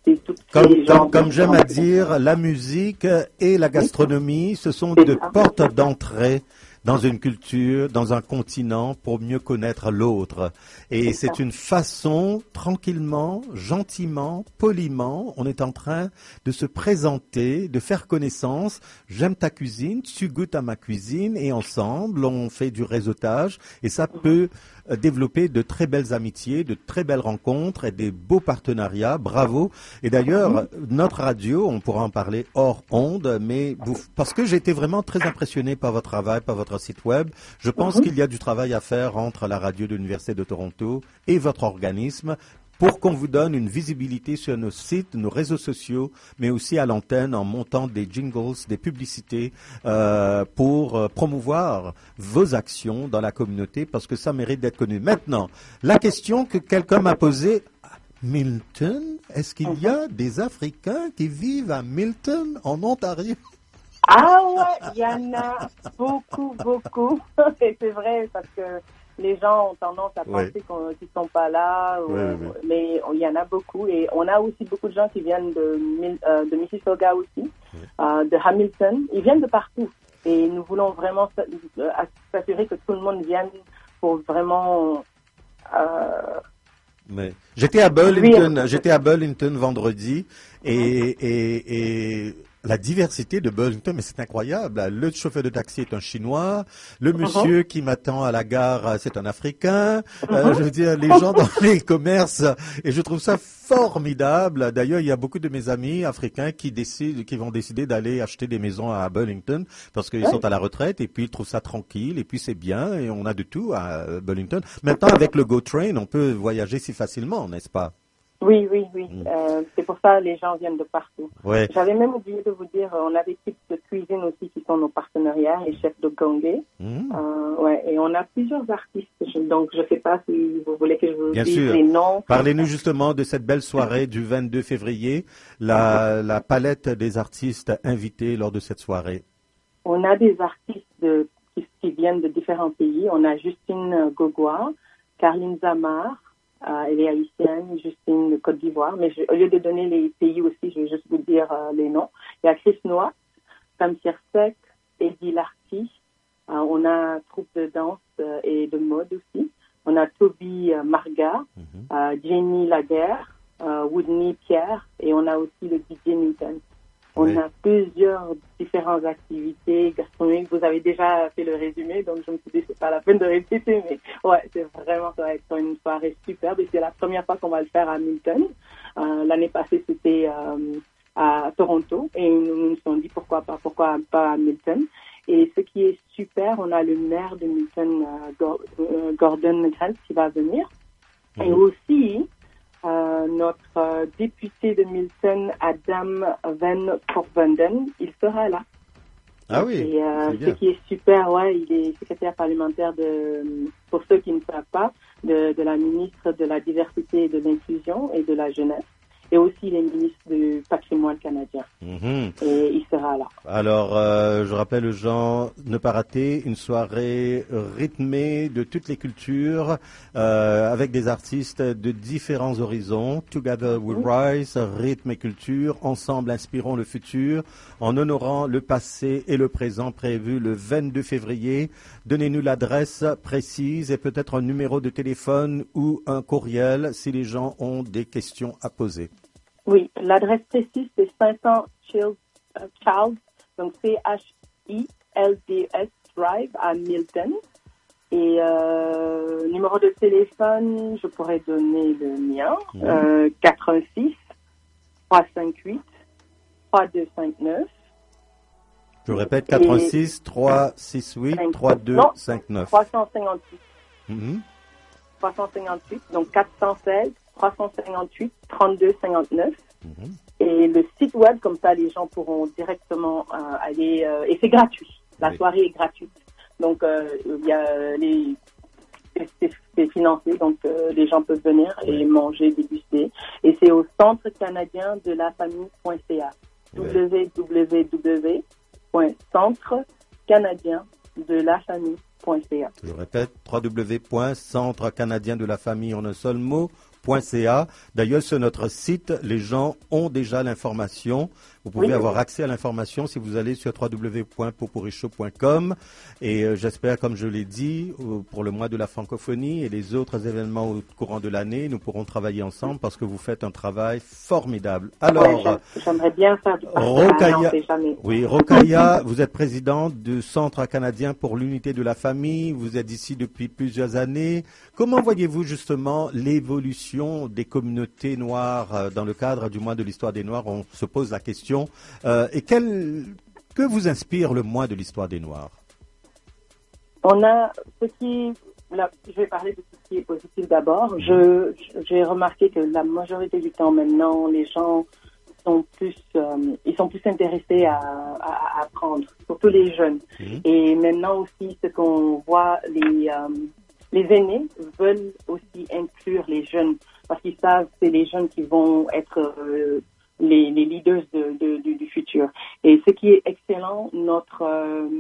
c'est tout. Comme, comme, comme j'aime à dire, la musique et la gastronomie, ce sont deux portes d'entrée dans une culture, dans un continent, pour mieux connaître l'autre. Et c'est une façon, tranquillement, gentiment, poliment, on est en train de se présenter, de faire connaissance. J'aime ta cuisine, tu goûtes à ma cuisine, et ensemble, on fait du réseautage. Et ça peut développer de très belles amitiés, de très belles rencontres et des beaux partenariats. Bravo. Et d'ailleurs, notre radio, on pourra en parler hors onde, mais vous, parce que j'ai été vraiment très impressionné par votre travail, par votre site web. Je pense qu'il y a du travail à faire entre la radio de l'Université de Toronto et votre organisme pour qu'on vous donne une visibilité sur nos sites, nos réseaux sociaux, mais aussi à l'antenne en montant des jingles, des publicités euh, pour euh, promouvoir vos actions dans la communauté parce que ça mérite d'être connu. Maintenant, la question que quelqu'un m'a posée, Milton, est-ce qu'il y a des Africains qui vivent à Milton, en Ontario? Ah ouais, il y en a beaucoup, beaucoup. Et c'est vrai parce que les gens ont tendance à penser oui. qu'on, qu'ils ne sont pas là, ou, oui, oui. mais il y en a beaucoup. Et on a aussi beaucoup de gens qui viennent de, euh, de Mississauga aussi, oui. euh, de Hamilton. Ils viennent de partout. Et nous voulons vraiment s'assurer que tout le monde vienne pour vraiment... Euh, mais j'étais à Burlington, j'étais à Burlington vendredi et, et, et la diversité de Burlington, mais c'est incroyable. Le chauffeur de taxi est un Chinois, le monsieur uh-huh. qui m'attend à la gare, c'est un Africain. Uh-huh. Euh, je veux dire, les gens dans les commerces, et je trouve ça formidable. D'ailleurs, il y a beaucoup de mes amis africains qui décident, qui vont décider d'aller acheter des maisons à Burlington parce qu'ils ouais. sont à la retraite et puis ils trouvent ça tranquille et puis c'est bien et on a de tout à Burlington. Maintenant, avec le Go Train, on peut voyager si facilement, n'est-ce pas? Oui, oui, oui. Mm. Euh, c'est pour ça que les gens viennent de partout. Ouais. J'avais même oublié de vous dire, on a des types de cuisine aussi qui sont nos partenariats, les chefs de Gongé. Mm. Euh, ouais, et on a plusieurs artistes. Donc, je ne sais pas si vous voulez que je vous Bien dise sûr. les noms. Parlez-nous justement de cette belle soirée du vingt-deux février, la, la palette des artistes invités lors de cette soirée. On a des artistes de, qui, qui viennent de différents pays. On a Justine Gogua, Carline Zamar, Euh, elle est haïtienne, Justine de Côte d'Ivoire, mais je, au lieu de donner les pays aussi, je vais juste vous dire euh, les noms. Il y a Chris Noah, Sam Siersek, Eddie Larty, euh, on a troupe de danse euh, et de mode aussi. On a Toby euh, Marga, mm-hmm. euh, Jenny Laguerre, euh, Woodney Pierre, et on a aussi le D J Newton. On oui. a plusieurs différentes activités gastronomiques. Vous avez déjà fait le résumé, donc je me suis dit c'est pas la peine de répéter, mais ouais, c'est vraiment ça va être une soirée superbe et c'est la première fois qu'on va le faire à Milton. Euh, l'année passée c'était euh, à Toronto et nous nous sommes dit pourquoi pas, pourquoi pas à Milton. Et ce qui est super, on a le maire de Milton, euh, Gordon Grant, qui va venir, mmh. et aussi Euh, notre euh, député de Milton, Adam Van Corvenden, il sera là. Ah oui, et, euh, ce qui est super, ouais, il est secrétaire parlementaire de, pour ceux qui ne savent pas, de, de la ministre de la Diversité et de l'Inclusion et de la Jeunesse. Et aussi les ministres du patrimoine canadien. Mmh. Et il sera là. Alors, euh, je rappelle aux gens, ne pas rater une soirée rythmée de toutes les cultures, euh, avec des artistes de différents horizons. Together We Rise, rythme et culture, ensemble inspirons le futur, en honorant le passé et le présent prévu le vingt-deux février. Donnez-nous l'adresse précise et peut-être un numéro de téléphone ou un courriel si les gens ont des questions à poser. Oui, l'adresse précise, c'est cinq cents Charles, donc C H I L D S Drive à Milton. Et euh, numéro de téléphone, je pourrais donner le mien, mmh. euh, quatre un six, trois cinq huit, trois deux cinq neuf. Je répète, quatre un six, trois six huit, trois deux cinq neuf. trois cent cinquante-huit. Mmh. trois cent cinquante-huit, donc quatre cent seize, trois cent cinquante-huit, trente-deux cinquante-neuf. Mmh. Et le site web, comme ça, les gens pourront directement euh, aller... Euh, et c'est gratuit. La oui. soirée est gratuite. Donc, il euh, y a les... C'est, c'est financé, donc euh, les gens peuvent venir oui. et manger, déguster. Et c'est au Centre canadien de la famille.ca. Oui. w w w point centre canadien de la famille point c a. Je répète, w w w point centre canadien de la famille en un seul mot. .ca. D'ailleurs, sur notre site, les gens ont déjà l'information. Vous pouvez Oui. avoir accès à l'information si vous allez sur w w w point poporichaud point com. Et euh, j'espère, comme je l'ai dit, euh, pour le mois de la francophonie et les autres événements au courant de l'année, nous pourrons travailler ensemble parce que vous faites un travail formidable. Alors, Ouais, j'aimerais bien faire du partenariat, Rokhaya, on sait jamais. oui, Rokhaya, vous êtes présidente du Centre canadien pour l'unité de la famille. Vous êtes ici depuis plusieurs années. Comment voyez-vous justement l'évolution des communautés noires euh, dans le cadre du mois de l'histoire des Noirs? On se pose la question. Euh, et quel, que vous inspire le mois de l'histoire des Noirs? On a ce qui, là, je vais parler de ce qui est positif d'abord. Je, j'ai remarqué que la majorité du temps maintenant, les gens sont plus, euh, ils sont plus intéressés à, à, à apprendre, surtout les jeunes. Mmh. Et maintenant aussi, ce qu'on voit, les, euh, les aînés veulent aussi inclure les jeunes parce qu'ils savent que c'est les jeunes qui vont être euh, les, les leaders de, de, du, du futur. Et ce qui est excellent, notre euh,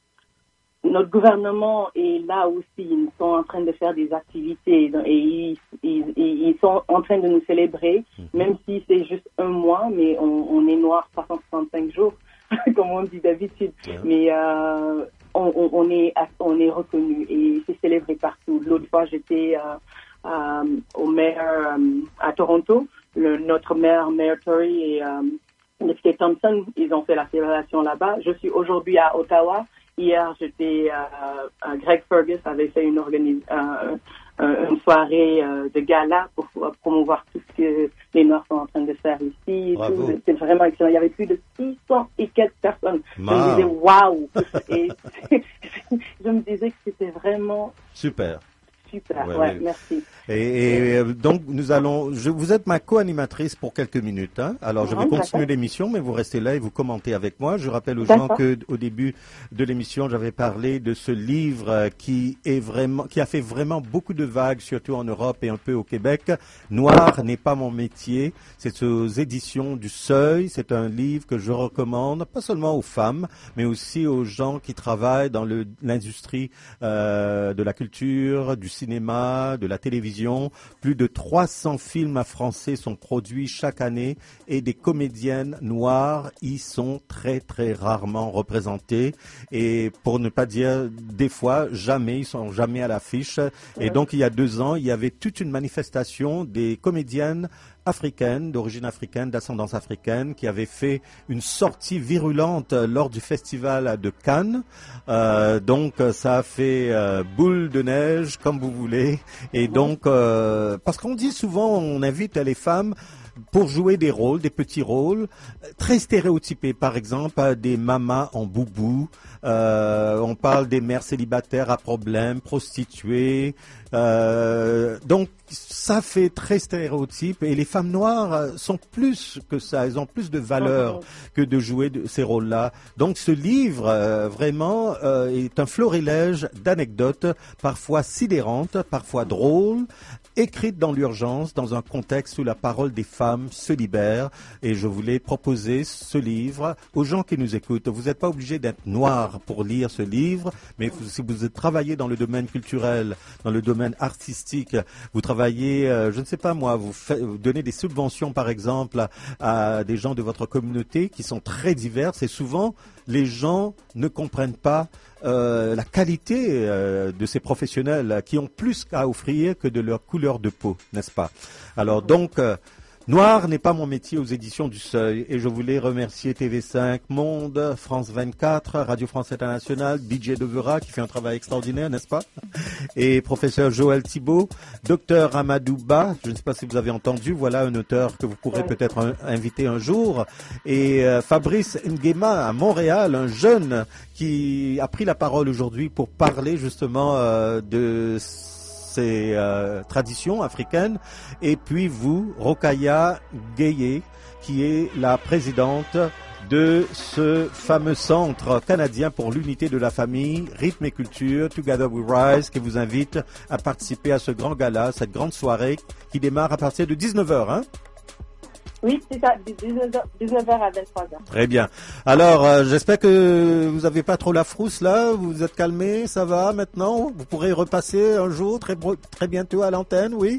notre gouvernement est là aussi. Ils sont en train de faire des activités et ils, ils, ils sont en train de nous célébrer, mmh. même si c'est juste un mois, mais on, on est noir trois cent soixante-cinq jours, comme on dit d'habitude. Yeah. Mais euh, on, on, on est on est reconnu et c'est célébré partout. L'autre fois, j'étais euh, euh, au maire euh, à Toronto. Le, notre maire, Mayor Tory et euh, député Thompson, ils ont fait la célébration là-bas. Je suis aujourd'hui à Ottawa. Hier, j'étais euh, à Greg Fergus avait fait une organis- euh, euh, une soirée euh, de gala pour, pour promouvoir tout ce que les Noirs sont en train de faire ici. Tout, c'est vraiment excellent. Il y avait plus de six cents et quelques personnes. Ma. Je me disais waouh. Et je me disais que c'était vraiment super. Super, ouais, ouais, merci. Et, et donc, nous allons. Je, vous êtes ma co-animatrice pour quelques minutes. Hein. Alors, je vais continuer l'émission, mais vous restez là et vous commentez avec moi. Je rappelle aux gens que, au début de l'émission, j'avais parlé de ce livre qui est vraiment, qui a fait vraiment beaucoup de vagues, surtout en Europe et un peu au Québec. Noir n'est pas mon métier. C'est aux éditions du Seuil. C'est un livre que je recommande, pas seulement aux femmes, mais aussi aux gens qui travaillent dans le, l'industrie euh, de la culture, du cinéma, de la télévision. Plus de trois cents films français sont produits chaque année et des comédiennes noires y sont très très rarement représentées et pour ne pas dire des fois jamais, ils sont jamais à l'affiche. Et donc il y a deux ans, il y avait toute une manifestation des comédiennes africaine, d'origine africaine, d'ascendance africaine, qui avait fait une sortie virulente lors du festival de Cannes. Euh, donc, ça a fait euh, boule de neige, comme vous voulez. Et donc, euh, parce qu'on dit souvent, on invite les femmes pour jouer des rôles, des petits rôles, très stéréotypés. Par exemple, des mamas en boubou. Euh, on parle des mères célibataires à problème, prostituées. Euh, donc, ça fait très stéréotype. Et les femmes noires sont plus que ça. Elles ont plus de valeur que de jouer de ces rôles-là. Donc, ce livre, euh, vraiment, euh, est un florilège d'anecdotes, parfois sidérantes, parfois drôles, écrites dans l'urgence, dans un contexte où la parole des femmes se libère. Et je voulais proposer ce livre aux gens qui nous écoutent. Vous n'êtes pas obligé d'être noir pour lire ce livre, mais si vous travaillez dans le domaine culturel, dans le domaine artistique, vous travaillez, euh, je ne sais pas moi, vous, fait, vous donnez des subventions par exemple à, à des gens de votre communauté qui sont très diverses et souvent les gens ne comprennent pas euh, la qualité euh, de ces professionnels qui ont plus à offrir que de leur couleur de peau, n'est-ce pas? Alors donc, euh, Noir n'est pas mon métier aux éditions du Seuil et je voulais remercier T V cinq Monde, France vingt-quatre, Radio France Internationale, D J Devera qui fait un travail extraordinaire, n'est-ce pas? Et professeur Joël Thibault, docteur Amadou Ba, je ne sais pas si vous avez entendu, voilà un auteur que vous pourrez peut-être un, inviter un jour, et euh, Fabrice Nguema à Montréal, un jeune qui a pris la parole aujourd'hui pour parler justement euh, de ces euh, traditions africaines. Et puis vous, Rokhaya Gaye, qui est la présidente de ce fameux centre canadien pour l'unité de la famille, rythme et culture, Together We Rise, qui vous invite à participer à ce grand gala, cette grande soirée qui démarre à partir de dix-neuf heures. Hein? Oui, c'est ça, dix-neuf heures à vingt-trois heures. Très bien. Alors, euh, j'espère que vous n'avez pas trop la frousse là, vous vous êtes calmé, ça va maintenant? Vous pourrez repasser un jour, très, très bientôt à l'antenne, oui?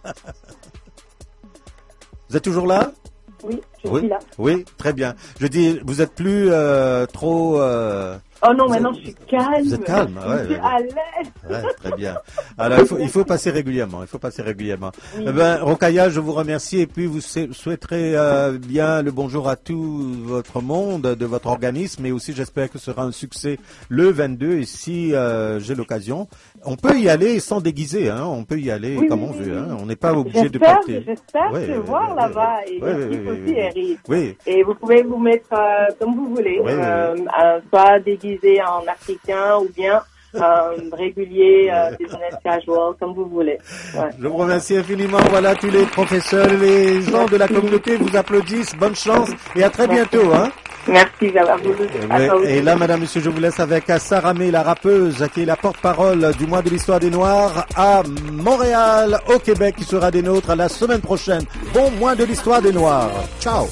Vous êtes toujours là? Oui, je oui. suis là. Oui, très bien. Je dis, vous êtes plus euh, trop... Euh, oh non, maintenant je suis calme. Vous êtes calme, je ouais, suis ouais, à l'aise. Ouais, très bien. Alors, il faut, il faut passer régulièrement. Il faut passer régulièrement. Oui. Eh ben, Rokhaya, je vous remercie et puis vous souhaiterez euh, bien le bonjour à tout votre monde, de votre organisme, et aussi j'espère que ce sera un succès le vingt-deux. Et si euh, j'ai l'occasion, on peut y aller sans déguiser, hein. On peut y aller oui, comme oui, on veut, hein. On n'est pas obligé de porter. J'espère ouais, te ouais, voir ouais, là-bas ouais, et ouais, l'équipe ouais, aussi, ouais, Eric. Oui. Et vous pouvez vous mettre euh, comme vous voulez, oui, euh, oui. Euh, soit déguisé en africain ou bien euh, régulier, euh, business casual, comme vous voulez. Ouais. Je vous remercie infiniment. Voilà, tous les professeurs, les gens de la communauté vous applaudissent. Bonne chance et à très bientôt. Hein. Merci, à vous. Et, et là, madame, monsieur, je vous laisse avec Sarah May, la rappeuse, qui est la porte-parole du mois de l'histoire des Noirs à Montréal, au Québec, qui sera des nôtres la semaine prochaine. Bon mois de l'histoire des Noirs. Ciao.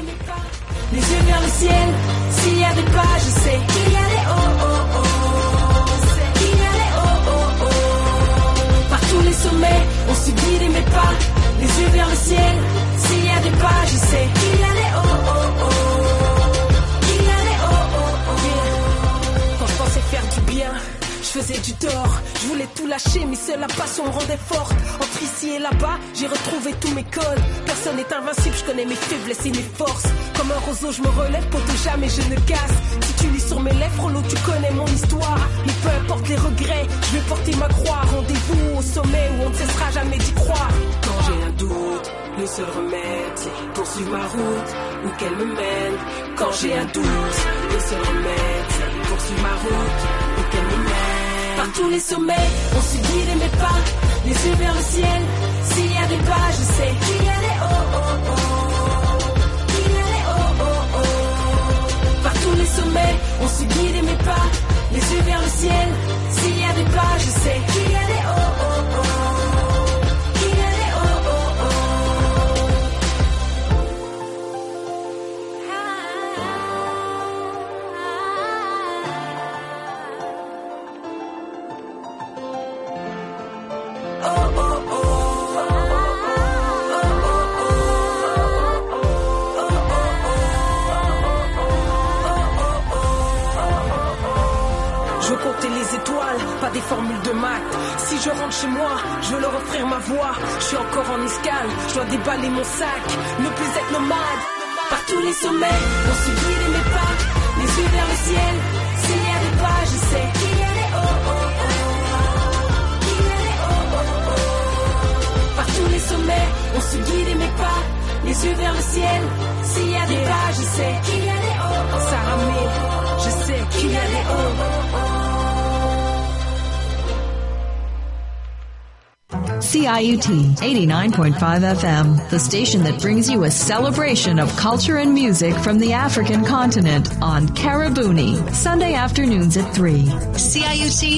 Les yeux vers le ciel, s'il y a des pas, je sais qu'il y a des oh oh oh, c'est qu'il y a des oh oh oh. Par tous les sommets, on subit mes pas. Les yeux vers le ciel, s'il y a des pas, je sais qu'il y a des oh oh oh, qu'il y a des oh oh oh. Quand je pensais faire du bien, je faisais du tort. Je voulais tout lâcher, mais seule la passion me rendait forte. Entre ici et là-bas, j'ai retrouvé tous mes codes. Personne n'est invincible, je connais mes faiblesses et mes forces. Comme un roseau, je me relève, poto jamais je ne casse. Si tu lis sur mes lèvres, Rollo, tu connais mon histoire. Mais peu importe les regrets, je vais porter ma croix. Rendez-vous au sommet où on ne cessera jamais d'y croire. Quand j'ai un doute, le seul remède, c'est poursuivre ma route, où qu'elle me mène. Quand j'ai un doute, le seul remède, c'est poursuivre ma route, où qu'elle me mène. Par tous les sommets, on subit les mes pas. Les yeux vers le ciel, s'il y a des pas, je sais qu'il y a des oh oh oh, qu'il y a des oh oh oh. Par tous les sommets, on subit les mes pas. Les yeux vers le ciel, s'il y a des pas, je sais qu'il y a des oh oh oh, qu'il y a des oh oh oh. Je veux compter les étoiles, pas des formules de maths. Si je rentre chez moi, je veux leur offrir ma voix. Je suis encore en escale, je dois déballer mon sac. Ne plus être nomade. Par tous les sommets, on subit les mes pas. Les yeux vers le ciel, s'il y a des pas, je sais qu'il y a des oh oh oh, qu'il y a des oh oh oh. Par tous les sommets, on subit les mes pas. Les yeux vers le ciel, s'il y a des pas, je sais qu'il y a des oh oh. Sarah May, je sais qu'il y a des oh oh oh. C I U T eighty-nine point five F M, the station that brings you a celebration of culture and music from the African continent on Karabuni, Sunday afternoons at three. C I U T